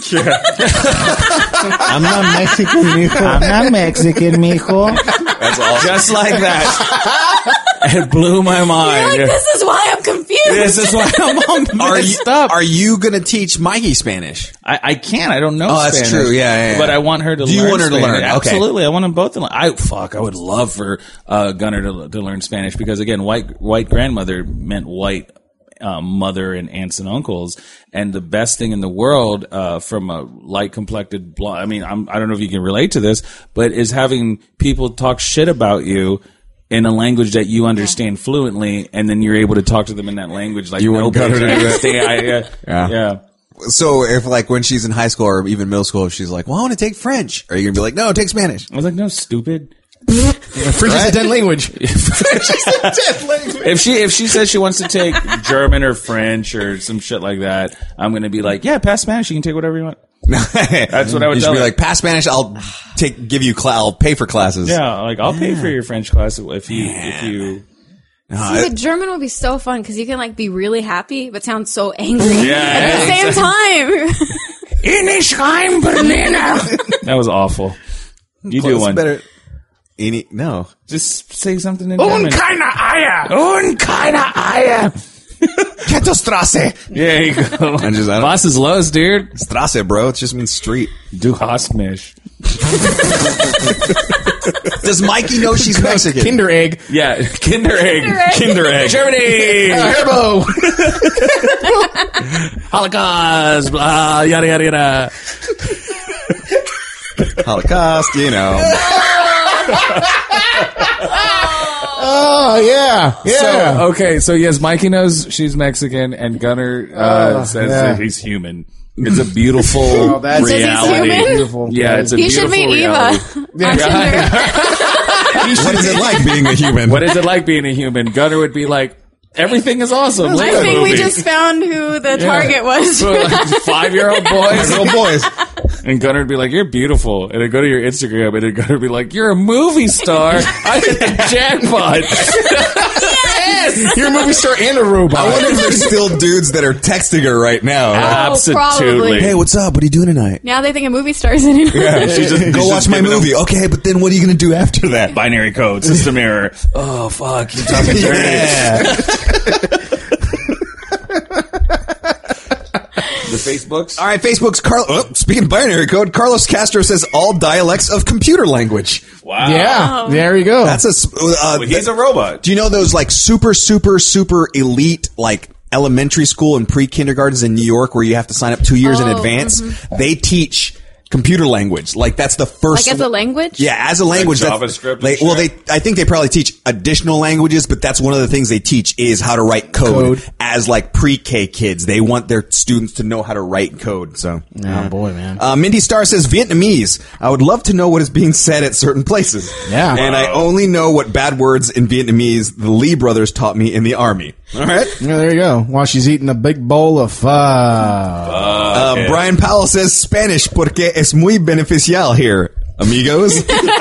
I'm not Mexican, mijo. I'm not Mexican, mijo. That's awesome. Just like that. It blew my mind. you're like, this is why I'm confused. This is why I'm all Are you, messed up. are you going to teach Mikey Spanish? I, I can't. I don't know. Oh, that's Spanish. true. Yeah, yeah, yeah. But I want her to. Do you learn want her to Spanish. learn? Okay. Absolutely. I want them both to learn. I fuck. I would love for uh, Gunnar to, to learn Spanish because again, white white grandmother meant white uh, mother and aunts and uncles, and the best thing in the world uh, from a light complected blonde. I mean, I'm, I don't know if you can relate to this, but is having people talk shit about you. In a language that you understand fluently, and then you're able to talk to them in that language like You want nobody Gunnar to can do that? understand. I- yeah. Yeah. yeah. So if like when she's in high school or even middle school, if she's like, well, I want to take French. Are you going to be like, no, take Spanish? I was like, no, stupid. French is a dead language. If she if she says she wants to take German or French or some shit like that, I'm gonna be like, yeah, pass Spanish. You can take whatever you want. That's what I would You should tell be her. like, pass Spanish. I'll take, give you, cla- I'll pay for classes. Yeah, like I'll pay for your French class if you if you. Uh, See, but German would be so fun because you can like be really happy but sound so angry Yeah, at the same time. Ich rein Berliner. That was awful. You do close, one. better. Any, no. Just say something in Und German. keine Eier. Und keine Eier. Kettostrasse. Yeah, you go. I just, I don't, Boss is Los, dude. Strasse, bro. It just means street. Du hast mich. Does Mikey know she's Mexican? Kinder egg. Yeah, Kinder Egg. Kinder Kinder Egg. egg. Germany. Herbo. Holocaust. Blah, yada yada yada. Holocaust, you know. Oh yeah, yeah. So, okay, so yes, Mikey knows she's Mexican, and Gunnar uh, Oh, says yeah. that he's human. It's a beautiful Oh, that's- Says he's reality. human? Beautiful. Yeah, it's a You should beautiful meet reality. Eva on Tinder. What is it like being a human? What is it like being a human? Gunnar would be like, everything is awesome. I Lego think we movie. just found who the target was. So, like, five-year-old boys. Little boys. And Gunnar would be like, you're beautiful. And I'd go to your Instagram, and then Gunnar would be like, you're a movie star. I hit the jackpot. You're a movie star and a robot. I wonder if there's still dudes that are texting her right now. Absolutely. probably. Hey, what's up? What are you doing tonight? Now they think of movie stars anymore. Yeah, she's just, go she's watch just my giving them- movie. Okay, but then what are you going to do after that? Binary code, system error. Oh, fuck. You're talking dirty. Yeah. The Facebooks? All right, Facebook's Carl. Oh, speaking of binary code, Carlos Castro says all dialects of computer language. Wow. Yeah, there you go. That's a. s- Uh, He's a robot. Do you know those like super, super, super elite like elementary school and pre-kindergartens in New York where you have to sign up two years in Oh, advance? They teach computer language. Like that's the first. Like as a language? Yeah, as a language. Like that's- JavaScript and They, well, they. shit? I think they probably teach additional languages, but that's one of the things they teach is how to write code, Code. as like pre-K kids. They want their students to know how to write code. So, Oh boy, man. uh, Mindy Star says Vietnamese. I would love to know what is being said at certain places. Yeah. And I only know what bad words in Vietnamese the Lee brothers taught me in the army. All right. Yeah, there you go. While she's eating a big bowl of pho. Uh, okay. Brian Powell says Spanish porque es muy beneficial here, amigos.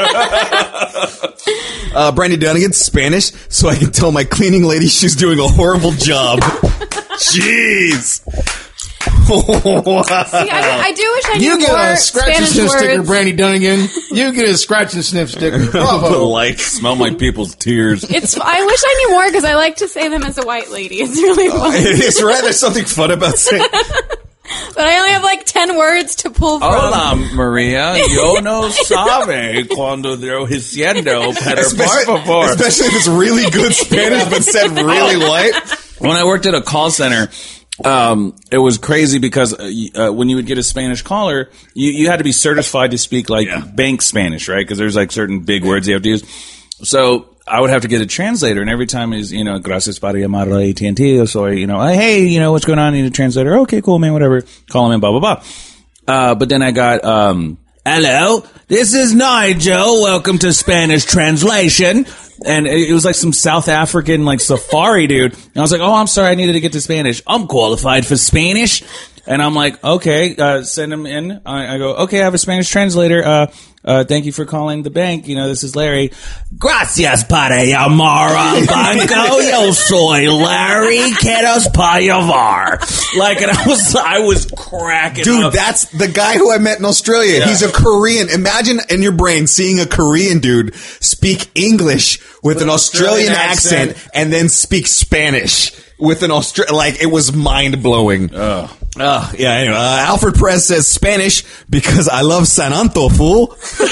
uh, Brandy Dunnigan, Spanish, so I can tell my cleaning lady she's doing a horrible job. Jeez. See, I, I do wish I knew You get more a scratch Spanish and sniff words. sticker, Brandy Dunnigan. You get a scratch and sniff sticker. Bravo. like smell my people's tears. It's. I wish I knew more because I like to say them as a white lady. It's really fun. It is right. There's something fun about saying. But I only have like ten words to pull from. Hola, Maria. Yo no sabe cuando yo diciendo pero Especially, por favor. especially if it's really good Spanish but said really white. When I worked at a call center, um, it was crazy because uh, uh, when you would get a Spanish caller, you, you had to be certified to speak like Yeah. bank Spanish, right? Because there's like certain big words you have to use. So I would have to get a translator, and every time is, you know, gracias para llamar a A T and T, so, you know, hey, you know, what's going on? I need a translator. Okay, cool, man, whatever. Call him in, blah, blah, blah. Uh, but then I got, um, hello, this is Nigel. Welcome to Spanish Translation. And it was like some South African, like, safari dude. And I was like, oh, I'm sorry, I needed to get to Spanish. I'm qualified for Spanish. And I'm like, okay, uh, send him in. I, I go, okay, I have a Spanish translator. Uh, uh, thank you for calling the bank. You know, this is Larry. Gracias para llamar al banco. Yo soy Larry. Quedas pa llevar. Like, and I was, I was cracking Dude, up. that's the guy who I met in Australia. Yeah. He's a Korean. Imagine in your brain seeing a Korean dude speak English with, an Australian, Australian accent, accent. and then speak Spanish with an Australian. Like, it was mind blowing. Oh. Uh, yeah, anyway, uh, Alfred Perez says Spanish because I love San Anto, fool.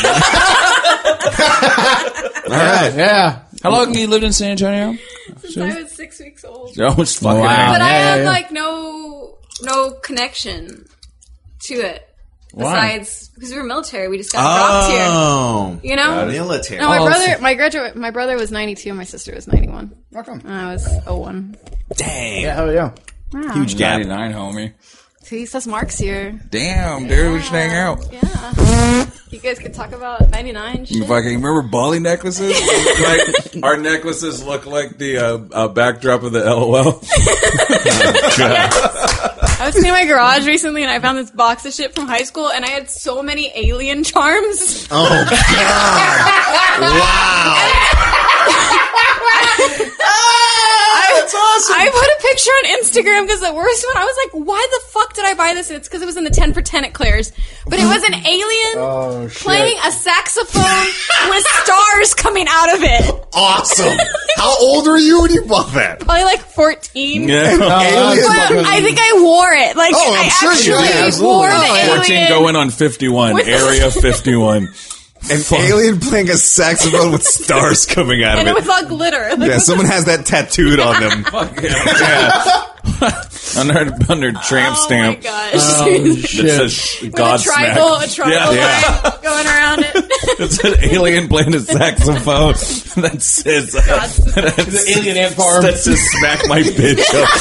All right. Yeah. How long have you lived in San Antonio? Since I was six weeks old. Oh, it's fucking Wow. But I Yeah, have yeah. like no no connection to it. Why? Besides, because we were military, we just got dropped here. Oh. You know? Military. No, my Oh, brother, so- my graduate, my brother was ninety-two, my sister was ninety-one. How come? And I was oh one. Dang. Yeah, hell yeah. Wow. Huge gap. ninety-nine, homie. See, says Mark's here. Damn, dude, we should hang out. Yeah. You guys could talk about ninety-nine shit. If I can remember Bali necklaces, like our necklaces look like the uh, uh, backdrop of the LOL. I was in my garage recently and I found this box of shit from high school and I had so many alien charms. Oh, God. Wow. That's awesome. I put a picture on Instagram because the worst one, I was like, why the fuck did I buy this? And it's because it was in the ten for ten at Claire's. But it was an alien Oh, shit. playing a saxophone with stars coming out of it. Awesome. How old were you when you bought that? Probably like fourteen. Yeah. But I think I wore it. Like, Oh, I'm I sure you actually did. Absolutely. wore the Oh, yeah. fourteen alien. going on fifty-one. With- Area fifty-one. An alien playing a saxophone with stars coming out And of it it. was all glitter. Like, Yeah, someone has that tattooed on them. Yeah. under under tramp oh stamp. my gosh. That says With God a tribal, a tribal Yeah. line going around it. It's an alien playing a saxophone that says uh, The alien ant farm. that says smack my bitch up.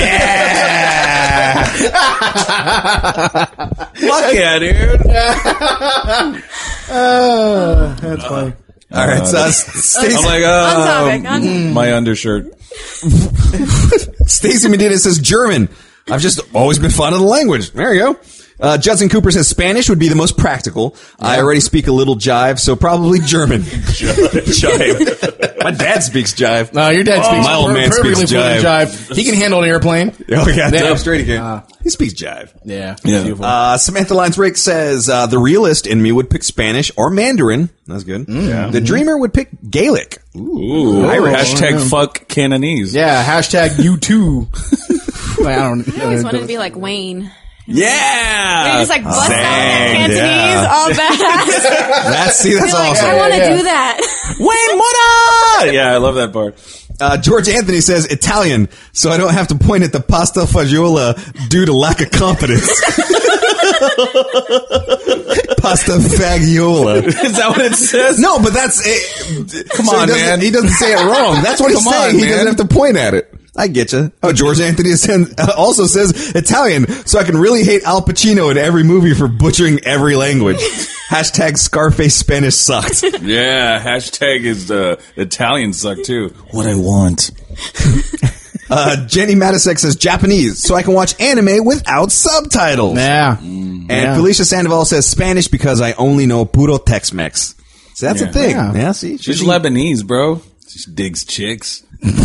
Yeah. Fuck yeah, dude. Uh, that's funny. All right, so uh, I'm Stacey, like, On oh, topic. On my undershirt. Stacey Medina says German. I've just always been fond of the language. There you go. Uh, Judson Cooper says Spanish would be the most practical. I already speak a little jive, so probably German. Jive. My dad speaks jive. No, your dad speaks my old per- man perfectly speaks fluent jive. He can handle an airplane. Oh, yeah, Yeah. damn straight he can. Uh, he speaks jive. Yeah. Yeah. Beautiful. Uh, Samantha Lines Rake says, uh, the realist in me would pick Spanish or Mandarin. That's good. The dreamer would pick Gaelic. Ooh. Irish. Hashtag fuck Cantonese. Yeah, hashtag you too. I don't I always wanted to be like Wayne. Yeah. You just like bust out that Dang, Cantonese, yeah. all badass. That's, see, that's You're like, awesome. I want to Yeah, yeah. do that. Wayne, what up? Yeah, I love that part. Uh, George Anthony says Italian, so I don't have to point at the pasta fagioli due to lack of competence. Pasta fagiola. Is that what it says? No, but that's it. Come So on, he doesn't- man. He doesn't say it wrong. That's what he's Come on, saying. He man. doesn't have to point at it. I get you. Oh, George Anthony send- also says Italian, so I can really hate Al Pacino in every movie for butchering every language. Hashtag Scarface Spanish sucked. Yeah, hashtag is uh, Italian suck too. What I want. Uh, Jenny Matisek says Japanese, so I can watch anime without subtitles. Yeah. And Yeah. Felicia Sandoval says Spanish because I only know puro Tex-Mex. So that's Yeah. a thing. Yeah. Yeah, see? She's Lebanese, bro. She digs chicks.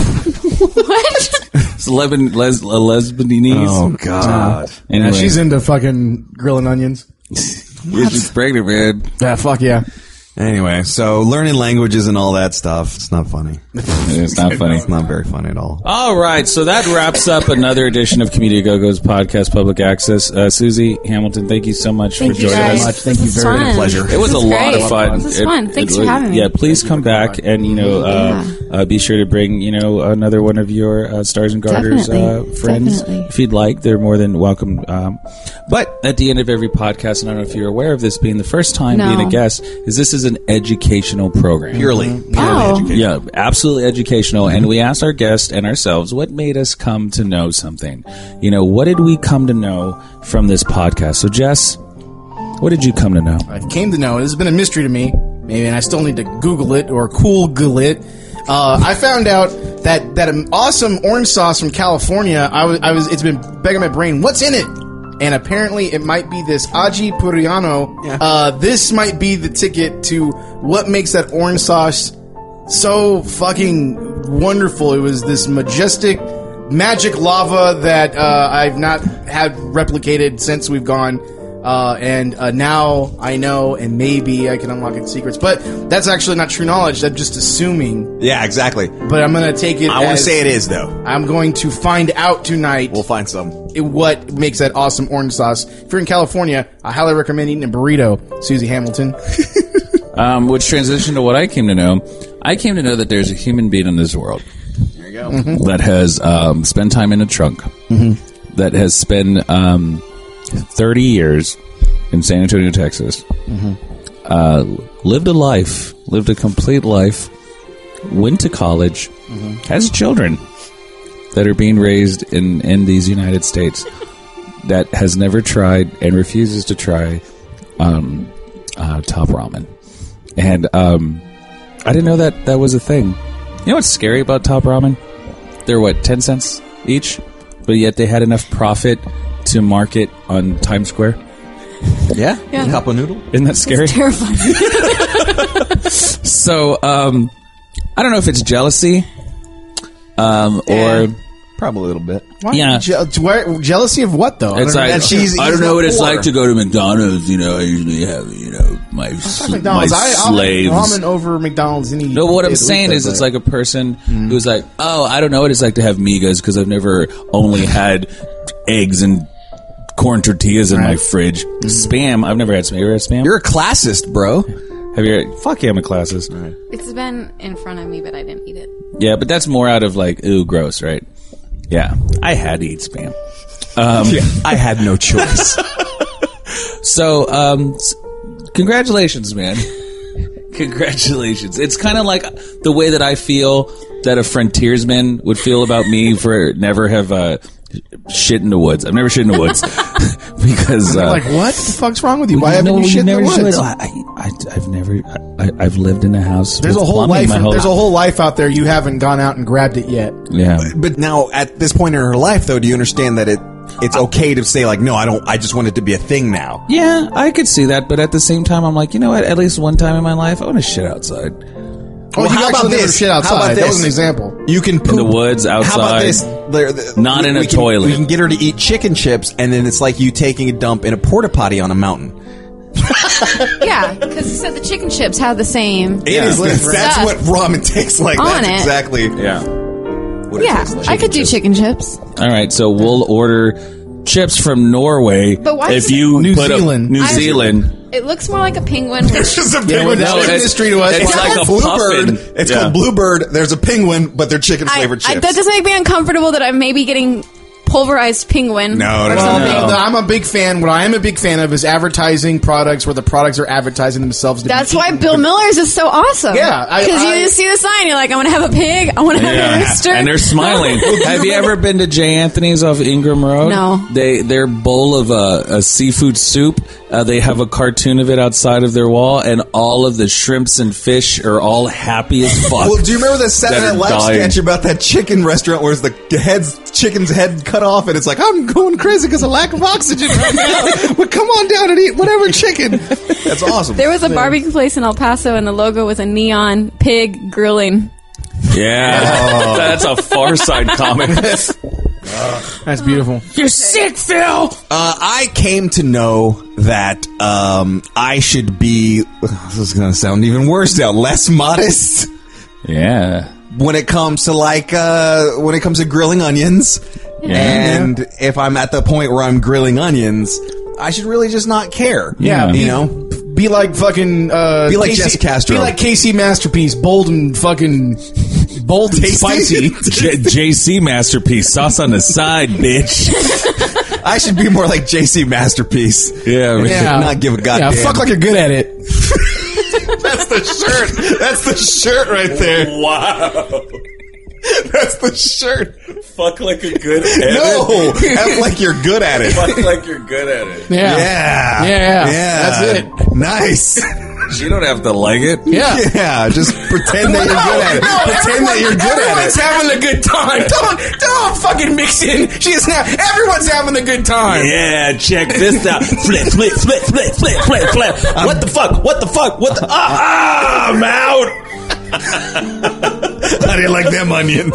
What? It's Leban, les, a Lebanese. Oh, God. Anyway, Yeah, she's into fucking grilling onions. yeah, she's pregnant, man. Yeah, fuck yeah. Anyway, so learning languages and all that stuff, it's not funny. It's not funny. It's not very funny at all. All right, so that wraps up another edition of Community Go-Go's podcast, Public Access. Uh, Susie Hamilton, thank you so much Thank for you joining guys. us. much. Thank This you was very much. fun. Pleasure. It was a This lot great. of fun. This was It- fun. it Thanks was- for having me. Yeah, please come back and you know uh, uh, be sure to bring you know another one of your uh, Stars and Garters uh, Definitely. friends Definitely. if you'd like. They're more than welcome. Um, but at the end of every podcast, and I don't know if you're aware of this being the first time No. being a guest, is this is an educational program. Purely. Purely Oh. educated. Yeah, absolutely educational. And we asked our guests and ourselves, what made us come to know something? You know, what did we come to know from this podcast? So, Jess, what did you come to know? I came to know, this has been a mystery to me, maybe, and I still need to Google it or cool Google it. Uh, I found out that that an awesome orange sauce from California. I was, I was, it's been begging my brain. What's in it? And apparently, it might be this Aji Puriano. Yeah. Uh, this might be the ticket to what makes that orange sauce so fucking wonderful. It was this majestic, magic lava that uh, I've not had replicated since we've gone. Uh, and uh, now I know, and maybe I can unlock its secrets. But that's actually not true knowledge. I'm just assuming. Yeah, exactly. But I'm going to take it I want to as- say it is, though. I'm going to find out tonight We'll find some. what makes that awesome orange sauce. If you're in California, I highly recommend eating a burrito, Susie Hamilton. Um, which transitioned to what I came to know. I came to know that there's a human being in this world There you go. that has um, spent time in a trunk, that has spent um, thirty years in San Antonio, Texas, uh, lived a life, lived a complete life, went to college, has children that are being raised in, in these United States, that has never tried and refuses to try um, uh, Top Ramen. And um, I didn't know that that was a thing. You know what's scary about Top Ramen? They're, what, ten cents each? But yet they had enough profit to market on Times Square. Yeah? Yeah. Cup of noodle? Isn't that scary? Terrifying. So, um, I don't know if it's jealousy um, or... Probably a little bit. Why? Yeah. Je- why- jealousy of what, though? It's I like, don't know. she's- I don't he's know what it's poor. like to go to McDonald's. You know, I usually have, you know, my, sl- my McDonald's. I, I'll have slaves. ramen over McDonald's any No, but what day I'm of the saying week, is, but- it's like a person who's like, oh, I don't know what it's like to have migas because I've never only had eggs and corn tortillas in my Right. fridge. Spam, I've never had spam. You ever had spam? You're a classist, bro. have you? Fuck yeah, I'm a classist. It's been in front of me, but I didn't eat it. Yeah, but that's more out of like, ooh, gross, right? Yeah, I had to eat spam. Um, I had no choice. So, um, s- congratulations, man. Congratulations. It's kind of like the way that I feel that a frontiersman would feel about me for never have uh, shit in the woods. I've never shit in the woods because They're uh, like, what the fuck's wrong with you? Why haven't no, you shit in the never woods? shit. I, I, I've never. I, I've lived in a house. There's with a whole plumbing life. my whole There's a whole life out there. You haven't gone out and grabbed it yet. yeah. But now, at this point in her life, though, do you understand that it it's okay to say, like, no, I don't, I just want it to be a thing now? Yeah, I could see that, but at the same time, I'm like, you know what? At least one time in my life, I want to shit outside. Oh, Well, you how actually about never this? shit How outside. about That this? was an example. You can poop In the woods, How about outside. this? There- the- Not we- in a we can- toilet. We can get her to eat chicken chips, and then it's like you taking a dump in a porta potty on a mountain. Yeah, because you said the chicken chips have the same. It is. That's Stuff what ramen tastes like. on That's it. exactly. Yeah. What it Yeah, tastes like. I could do chicken chips. All right, so we'll order chips from Norway. But why if is you New put Zealand. A, New I- Zealand. It looks more like a penguin. Which, There's a Yeah, penguin. well, that was a it's- mystery to us. It's It's like a called Bluebird. puffin. It's Yeah. called Bluebird. There's a penguin, but they're chicken I, flavored I, chips. that doesn't make me uncomfortable that I'm maybe getting pulverized penguin. No, or no, Well, something. no. the- I'm a big fan. What I am a big fan of is advertising products where the products are advertising themselves. To That's be why eaten. Bill Miller's is so awesome. Yeah, I- because I- you see the sign, you're like, I want to have a pig, I want to have a Yeah, rooster, and they're smiling. Have you ever been to J. Anthony's off Ingram Road? No. They their bowl of uh, a seafood soup Uh, they have a cartoon of it outside of their wall, and all of the shrimps and fish are all happy as fuck. Well, do you remember the Saturday that Night are Live dying. sketch about that chicken restaurant where it's the head's chicken's head cut off, and it's like, I'm going crazy because of lack of oxygen right now. But come on down and eat whatever chicken. That's awesome. There was a barbecue place in El Paso, and the logo was a neon pig grilling. Yeah, Oh. that's a Far Side comic. That's beautiful. You're sick, Phil. Uh, I came to know that um, I should be. This is going to sound even worse now. Less modest. Yeah. When it comes to like uh, when it comes to grilling onions, Yeah. and if I'm at the point where I'm grilling onions, I should really just not care. Yeah, you be- know. Be like fucking. Uh, Be like Casey, Jess Castro. Be like K C Masterpiece, bold and fucking bold and spicy. J- JC Masterpiece, sauce on the side, bitch. I should be more like J C Masterpiece. Yeah, man. Yeah. Not give a goddamn. Yeah, fuck like you're good at it. That's the shirt. That's the shirt right there. Wow. That's the shirt. Fuck like you're good at it. No, act like you're good at it. Fuck like you're good at it. Yeah. Yeah, Yeah. yeah. That's it. Nice. You don't have to like it. Yeah. Yeah, just pretend that you're good at it. Pretend that you're good at Everyone's it. having a good time. Don't don't fucking mix in. She's now. Everyone's having a good time. Yeah, check this out. Flip, flip, flip, flip, flip, flip, flip. What the fuck? What the fuck? What the? Ah, ah I'm out. How do you like them onions?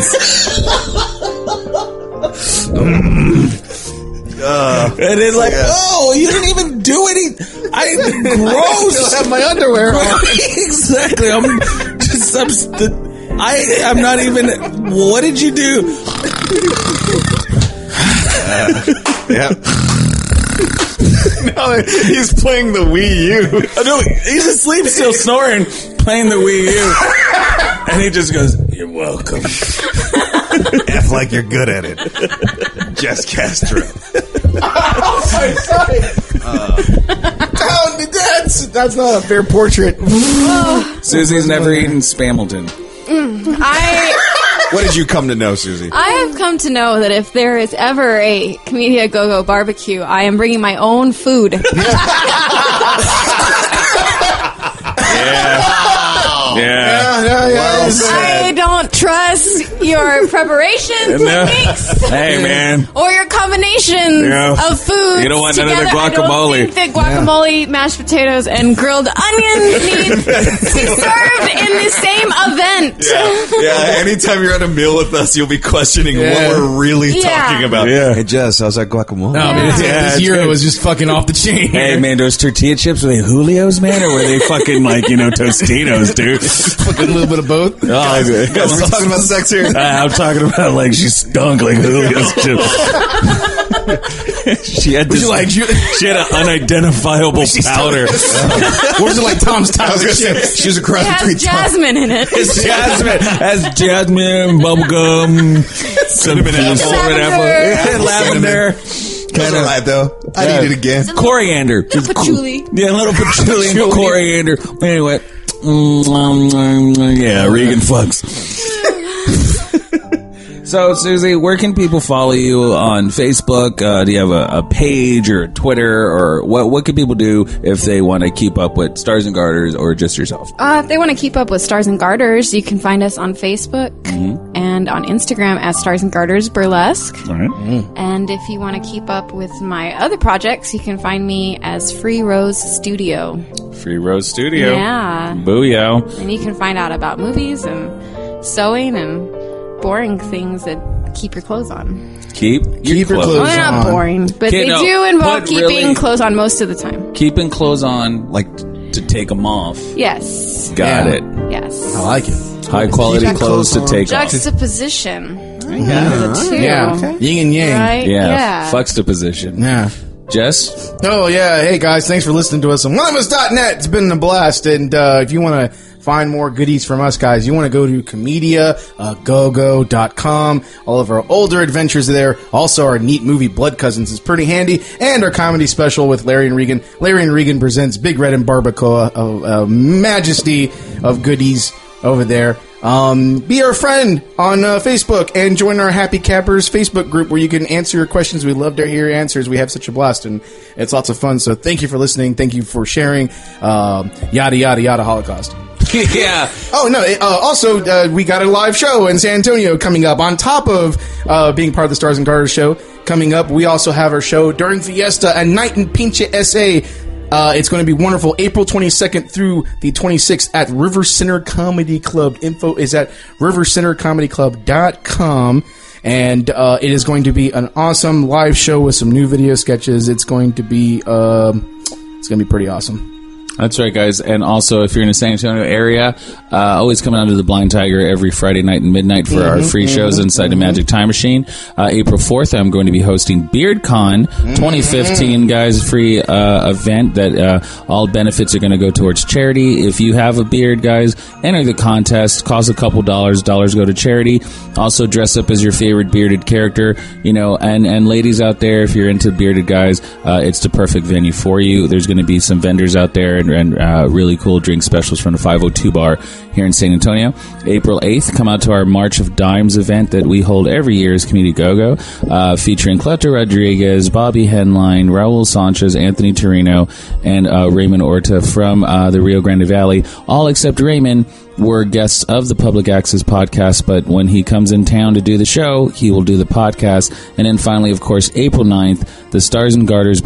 uh, And it's like, oh, you didn't even do any. I I gross. still have my underwear on. Exactly. I'm just. I'm. St- I. I'm not even. What did you do? yeah. No, he's playing the Wii U. Oh, no, he's asleep, still snoring, playing the Wii U, and he just goes, "You're welcome." F like you're good at it. Jess Castro. Oh, sorry. Uh, that's that's not a fair portrait. Susie's never eaten Spamilton. I What did you come to know, Susie? I have come to know that if there is ever a Comedia Go-Go barbecue, I am bringing my own food. Yeah. Yeah, yeah, yeah. I don't trust your preparation No. techniques Hey, man. or your combinations Yeah. of foods. You don't want none of the together. I guacamole. don't think that guacamole, mashed potatoes, and grilled onions need to be served in the same event. Yeah, anytime you're at a meal with us, you'll be questioning Yeah. what we're really Yeah. talking about. Yeah. Hey, Jess, how's that guacamole? No, man, this, Yeah, this Euro dude. was just fucking off the chain. Hey, man, those tortilla chips, were they Julios, man, or were they fucking, like, you know, Tostitos, dude? Fucking a little bit of both. Oh, Guys, we're talking about sex here. Uh, I'm talking about, like, she stunk like Julio's chips. She had this, you like- she had an unidentifiable powder. What was it like Tom's I was Tyler gonna say, chips? she was a cross It between has jasmine in it. It's jasmine. Has jasmine, bubblegum, cinnamon apple, cinnamon apple, Lavender. yeah, lavender. Kind of right, though. I Yeah. need it again. Coriander. Little patchouli. Yeah, a little patchouli and coriander. Anyway. Mm, um, um, yeah, Regan fucks. So, Susie, where can people follow you on Facebook? Uh, do you have a, a page or a Twitter, or what? What can people do if they want to keep up with Stars and Garters or just yourself? Uh, if they want to keep up with Stars and Garters, you can find us on Facebook and on Instagram as Stars and Garters Burlesque. All right. And if you want to keep up with my other projects, you can find me as Free Rose Studio. Free Rose Studio. Yeah. Booyah. And you can find out about movies and sewing and boring things that keep your clothes on. Keep, Keep your clothes Well, they're not on. boring, but Okay, they no, do involve but keeping really- clothes on most of the time. Keeping clothes on, like to take them off. Yes. Got Yeah. it. Yes. I like it. High quality Keep clothes to clothes take off. Juxtaposition. Yeah. The two. Yeah, yin and yang. Right? Yeah. Yeah. Fuxtaposition. Yeah. Jess? Oh, yeah. Hey, guys, thanks for listening to us on one of us dot net. It's been a blast. And uh, if you want to find more goodies from us, guys, you want to go to comedia go go dot com. All of our older adventures are there. Also, our neat movie Blood Cousins is pretty handy. And our comedy special with Larry and Regan. Larry and Regan presents Big Red and Barbacoa, a, a majesty of goodies over there. Um, be our friend on uh, Facebook and join our Happy Cappers Facebook group where you can answer your questions. We love to hear your answers. We have such a blast and it's lots of fun. So thank you for listening. Thank you for sharing. Um, yada, yada, yada, Holocaust. Yeah. Oh, no. It, uh, also, uh, we got a live show in San Antonio coming up. On top of uh, being part of the Stars and Garters show coming up, we also have our show during Fiesta, A Night in Pinche S A. Uh, it's going to be wonderful. April twenty-second through the twenty-sixth at River Center Comedy Club. Info is at river center comedy club dot com. And uh, it is going to be an awesome live show with some new video sketches. It's going to be um, it's going to be pretty awesome. That's right, guys. And also, if you're in the San Antonio area, uh, always come out to the Blind Tiger every Friday night and midnight for mm-hmm, our free mm-hmm, shows inside mm-hmm. the Magic Time Machine. Uh, April fourth, I'm going to be hosting BeardCon mm-hmm. twenty fifteen, guys, free uh, event that uh, all benefits are going to go towards charity. If you have a beard, guys, enter the contest. Costs a couple dollars. Dollars go to charity. Also, dress up as your favorite bearded character. You know, and, and ladies out there, if you're into bearded guys, uh, it's the perfect venue for you. There's going to be some vendors out there and and uh, really cool drink specials from the five oh two bar here in San Antonio. April eighth, come out to our March of Dimes event that we hold every year as Community Go-Go, uh, featuring Cleto Rodriguez, Bobby Henline, Raul Sanchez, Anthony Torino, and uh, Raymond Orta from uh, the Rio Grande Valley. All except Raymond were guests of the Public Access podcast, but when he comes in town to do the show, he will do the podcast. And then finally, of course, April ninth, the Stars and Garters